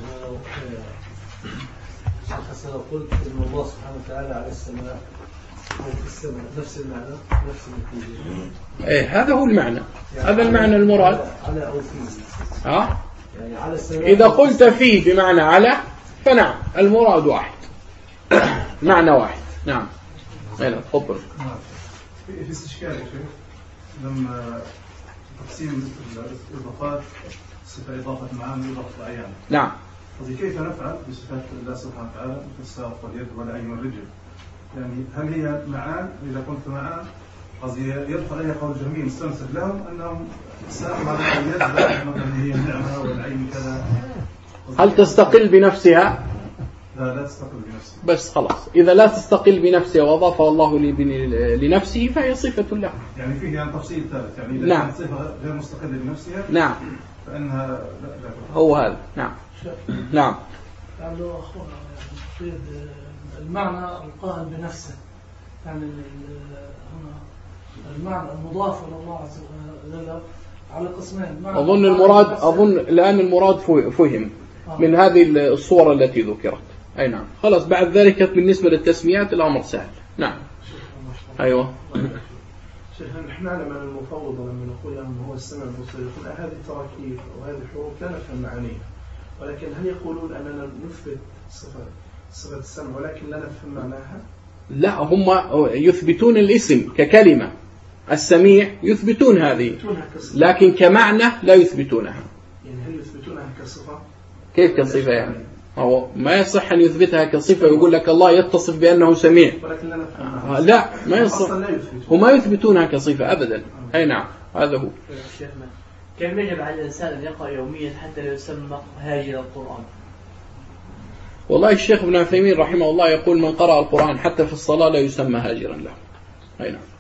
Speaker 6: حسنا قلت إن الله سبحانه وتعالى على السماء وفي السماء نفس المعنى نفس النتيجة.
Speaker 1: إيه هذا هو المعنى، هذا المعنى المراد.
Speaker 6: على أو فيه.
Speaker 1: ها؟
Speaker 6: يعني على السماء.
Speaker 1: إذا قلت فيه بمعنى على فنعم المراد واحد، معنى واحد. نعم. هنا تفضل.
Speaker 3: في استشكال يا شيخ لما تقسيم الإضافات صفة إضافة معاني وإضافة أعيان.
Speaker 1: نعم.
Speaker 3: كيف نفعل بصفات الله سبحانه وتعالى مثل الساق واليد والعين والرجل؟ يعني هل هي معان؟ إذا قلت معان قصدي يدخل عليها قول جميل مستنسب لهم أنهم الساق معناها اليد مثلا هي النعمة والعين كذا.
Speaker 1: هل تستقل بنفسها؟
Speaker 3: لا لا تستقل بنفسها.
Speaker 1: بس خلاص، إذا لا تستقل بنفسها وأضافها الله لنفسه فهي صفة له.
Speaker 3: يعني فيه يعني تفصيل ثالث، يعني إذا
Speaker 1: نعم.
Speaker 3: كانت صفة غير مستقلة بنفسها
Speaker 1: نعم
Speaker 3: فإنها لا لا
Speaker 1: هو هذا. نعم نعم.
Speaker 7: قالوا أخونا يعني المعنى القائم بنفسه، يعني هنا المعنى المضاف إلى الله عز وجل على قسمين.
Speaker 1: أظن المراد أظن الآن المراد فهم من هذه الصورة التي ذكرت. أي نعم. خلاص بعد ذلك بالنسبة للتسميات الأمر سهل. نعم. أيوة.
Speaker 2: شيخ نحن نعلم أن المفوض لما نقول لهم هو السمع البصير يقول هذه التراكيب وهذه الحروف لا نفهم معانيها، ولكن هل يقولون أننا نثبت صفة صفة السمع ولكن لا نفهم معناها؟
Speaker 1: لا، هم يثبتون الاسم ككلمة، السميع يثبتون هذه، لكن كمعنى لا يثبتونها.
Speaker 2: يعني هل يثبتونها كصفة؟
Speaker 1: كيف كصفة يعني؟ هو ما يصح أن يثبتها كصفة ويقول لك الله يتصف بأنه سميع،
Speaker 2: ولكن لا نفهم.
Speaker 1: آه لا، ما يصح، وما يثبتونها كصفة أبدا. أي نعم، هذا هو.
Speaker 4: شيخنا كيف يجب على الإنسان أن يقرأ يوميا حتى لا يسمى هاجر القرآن؟
Speaker 1: والله الشيخ ابن عثيمين رحمه الله يقول من قرأ القرآن حتى في الصلاة لا يسمى هاجرا له. أي نعم.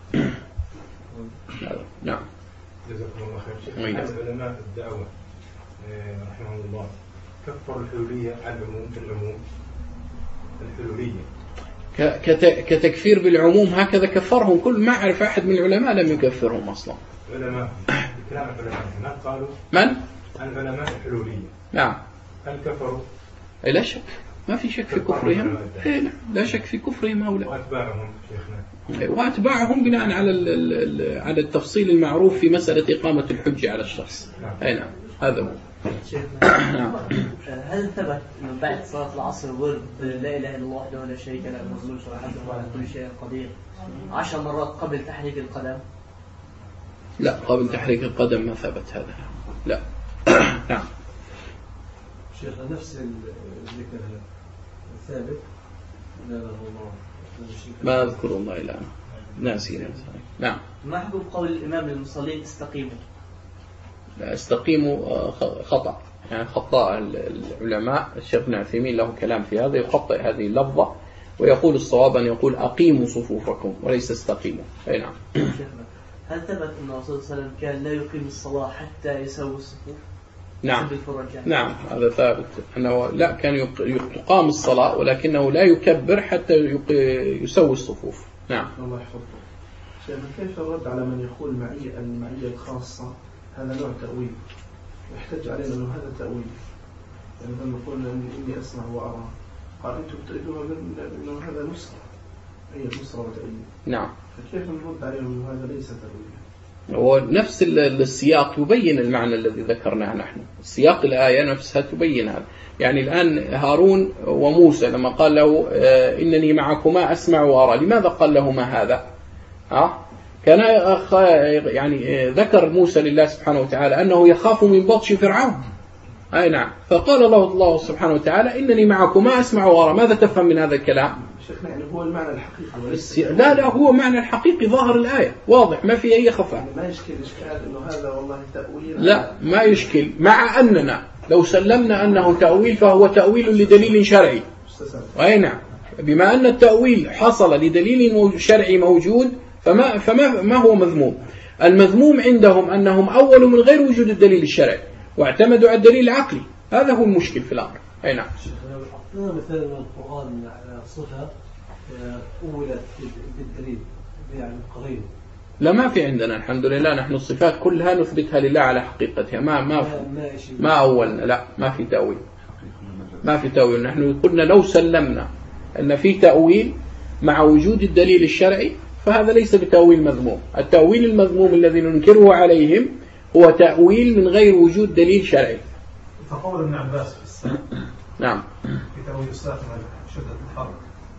Speaker 1: نعم.
Speaker 5: جزاكم الله خير. شيخ علماء الدعوة رحمه الله كفر الحلولية على العموم في العموم، الحلولية
Speaker 1: كتكفير بالعموم، هكذا كفرهم كل ما أعرف أحد من العلماء لم يكفرهم أصلا.
Speaker 5: علماء كلام العلماء ما قالوا
Speaker 1: من؟
Speaker 5: العلماء الحلولية.
Speaker 1: نعم.
Speaker 5: هل كفروا؟
Speaker 1: لا شك، ما في شك في كفرهم. لا شك في كفرهم هؤلاء.
Speaker 5: وأتباعهم شيخنا.
Speaker 1: وأتباعهم بناء على على التفصيل المعروف في مسألة إقامة الحجة على الشخص. أي نعم، هذا هو.
Speaker 4: هل ثبت من بعد صلاة العصر ورد لا إله إلا الله وحده لا شريك له له الملك وله على كل شيء قدير عشر مرات قبل تحريك القدم؟
Speaker 1: لا، قبل تحريك القدم ما ثبت هذا. لا. نعم.
Speaker 6: شيخ نفس الذكر ثابت؟ لا لا الله
Speaker 1: ما أذكر الله الآن، ناسي. نعم.
Speaker 4: ما حكم قول الإمام للمصلين استقيموا؟
Speaker 1: استقيموا خطأ، يعني خطأ العلماء. الشيخ ابن عثيمين له كلام في هذا، يخطئ هذه اللفظة ويقول الصواب أن يقول أقيموا صفوفكم وليس استقيموا. أي نعم.
Speaker 4: هل ثبت أن الرسول صلى الله عليه وسلم كان لا يقيم الصلاة حتى يسوي الصفوف؟
Speaker 1: نعم. نعم، هذا ثابت أنه لا كان يقام الصلاة ولكنه لا يكبر حتى يسوي الصفوف. نعم.
Speaker 2: الله يحفظك. شيخ كيف الرد على من يقول معية المعية الخاصة هذا نوع تأويل ويحتج علينا أنه هذا تأويل؟ يعني نقول إني أسمع وأرى، قال أنتم تريدون أنه هذا نصرة، هي نصرة وتأويل.
Speaker 1: نعم.
Speaker 2: فكيف نرد عليهم أنه هذا ليس تأويل؟
Speaker 1: ونفس السياق يبين المعنى الذي ذكرناه نحن، السياق الآية نفسها تبين هذا. يعني الآن هارون وموسى لما قال له إنني معكما أسمع وأرى، لماذا قال لهما هذا؟ ها؟ كان يعني ذكر موسى لله سبحانه وتعالى أنه يخاف من بطش فرعون. أي نعم. فقال الله الله سبحانه وتعالى إنني معكما أسمع وأرى. ماذا تفهم من هذا الكلام؟
Speaker 2: شيخنا يعني هو المعنى الحقيقي
Speaker 1: السي... لا لا هو معنى الحقيقي ظاهر الآية واضح، ما في أي خفاء.
Speaker 2: يعني ما يشكل إشكال إنه هذا والله تأويل؟
Speaker 1: لا ما يشكل، مع أننا لو سلمنا أنه تأويل فهو تأويل لدليل شرعي. أي نعم. بما أن التأويل حصل لدليل شرعي موجود فما فما ما هو مذموم. المذموم عندهم أنهم أولوا من غير وجود الدليل الشرعي واعتمدوا على الدليل العقلي، هذا هو المشكل في الأمر. أي نعم.
Speaker 6: أعطينا مثال من القرآن على صفة أولت بالدليل يعني قرين.
Speaker 1: لا ما في عندنا الحمد لله، نحن الصفات كلها نثبتها لله على حقيقتها، ما ما ما أولنا، لا ما في تأويل، ما في تأويل. نحن قلنا لو سلمنا أن في تأويل مع وجود الدليل الشرعي فهذا ليس بتأويل مذموم. التأويل المذموم الذي ننكره عليهم هو تأويل من غير وجود دليل شرعي.
Speaker 3: فقول ابن عباس في الساق.
Speaker 1: نعم.
Speaker 3: في تأويل الساق شدة الحرب.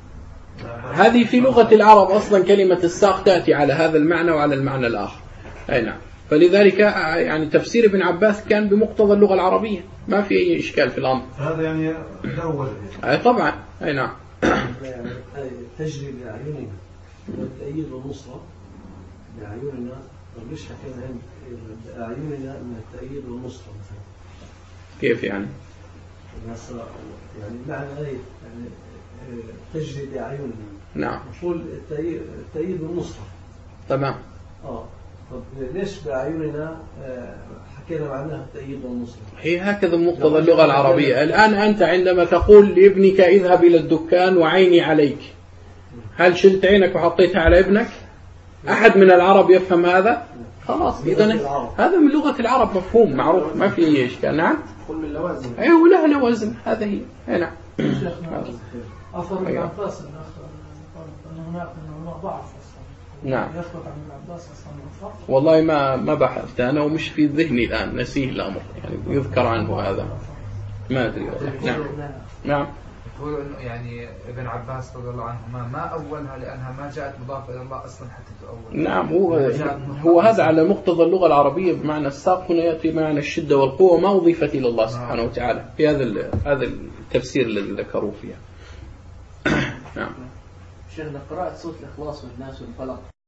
Speaker 1: هذه في لغة العرب أصلا كلمة الساق تأتي على هذا المعنى وعلى المعنى الآخر. أي نعم. فلذلك يعني تفسير ابن عباس كان بمقتضى اللغة العربية، ما في أي إشكال في الأمر.
Speaker 3: هذا يعني له وجه.
Speaker 1: أي طبعا. أي نعم.
Speaker 6: يعني تجري بأعيننا والتأييد والنصرة بأعيننا، مش حكينا عن بأعيننا من التأييد والنصرة مثلا.
Speaker 1: كيف يعني؟
Speaker 6: يعني معنى آية يعني تجري بأعيننا.
Speaker 1: نعم.
Speaker 6: نقول التأييد والنصرة.
Speaker 1: تمام.
Speaker 6: آه. طب ليش بأعيننا حكينا معناها التأييد والنصرة؟
Speaker 1: هي هكذا مقتضى اللغة العربية. الآن أنت عندما تقول لابنك اذهب إلى الدكان وعيني عليك، هل شلت عينك وحطيتها على ابنك؟ أحد من العرب يفهم هذا؟ خلاص إذن هذا من لغة العرب مفهوم معروف، ما في أي إشكال. نعم.
Speaker 2: قل من لوازم.
Speaker 1: أيوة لا لوازم، هذا هي. نعم.
Speaker 7: أثر ابن عباس أن هناك ضعف
Speaker 1: نعم.
Speaker 7: يثبت عن ابن عباس أصلا الفرق؟
Speaker 1: والله ما ما بحثت أنا ومش في ذهني الآن، نسيه الأمر يعني يذكر عنه هذا ما أدري والله. نعم نعم.
Speaker 8: يقولوا إنه يعني ابن عباس رضي الله عنهما ما أولها لأنها ما جاءت مضافة إلى الله أصلا حتى تؤول.
Speaker 1: نعم هو هو هذا على مقتضى اللغة العربية، بمعنى الساق هنا يأتي بمعنى الشدة والقوة ما أضيفت إلى الله سبحانه وتعالى في هذا هذا التفسير الذي ذكروا فيها. نعم.
Speaker 4: شيخنا قراءة سورة الإخلاص والناس والفلق